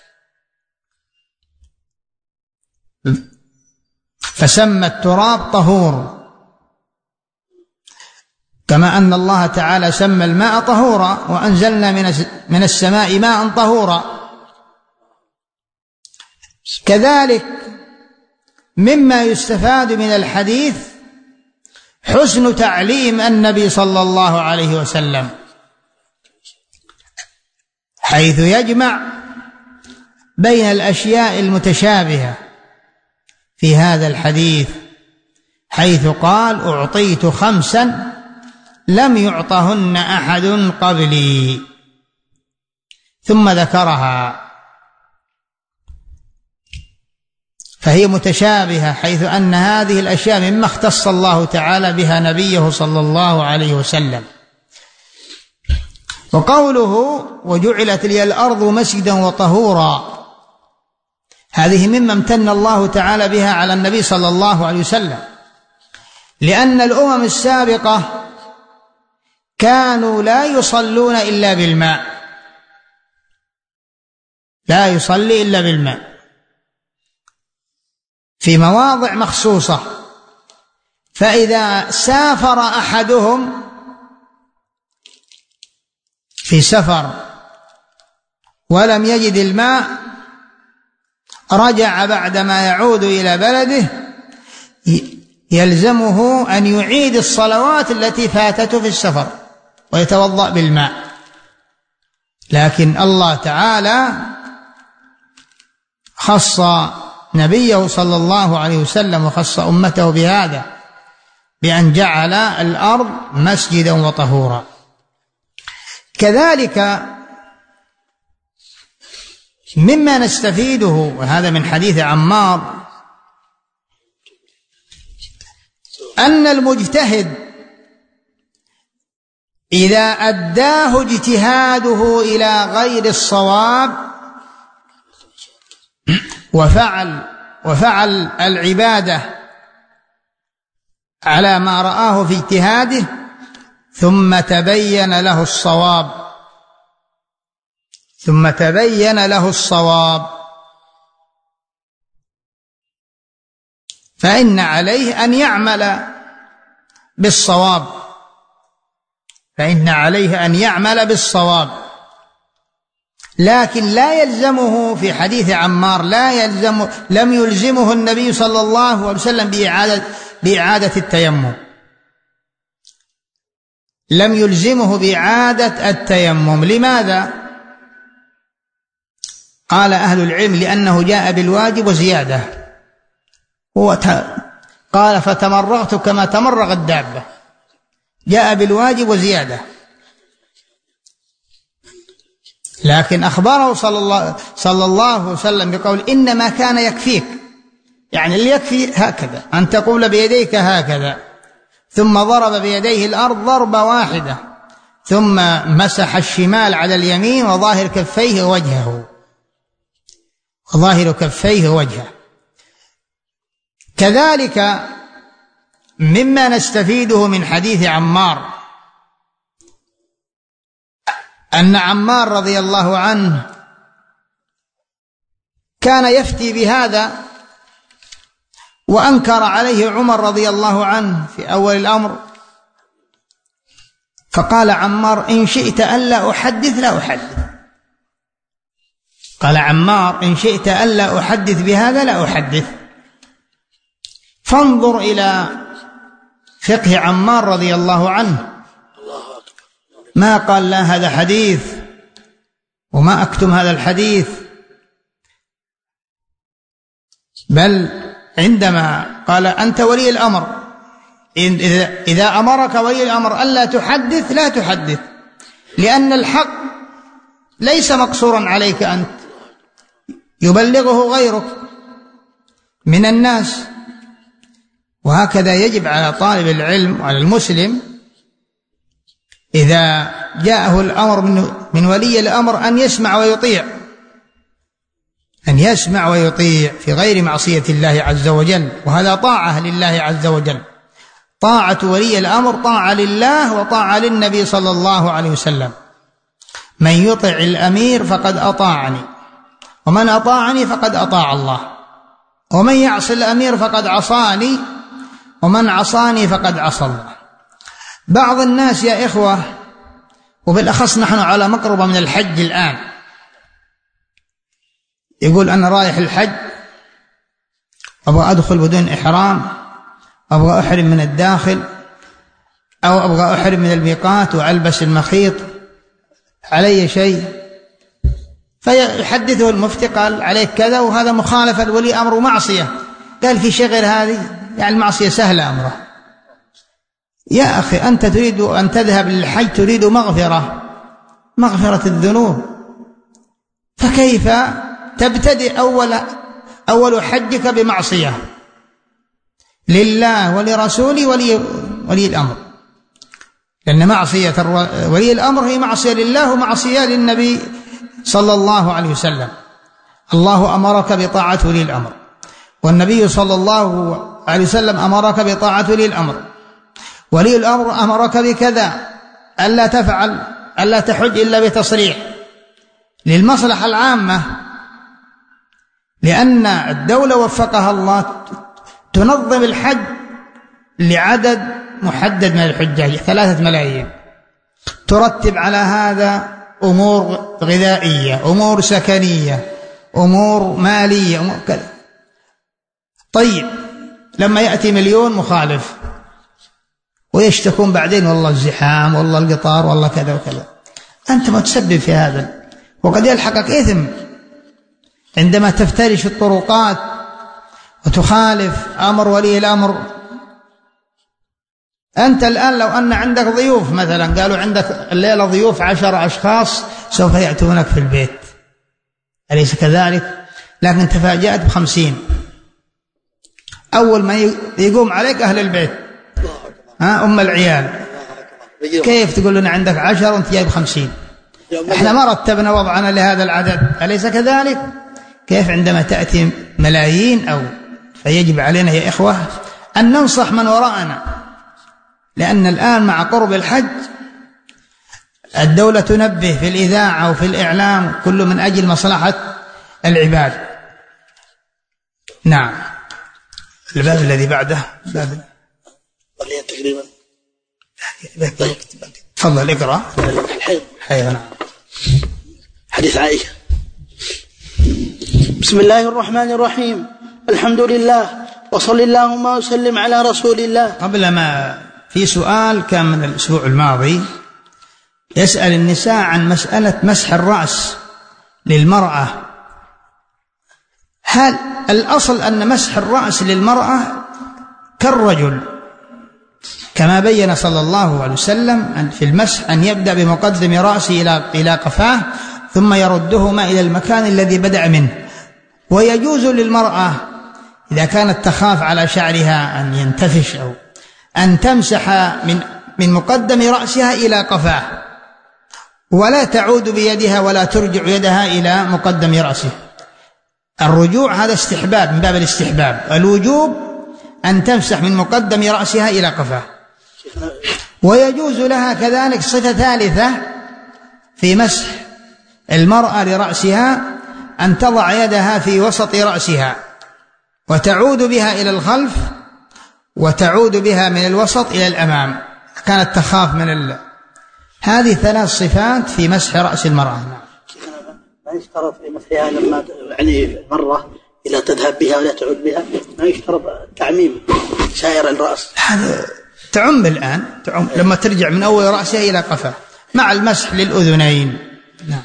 فسمى التراب طهور، كما أن الله تعالى سمى الماء طهورا: وأنزلنا من السماء ماء طهورا. كذلك مما يستفاد من الحديث حسن تعليم النبي صلى الله عليه وسلم، حيث يجمع بين الأشياء المتشابهة في هذا الحديث، حيث قال: أعطيت خمسا لم يعطهن أحد قبلي، ثم ذكرها، فهي متشابهة، حيث أن هذه الأشياء مما اختص الله تعالى بها نبيه صلى الله عليه وسلم. وقوله: وجعلت لي الأرض مسجدا وطهورا، هذه مما امتن الله تعالى بها على النبي صلى الله عليه وسلم، لأن الأمم السابقة كانوا لا يصلون إلا بالماء، لا يصلي إلا بالماء في مواضع مخصوصة. فإذا سافر أحدهم في سفر ولم يجد الماء، رجع بعدما يعود إلى بلده يلزمه أن يعيد الصلوات التي فاتته في السفر ويتوضأ بالماء. لكن الله تعالى خص نبيه صلى الله عليه وسلم وخص أمته بهذا، بأن جعل الأرض مسجدا وطهورا. كذلك مما نستفيده، وهذا من حديث عمار، أن المجتهد إذا أداه اجتهاده إلى غير الصواب وفعل وفعل العبادة على ما رآه في اجتهاده ثم تبين له الصواب ثم تبين له الصواب فإن عليه أن يعمل بالصواب فإن عليه أن يعمل بالصواب لكن لا يلزمه في حديث عمار لا يلزم لم يلزمه النبي صلى الله عليه وسلم بإعادة, بإعادة التيمم لم يلزمه بإعادة التيمم. لماذا؟ قال أهل العلم لأنه جاء بالواجب وزيادة. هو قال فتمرغت كما تمرغ الدابة، جاء بالواجب وزيادة، لكن أخبره صلى الله, صلى الله عليه وسلم بقول إنما كان يكفيك، يعني اللي يكفي هكذا أن تقول بيديك هكذا، ثم ضرب بيديه الأرض ضربة واحدة، ثم مسح الشمال على اليمين وظاهر كفيه وجهه وظاهر كفيه وجهه. كذلك مما نستفيده من حديث عمار أن عمار رضي الله عنه كان يفتي بهذا وأنكر عليه عمر رضي الله عنه في أول الأمر، فقال عمار إن شئت ألا أحدث لا أحدث قال عمار إن شئت ألا أحدث بهذا لا أحدث. فانظر إلى فقه عمار رضي الله عنه، ما قال لا هذا حديث وما أكتم هذا الحديث، بل عندما قال أنت ولي الأمر إذا أمرك ولي الأمر ألا تحدث لا تحدث، لأن الحق ليس مقصورا عليك أنت، يبلغه غيرك من الناس. وهكذا يجب على طالب العلم وعلى المسلم إذا جاءه الأمر من ولي الأمر أن يسمع ويطيع أن يسمع ويطيع في غير معصية الله عز وجل، وهذا طاعة لله عز وجل. طاعة ولي الأمر طاعة لله وطاعة للنبي صلى الله عليه وسلم. من يطع الأمير فقد أطاعني، ومن أطاعني فقد أطاع الله، ومن يعص الأمير فقد عصاني، ومن عصاني فقد عصى الله. بعض الناس يا إخوة، وبالأخص نحن على مقربة من الحج الآن، يقول أنا رايح الحج أبغى أدخل بدون إحرام، أبغى أحرم من الداخل، أو أبغى أحرم من الميقات وألبس المخيط، علي شيء؟ فيحدثه المفتي قال عليك كذا، وهذا مخالفة لولي أمر ومعصية. قال في شيء غير هذه؟ يعني المعصية سهلة أمره. يا أخي أنت تريد أن تذهب للحج، تريد مغفرة مغفرة الذنوب، فكيف تبتدئ أول أول حجك بمعصية لله ولرسوله ولي, ولي الأمر؟ لأن معصية ولي الأمر هي معصية لله ومعصية للنبي صلى الله عليه وسلم. الله أمرك بطاعة ولي الأمر، والنبي صلى الله عليه وسلم أمرك بطاعة ولي الأمر. ولي الأمر أمرك بكذا، ألا تفعل ألا تحج إلا بتصريح للمصلحة العامة، لأن الدولة وفقها الله تنظم الحج لعدد محدد من الحجاج، ثلاثة ملايين، ترتب على هذا أمور غذائية، أمور سكنية، أمور مالية، أمور كذا. طيب لما يأتي مليون مخالف ويشتكون بعدين والله الزحام والله القطار والله كذا وكذا، أنت متسبب في هذا، وقد يلحقك إثم عندما تفترش الطرقات وتخالف أمر ولي الأمر. أنت الآن لو أن عندك ضيوف مثلا، قالوا عندك الليلة ضيوف عشر أشخاص سوف يأتونك في البيت، أليس كذلك؟ لكن تفاجأت بخمسين، أول ما يقوم عليك أهل البيت، ها أم العيال، كيف تقول لنا عندك عشر وأنت جايب خمسين؟ إحنا ما رتبنا وضعنا لهذا العدد، أليس كذلك؟ كيف عندما تأتي ملايين؟ أو فيجب علينا يا إخوة أن ننصح من وراءنا، لأن الآن مع قرب الحج الدولة تنبه في الإذاعة وفي الإعلام، كل من أجل مصلحة العباد. نعم. الباب الذي بعده باب تقريبا. تفضل اقرأ. الحيض. حيض. نعم. حديث عائشة. بسم الله الرحمن الرحيم، الحمد لله وصلى اللهم وسلم على رسول الله. قبل ما في سؤال كان من الأسبوع الماضي يسأل النساء عن مسألة مسح الرأس للمرأة. هل الأصل أن مسح الرأس للمرأة كالرجل، كما بين صلى الله عليه وسلم في المسح أن يبدأ بمقدم رأسه إلى إلى قفاه ثم يردهما إلى المكان الذي بدأ منه. ويجوز للمرأة إذا كانت تخاف على شعرها أن ينتفش أو أن تمسح من من مقدم رأسها إلى قفاه، ولا تعود بيدها ولا ترجع يدها إلى مقدم رأسها. الرجوع هذا استحباب من باب الاستحباب، الوجوب أن تمسح من مقدم رأسها إلى قفاه. ويجوز لها كذلك صفة ثالثة في مسح المرأة لرأسها، أن تضع يدها في وسط رأسها وتعود بها إلى الخلف وتعود بها من الوسط إلى الأمام، كانت تخاف من ال... هذه ثلاث صفات في مسح رأس المرأة. ما يشترط في مسحها لما يعني مرة إذا تذهب بها ولا تعود بها، ما يشترط تعميم سائر الرأس. هذا تعم الآن، تعم لما ترجع من أول رأسها إلى قفاه مع المسح للأذنين. نعم.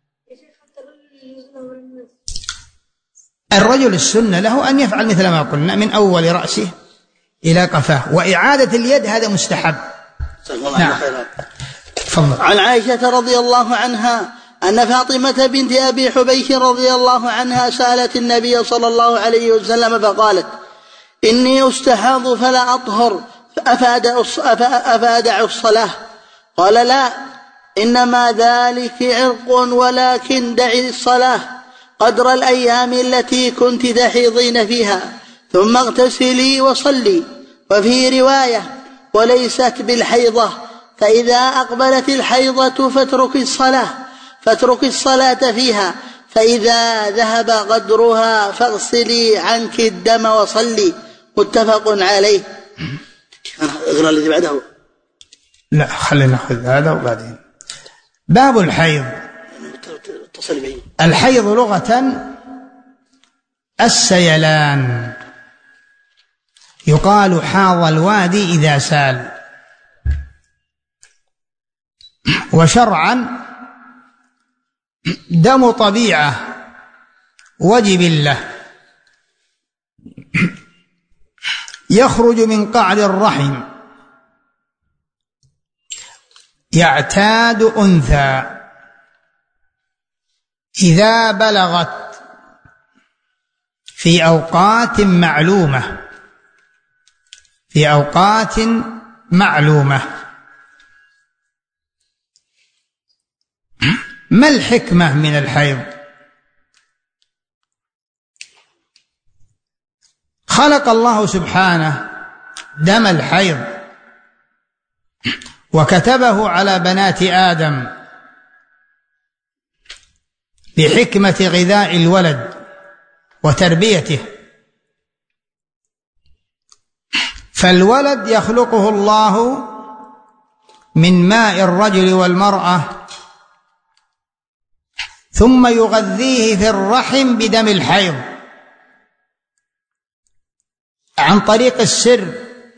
الرجل السنة له أن يفعل مثل ما قلنا من أول رأسه إلى قفاه، وإعادة اليد هذا مستحب. نعم. تفضل. عن عائشة رضي الله عنها أن فاطمة بنت أبي حبيش رضي الله عنها سألت النبي صلى الله عليه وسلم فقالت: إني أستحاض فلا أطهر أفأدع الصلاة؟ قال: لا، إنما ذلك عرق، ولكن دعي الصلاة قدر الأيام التي كنت تحيضين فيها، ثم اغتسلي وصلي. وفي رواية: وليست بالحيضة، فإذا أقبلت الحيضة فاترك الصلاة فاترك الصلاة فيها، فإذا ذهب قدرها فاغسلي عنك الدم وصلي. متفق عليه. اقرأ الذي بعده. لا، خلينا نأخذ هذا وبعدين. باب الحيض. الحيض لغة السيلان، يقال حاض الوادي إذا سال. وشرعا دم طبيعة وجبلة يخرج من قعر الرحم، يعتاد أنثى إذا بلغت في أوقات معلومة في أوقات معلومة. ما الحكمة من الحيض؟ خلق الله سبحانه دم الحيض وكتبه على بنات آدم بحكمة غذاء الولد وتربيته. فالولد يخلقه الله من ماء الرجل والمرأة، ثم يغذيه في الرحم بدم الحيض عن طريق السر.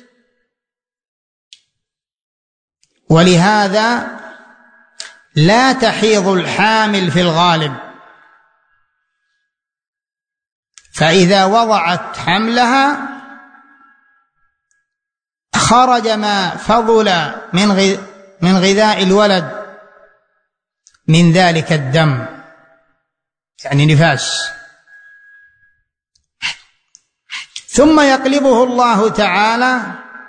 ولهذا لا تحيض الحامل في الغالب، فإذا وضعت حملها خرج ما فضل من من غذاء الولد من ذلك الدم، يعني نفاس، ثم يقلبه الله تعالى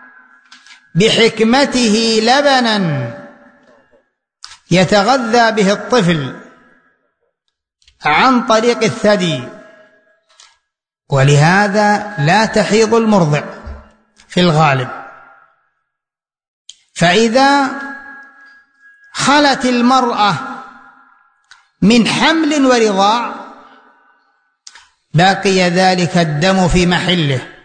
بحكمته لبنا يتغذى به الطفل عن طريق الثدي، ولهذا لا تحيض المرضع في الغالب. فإذا خلت المرأة من حمل ورضاع بقي ذلك الدم في محله،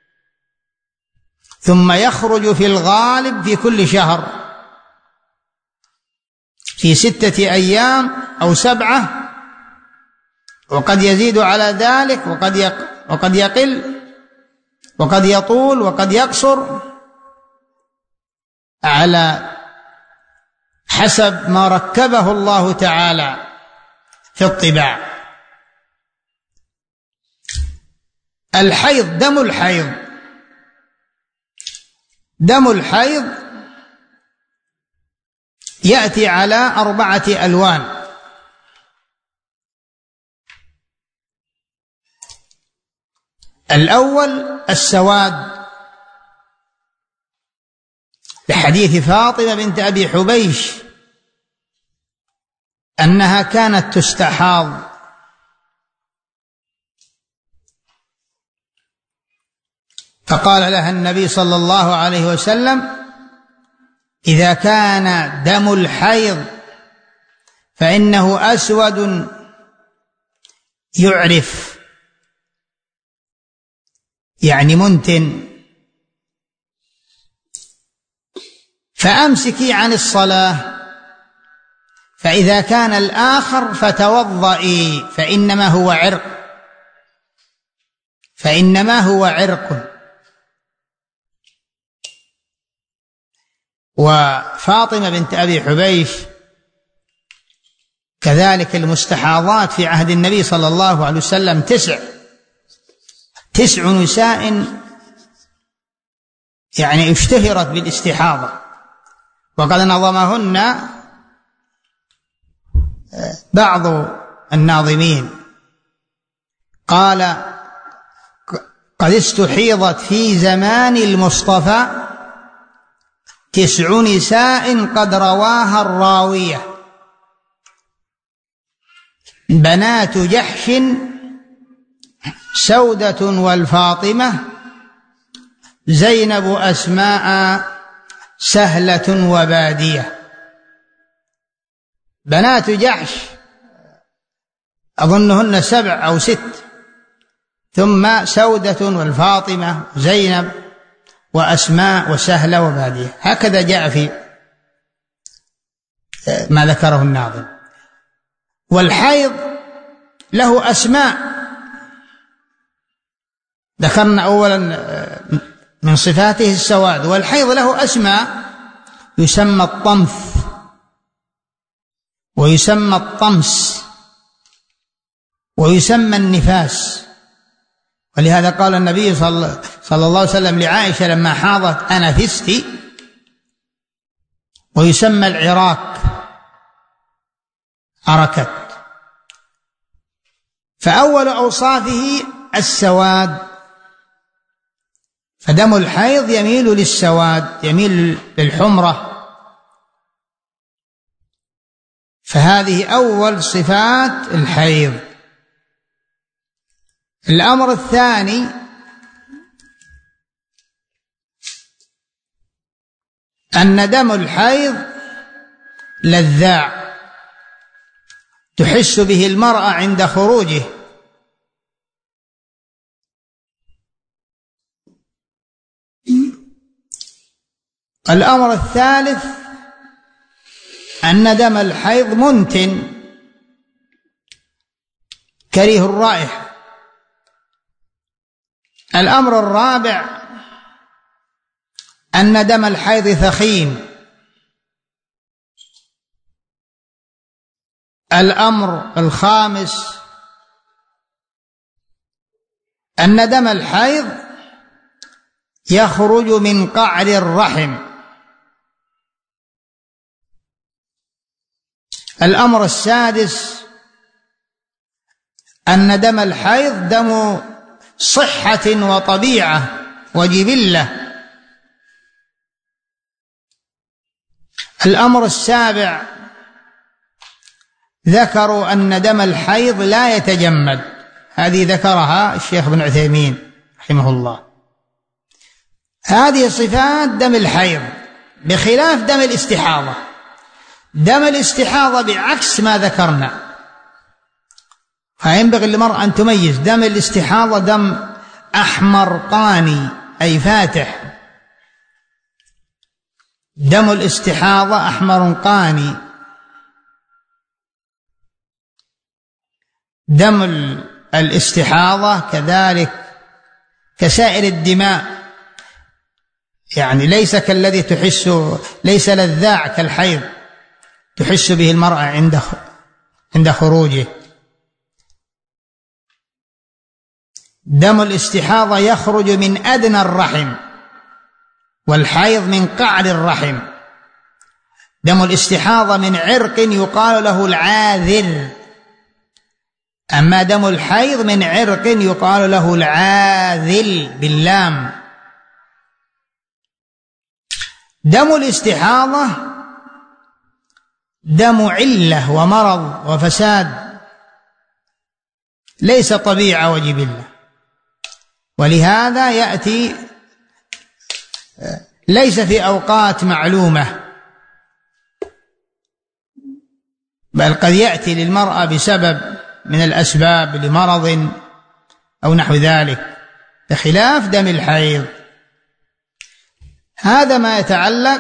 ثم يخرج في الغالب في كل شهر في ستة أيام أو سبعة، وقد يزيد على ذلك وقد وقد يقل وقد يطول وقد يقصر على حسب ما ركبه الله تعالى في الطباع. الحيض، دم الحيض دم الحيض يأتي على أربعة ألوان. الأول السواد، لحديث فاطمة بنت أبي حبيش أنها كانت تستحاض، فقال لها النبي صلى الله عليه وسلم: إذا كان دم الحيض فإنه أسود يعرف، يعني منتن، فأمسكي عن الصلاة، فإذا كان الآخر فتوضئي، فإنما هو عرق فإنما هو عرق. وفاطمة بنت أبي حبيش كذلك المستحاضات في عهد النبي صلى الله عليه وسلم تسع تسع نساء يعني اشتهرت بالاستحاضة، وقد نظمهن بعض الناظمين، قال: قد استحيضت في زمان المصطفى تسع نساء قد رواها الراوية، بنات جحش سودة والفاطمة زينب أسماء سهلة وبادية. بنات جحش أظنهن سبع أو ست، ثم سودة والفاطمة زينب وأسماء وسهلة وبادية، هكذا جاء في ما ذكره الناظم. والحيض له أسماء، ذكرنا أولا من صفاته السواد، والحيض له أسماء، يسمى الطمث ويسمى الطمس ويسمى النفاس. ولهذا قال النبي صلى الله عليه وسلم لعائشة لما حاضت: أنفستي. ويسمى العراك، عركت. فأول أوصافه السواد، فدم الحيض يميل للسواد، يميل للحمرة، فهذه أول صفات الحيض. الأمر الثاني أن دم الحيض لذاع تحس به المرأة عند خروجه، الأمر الثالث أن دم الحيض منتن كريه الرائحة. الأمر الرابع أن دم الحيض ثخين. الأمر الخامس أن دم الحيض يخرج من قعر الرحم. الأمر السادس أن دم الحيض دم صحة وطبيعة وجبلة. الأمر السابع ذكروا أن دم الحيض لا يتجمد، هذه ذكرها الشيخ ابن عثيمين رحمه الله. هذه صفات دم الحيض بخلاف دم الاستحاضة. دم الاستحاضة بعكس ما ذكرنا، فينبغي للمرأة أن تميز. دم الاستحاضة دم أحمر قاني أي فاتح، دم الاستحاضة أحمر قاني. دم الاستحاضة كذلك كسائر الدماء، يعني ليس كالذي تحس، ليس لذاع كالحيض تحس به المرأة عند عند خروجه. دم الاستحاضة يخرج من أدنى الرحم، والحيض من قعر الرحم. دم الاستحاضة من عرق يقال له العاذر، أما دم الحيض من عرق يقال له العاذل باللام. دم الاستحاضة دم علة ومرض وفساد، ليس طبيعة وجبلة، ولهذا يأتي ليس في أوقات معلومة، بل قد يأتي للمرأة بسبب من الأسباب لمرض أو نحو ذلك، بخلاف دم الحيض. هذا ما يتعلق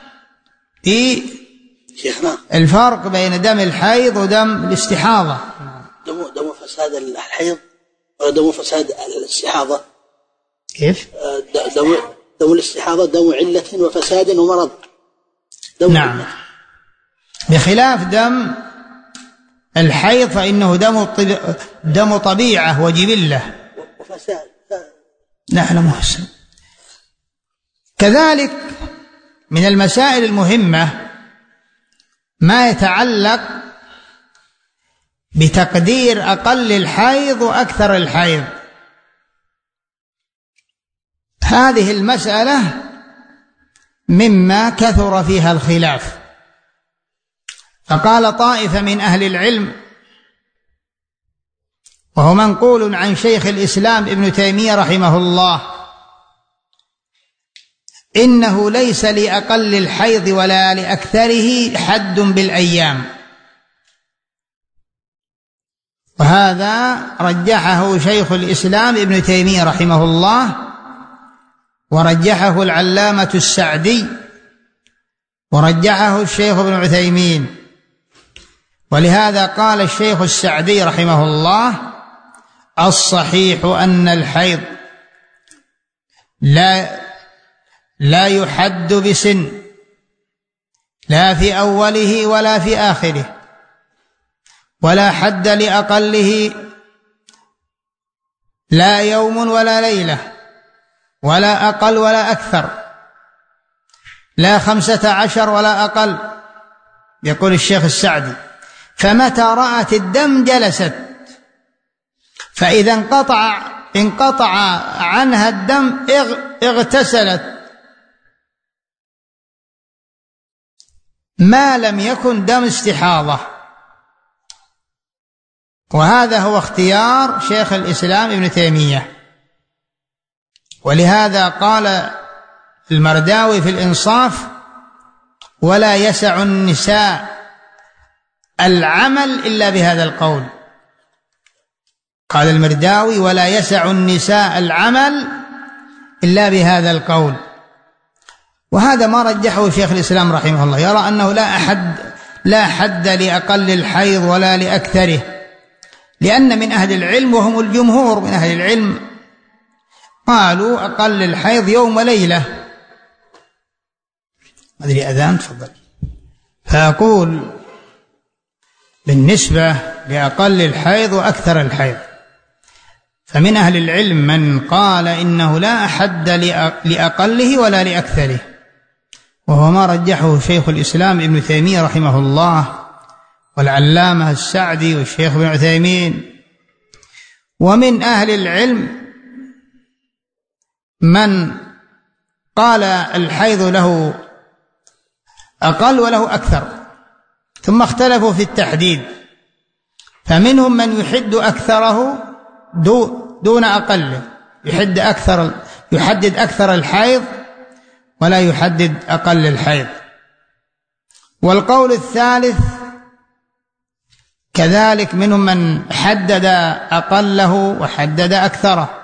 بالفرق بين دم الحيض ودم الاستحاضة. دم دم فساد الحيض ودم فساد الاستحاضة كيف؟ دم دم الاستحاضة دم علة وفساد ومرض. دم نعم علة. بخلاف دم الحيض فإنه دم دم طبيعة وجبلة وفساد. نعم محسن. كذلك من المسائل المهمة ما يتعلق بتقدير أقل الحيض وأكثر الحيض. هذه المسألة مما كثر فيها الخلاف، فقال طائفة من أهل العلم، وهو منقول عن شيخ الإسلام ابن تيمية رحمه الله، إنه ليس لأقل الحيض ولا لأكثره حد بالأيام، وهذا رجحه شيخ الإسلام ابن تيمية رحمه الله، ورجحه العلامة السعدي، ورجحه الشيخ ابن عثيمين. ولهذا قال الشيخ السعدي رحمه الله: الصحيح أن الحيض لا لا يحد بسن، لا في أوله ولا في آخره، ولا حد لأقله، لا يوم ولا ليلة، ولا أقل ولا أكثر، لا خمسة عشر ولا أقل. يقول الشيخ السعدي: فمتى رأت الدم جلست، فإذا انقطع انقطع عنها الدم اغتسلت، ما لم يكن دم استحاضة. وهذا هو اختيار شيخ الإسلام ابن تيمية. ولهذا قال المرداوي في الإنصاف: ولا يسع النساء العمل إلا بهذا القول. قال المرداوي: ولا يسع النساء العمل إلا بهذا القول. وهذا ما رجحه شيخ الإسلام رحمه الله، يرى أنه لا أحد لا حد لأقل الحيض ولا لأكثره، لأن من أهل العلم، وهم الجمهور من أهل العلم، قالوا أقل الحيض يوم وليلة. أدري أذان، تفضل. فأقول بالنسبة لأقل الحيض وأكثر الحيض، فمن أهل العلم من قال إنه لا حد لأقله ولا لأكثره، وهو ما رجحه شيخ الإسلام ابن تيمية رحمه الله والعلامة السعدي والشيخ ابن عثيمين. ومن أهل العلم من قال الحيض له أقل وله أكثر، ثم اختلفوا في التحديد، فمنهم من يحد أكثره دون أقله، يحد أكثر يحدد أكثر الحيض ولا يحدد أقل الحيض. والقول الثالث كذلك منهم من حدد أقله وحدد أكثره.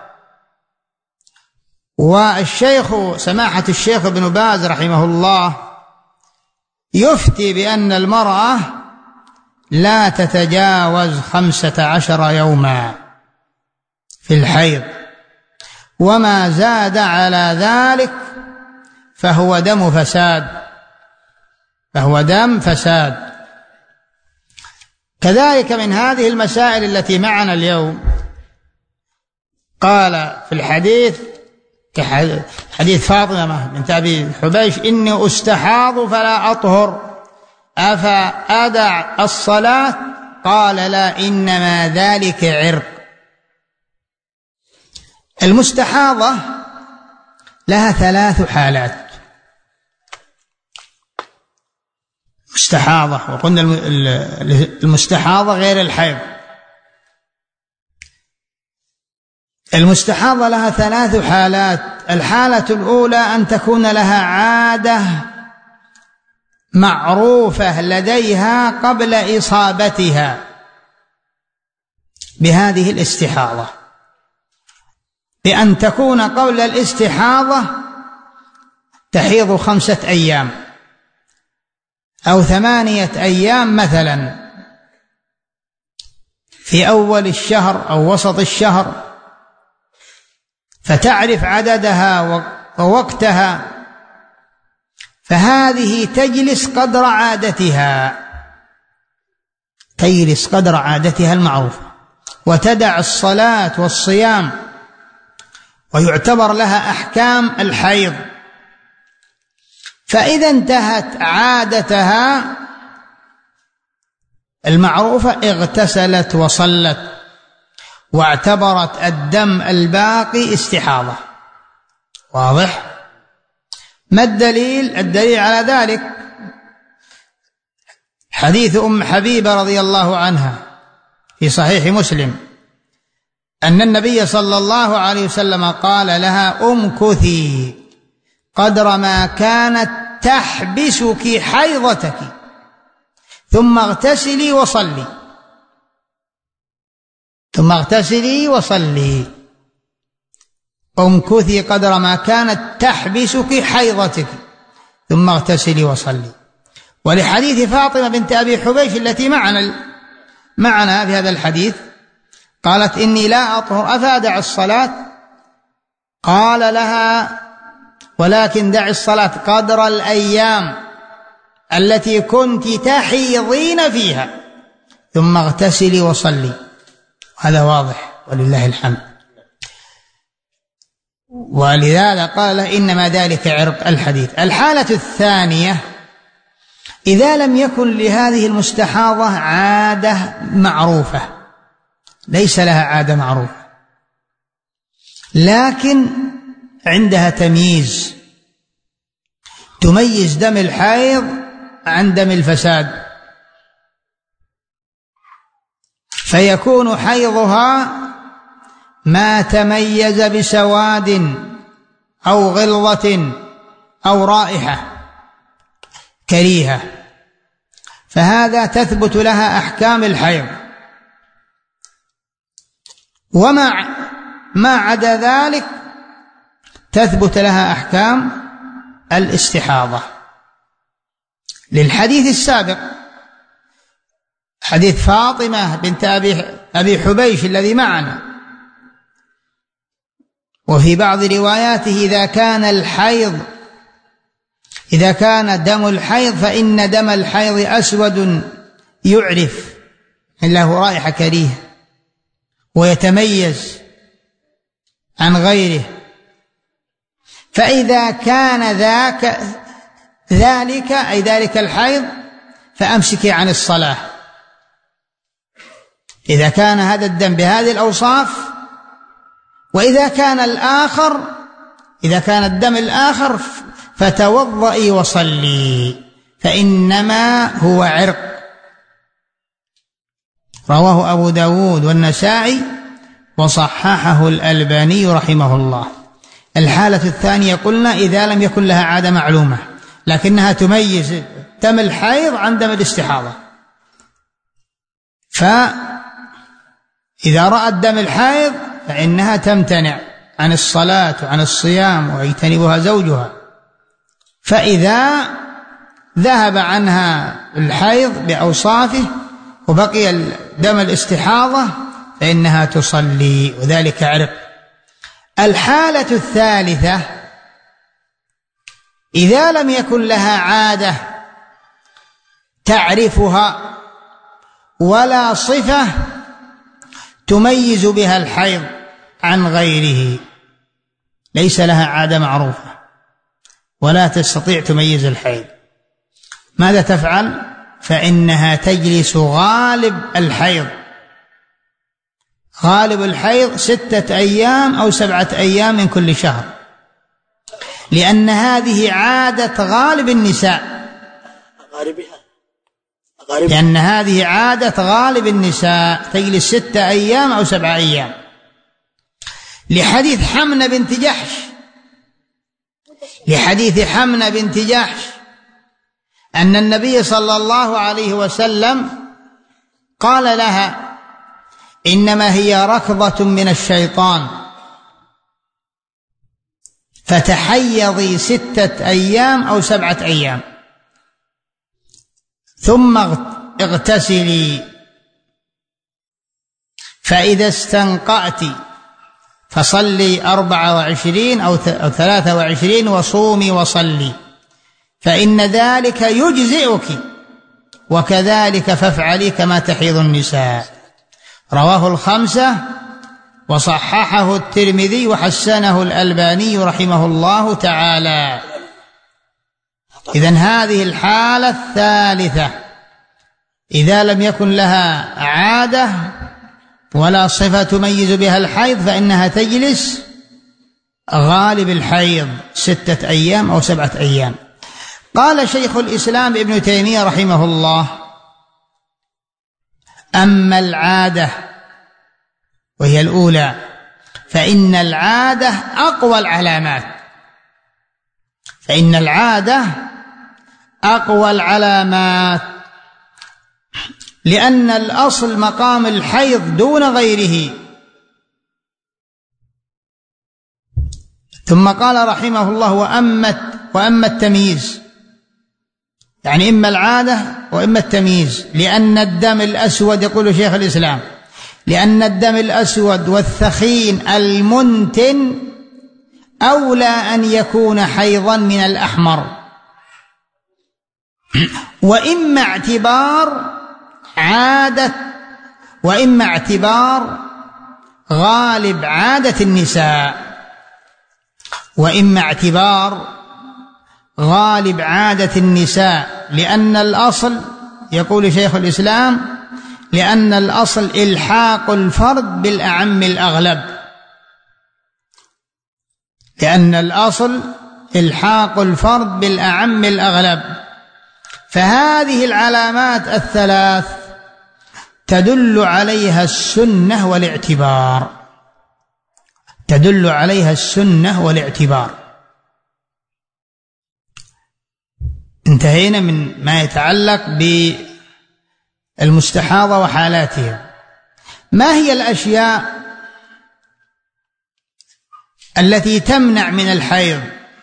والشيخ سماحة الشيخ ابن باز رحمه الله يفتي بأن المرأة لا تتجاوز خمسة عشر يوما في الحيض، وما زاد على ذلك فهو دم فساد فهو دم فساد. كذلك من هذه المسائل التي معنا اليوم قال في الحديث كحديث فاطمة بنت أبي حبيش: إني أستحاض فلا أطهر أفأدع الصلاة؟ قال: لا، إنما ذلك عرق. المستحاضة لها ثلاث حالات. مستحاضة، وقلنا المستحاضة غير الحيض. المستحاضة لها ثلاث حالات. الحالة الأولى أن تكون لها عادة معروفة لديها قبل إصابتها بهذه الاستحاضة، بأن تكون قبل الاستحاضة تحيض خمسة أيام أو ثمانية أيام مثلا في أول الشهر أو وسط الشهر، فتعرف عددها ووقتها، فهذه تجلس قدر عادتها تجلس قدر عادتها المعروفة، وتدع الصلاة والصيام، ويعتبر لها أحكام الحيض. فإذا انتهت عادتها المعروفة اغتسلت وصلت، واعتبرت الدم الباقي استحاضة. واضح؟ ما الدليل؟ الدليل على ذلك حديث أم حبيبة رضي الله عنها في صحيح مسلم أن النبي صلى الله عليه وسلم قال لها: امكثي قدر ما كانت تحبسك حيضتك ثم اغتسلي وصلي ثم اغتسلي وصلي امكثي قدر ما كانت تحبسك حيضتك ثم اغتسلي وصلي. ولحديث فاطمة بنت أبي حبيش التي معنا معنا في هذا الحديث قالت: إني لا أطهر أفأدع الصلاة؟ قال لها: ولكن دع الصلاة قدر الأيام التي كنت تحيضين فيها ثم اغتسلي وصلي. هذا واضح ولله الحمد. ولذلك قال: إنما ذلك عرق الحديث. الحالة الثانية إذا لم يكن لهذه المستحاضة عادة معروفة، ليس لها عادة معروفة، لكن عندها تمييز، تميز دم الحيض عن دم الفساد، فيكون حيضها ما تميز بسواد أو غلظة أو رائحة كريهة، فهذا تثبت لها أحكام الحيض. وما ما عدا ذلك تثبت لها أحكام الاستحاضة، للحديث السابق حديث فاطمة بنت أبي حبيش الذي معنا. وفي بعض رواياته إذا كان الحيض إذا كان دم الحيض فإن دم الحيض أسود يعرف، له رائحة كريهة ويتميز عن غيره. فإذا كان ذاك ذلك أي ذلك الحيض فأمسكي عن الصلاة. إذا كان هذا الدم بهذه الأوصاف. وإذا كان الآخر إذا كان الدم الآخر فتوضئي وصلي فإنما هو عرق. رواه أبو داود والنسائي وصححه الألباني رحمه الله. الحالة الثانية قلنا إذا لم يكن لها عادة معلومة لكنها تميز دم الحيض عن دم الاستحاضة، فإذا رأت دم الحيض فإنها تمتنع عن الصلاة وعن الصيام ويجتنبها زوجها. فإذا ذهب عنها الحيض بأوصافه وبقي دم الاستحاضة فإنها تصلي وذلك عرق. الحالة الثالثة إذا لم يكن لها عادة تعرفها ولا صفة تميز بها الحيض عن غيره، ليس لها عادة معروفة ولا تستطيع تميز الحيض، ماذا تفعل؟ فإنها تجلس غالب الحيض. غالب الحيض ستة أيام أو سبعة أيام من كل شهر، لأن هذه عادة غالب النساء لأن هذه عادة غالب النساء تجلس ستة أيام أو سبعة أيام، لحديث حمنة بنت جحش لحديث حمنة بنت جحش أن النبي صلى الله عليه وسلم قال لها إنما هي ركضة من الشيطان فتحيضي ستة أيام أو سبعة أيام ثم اغتسلي، فإذا استنقأت فصلي أربعة وعشرين أو ثلاثة وعشرين وصومي وصلي فإن ذلك يجزئك، وكذلك فافعلي كما تحيض النساء. رواه الخمسة وصححه الترمذي وحسنه الألباني رحمه الله تعالى. إذن هذه الحالة الثالثة إذا لم يكن لها عادة ولا صفة تميز بها الحيض فإنها تجلس غالب الحيض ستة أيام أو سبعة أيام. قال شيخ الإسلام ابن تيمية رحمه الله: أما العادة وهي الأولى فإن العادة أقوى العلامات فإن العادة أقوى العلامات لأن الأصل مقام الحيض دون غيره. ثم قال رحمه الله: وأما وأما التمييز، يعني إما العادة وإما التمييز، لأن الدم الأسود، يقول شيخ الإسلام، لأن الدم الأسود والثخين المنتن أولى أن يكون حيضا من الأحمر. وإما اعتبار عادة وإما اعتبار غالب عادة النساء وإما اعتبار غالب عادة النساء لأن الأصل، يقول شيخ الإسلام، لأن الأصل إلحاق الفرد بالأعم الأغلب لأن الأصل إلحاق الفرد بالأعم الأغلب. فهذه العلامات الثلاث تدل عليها السنة والاعتبار تدل عليها السنة والاعتبار. انتهينا من ما يتعلق بالمستحاضة وحالاتها. ما هي الأشياء التي تمنع من الحيض؟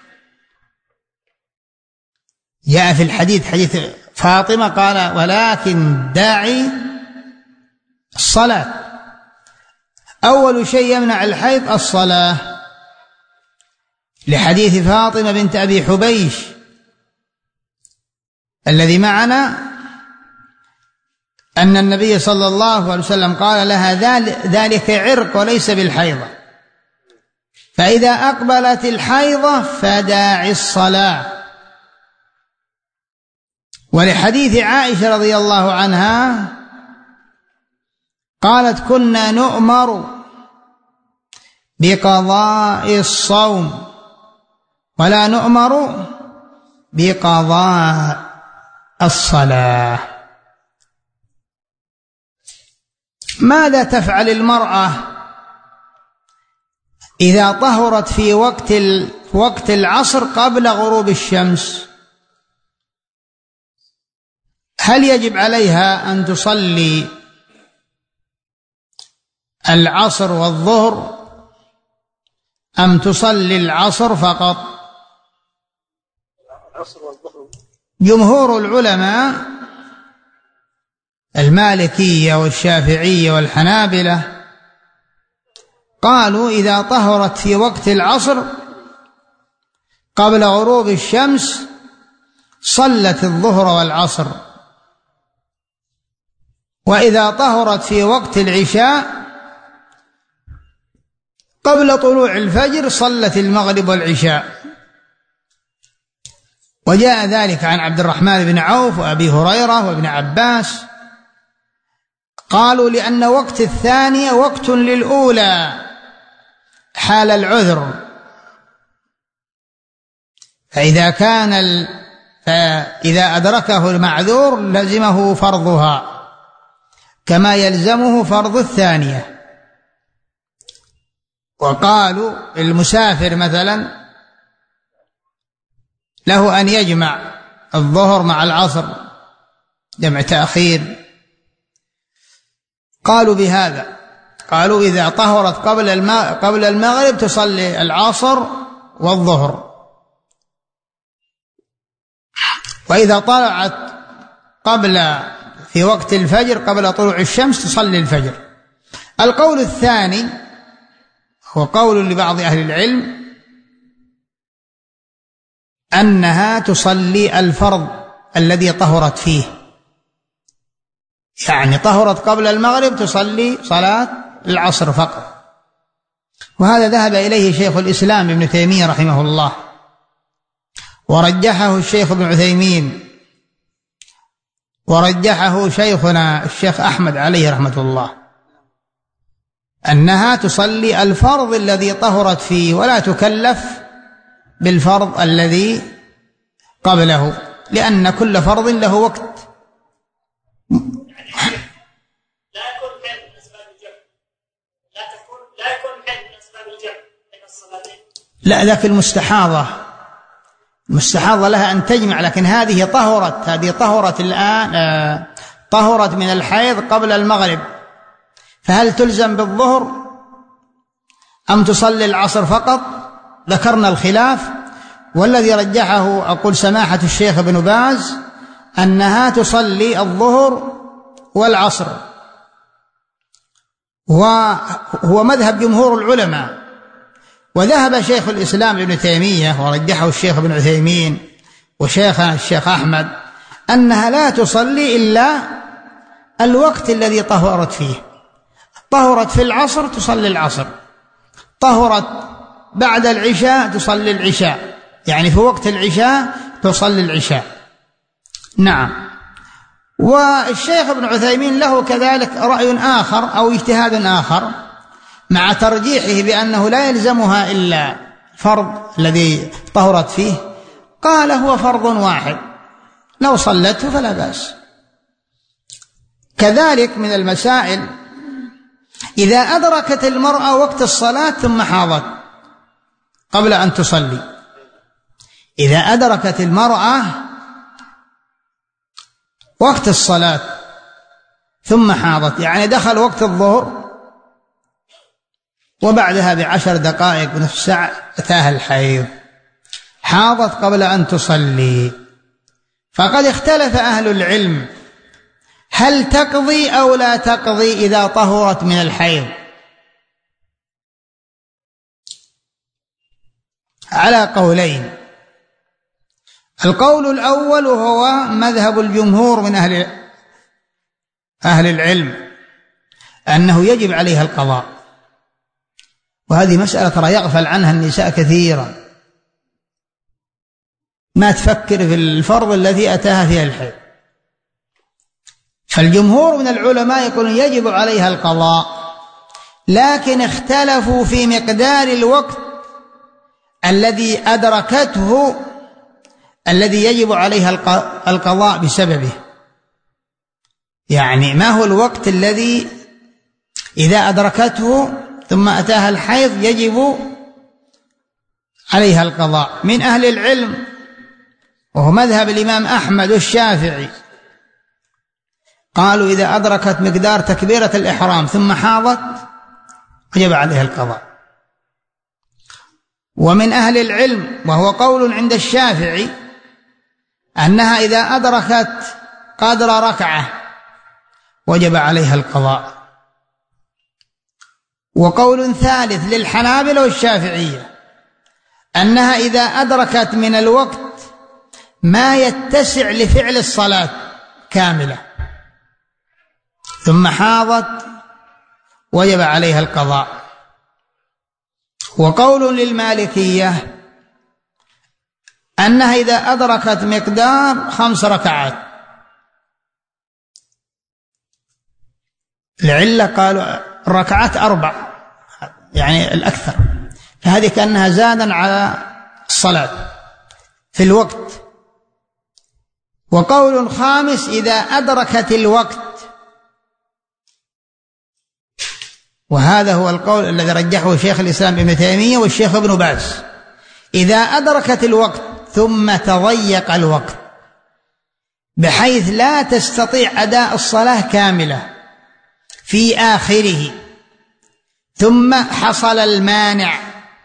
جاء في الحديث حديث فاطمة قال: ولكن داعي الصلاة. أول شيء يمنع الحيض الصلاة، لحديث فاطمة بنت أبي حبيش الذي معنا أن النبي صلى الله عليه وسلم قال لها: ذلك عرق وليس بالحيضة، فإذا أقبلت الحيضة فداعي الصلاة. ولحديث عائشة رضي الله عنها قالت: كنا نؤمر بقضاء الصوم ولا نؤمر بقضاء الصلاة. ماذا تفعل المرأة إذا طهرت في وقت وقت العصر قبل غروب الشمس؟ هل يجب عليها أن تصلي العصر والظهر أم تصلي العصر فقط؟ جمهور العلماء المالكية والشافعية والحنابلة قالوا إذا طهرت في وقت العصر قبل غروب الشمس صلت الظهر والعصر، وإذا طهرت في وقت العشاء قبل طلوع الفجر صلت المغرب والعشاء. وجاء ذلك عن عبد الرحمن بن عوف وأبي هريرة وابن عباس، قالوا لأن وقت الثانية وقت للأولى حال العذر، فإذا كان ال... فإذا أدركه المعذور لزمه فرضها كما يلزمه فرض الثانية. وقالوا المسافر مثلا له أن يجمع الظهر مع العصر جمع تأخير. قالوا بهذا، قالوا إذا طهرت قبل قبل المغرب تصلي العصر والظهر، وإذا طلعت قبل في وقت الفجر قبل طلوع الشمس تصلي الفجر. القول الثاني هو قول لبعض أهل العلم أنها تصلي الفرض الذي طهرت فيه، يعني طهرت قبل المغرب تصلي صلاة العصر فقط. وهذا ذهب إليه شيخ الإسلام ابن تيمية رحمه الله، ورجحه الشيخ ابن عثيمين، ورجحه شيخنا الشيخ أحمد عليه رحمة الله، أنها تصلي الفرض الذي طهرت فيه ولا تكلف بالفرض الذي قبله، لأن كل فرض له وقت. لا يكون حيض من أسباب الجمع، لا تكون لا يكون حيض من أسباب الجمع بين الصلاتين. لا، ذاك المستحاضة، المستحاضة لها أن تجمع، لكن هذه طهرت هذه طهرت الآن آه طهرت من الحيض قبل المغرب، فهل تلزم بالظهر أم تصلي العصر فقط؟ ذكرنا الخلاف، والذي رجحه أقول سماحة الشيخ ابن باز أنها تصلي الظهر والعصر، وهو مذهب جمهور العلماء. وذهب شيخ الإسلام ابن تيمية ورجحه الشيخ ابن عثيمين وشيخنا الشيخ أحمد أنها لا تصلي إلا الوقت الذي طهرت فيه. طهرت في العصر تصلي العصر، طهرت بعد العشاء تصلي العشاء، يعني في وقت العشاء تصلي العشاء. نعم. والشيخ ابن عثيمين له كذلك رأي آخر أو اجتهاد آخر مع ترجيحه بأنه لا يلزمها إلا فرض الذي طهرت فيه، قال هو فرض واحد لو صلته فلا بأس. كذلك من المسائل إذا أدركت المرأة وقت الصلاة ثم حاضت قبل أن تصلي، إذا أدركت المرأة وقت الصلاة ثم حاضت، يعني دخل وقت الظهر وبعدها بعشر دقائق بنصف ساعة أتاها الحيض، حاضت قبل أن تصلي، فقد اختلف أهل العلم هل تقضي أو لا تقضي إذا طهرت من الحيض، على قولين. القول الأول وهو مذهب الجمهور من أهل أهل العلم أنه يجب عليها القضاء، وهذه مسألة ترى يغفل عنها النساء كثيرا، ما تفكر في الفرض الذي أتاها فيها الحيض. فالجمهور من العلماء يقولون يجب عليها القضاء، لكن اختلفوا في مقدار الوقت الذي أدركته الذي يجب عليها القضاء بسببه. يعني ما هو الوقت الذي إذا أدركته ثم أتاها الحيض يجب عليها القضاء؟ من أهل العلم وهو مذهب الإمام أحمد والشافعي قالوا إذا أدركت مقدار تكبيرة الإحرام ثم حاضت وجب عليها القضاء. ومن أهل العلم وهو قول عند الشافعي أنها إذا أدركت قدر ركعة وجب عليها القضاء. وقول ثالث للحنابلة والشافعية أنها إذا أدركت من الوقت ما يتسع لفعل الصلاة كاملة ثم حاضت وجب عليها القضاء. وقول للمالكية أنها إذا أدركت مقدار خمس ركعات، العلة قالوا الركعات أربع يعني الأكثر، فهذه كأنها زادا على الصلاة في الوقت. وقول خامس إذا أدركت الوقت، وهذا هو القول الذي رجحه شيخ الإسلام ابن تيمية والشيخ ابن باز، إذا أدركت الوقت ثم تضيق الوقت بحيث لا تستطيع أداء الصلاة كاملة في آخره ثم حصل المانع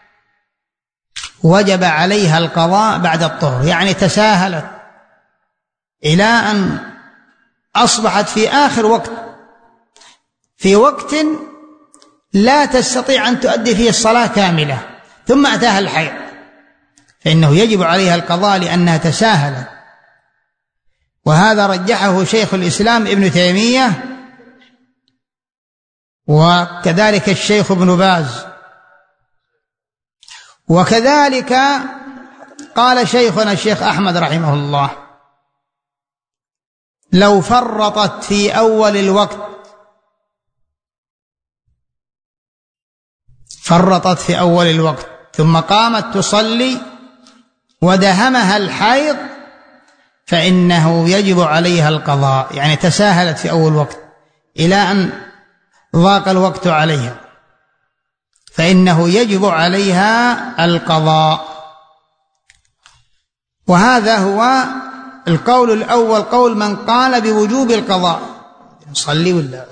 وجب عليها القضاء بعد الطهر. يعني تساهلت إلى أن أصبحت في آخر وقت في وقت لا تستطيع أن تؤدي فيه الصلاة كاملة ثم أتاها الحيض، فإنه يجب عليها القضاء لأنها تساهلت. وهذا رجحه شيخ الإسلام ابن تيمية وكذلك الشيخ ابن باز. وكذلك قال شيخنا الشيخ أحمد رحمه الله لو فرطت في أول الوقت فرطت في أول الوقت ثم قامت تصلي ودهمها الحيض فإنه يجب عليها القضاء. يعني تساهلت في أول وقت إلى أن ضاق الوقت عليها فإنه يجب عليها القضاء. وهذا هو القول الأول، قول من قال بوجوب القضاء. نصلي ولا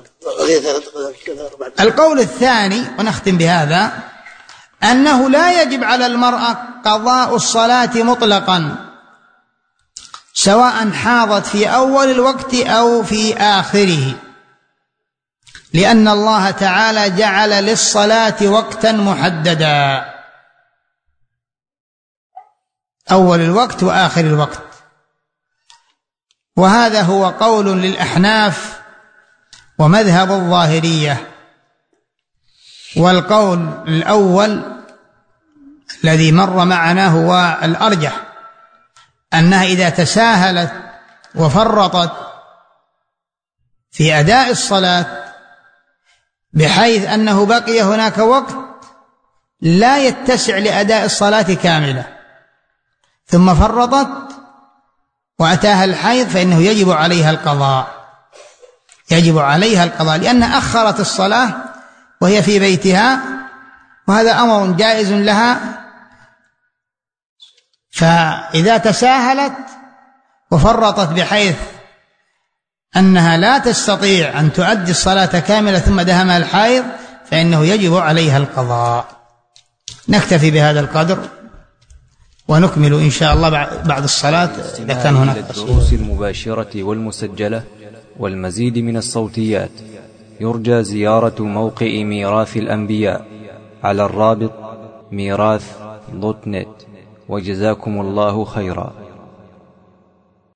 القول الثاني ونختم بهذا أنه لا يجب على المرأة قضاء الصلاة مطلقا سواء حاضت في أول الوقت أو في آخره، لأن الله تعالى جعل للصلاة وقتا محددا، أول الوقت وآخر الوقت. وهذا هو قول للأحناف ومذهب الظاهرية. والقول الأول الذي مر معنا هو الأرجح، أنها إذا تساهلت وفرطت في أداء الصلاة بحيث أنه بقي هناك وقت لا يتسع لأداء الصلاة كاملة ثم فرطت وأتاها الحيض فإنه يجب عليها القضاء، يجب عليها القضاء لأنها أخرت الصلاة وهي في بيتها، وهذا أمر جائز لها. فإذا تساهلت وفرطت بحيث أنها لا تستطيع أن تؤدي الصلاة كاملة ثم دهمها الحيض فإنه يجب عليها القضاء. نكتفي بهذا القدر ونكمل إن شاء الله بعد الصلاة إذا كان هناك الدروس المباشرة والمسجلة والمزيد من الصوتيات. يرجى زيارة موقع ميراث الأنبياء على الرابط ميراث دوت نت. وجزاكم الله خيرا.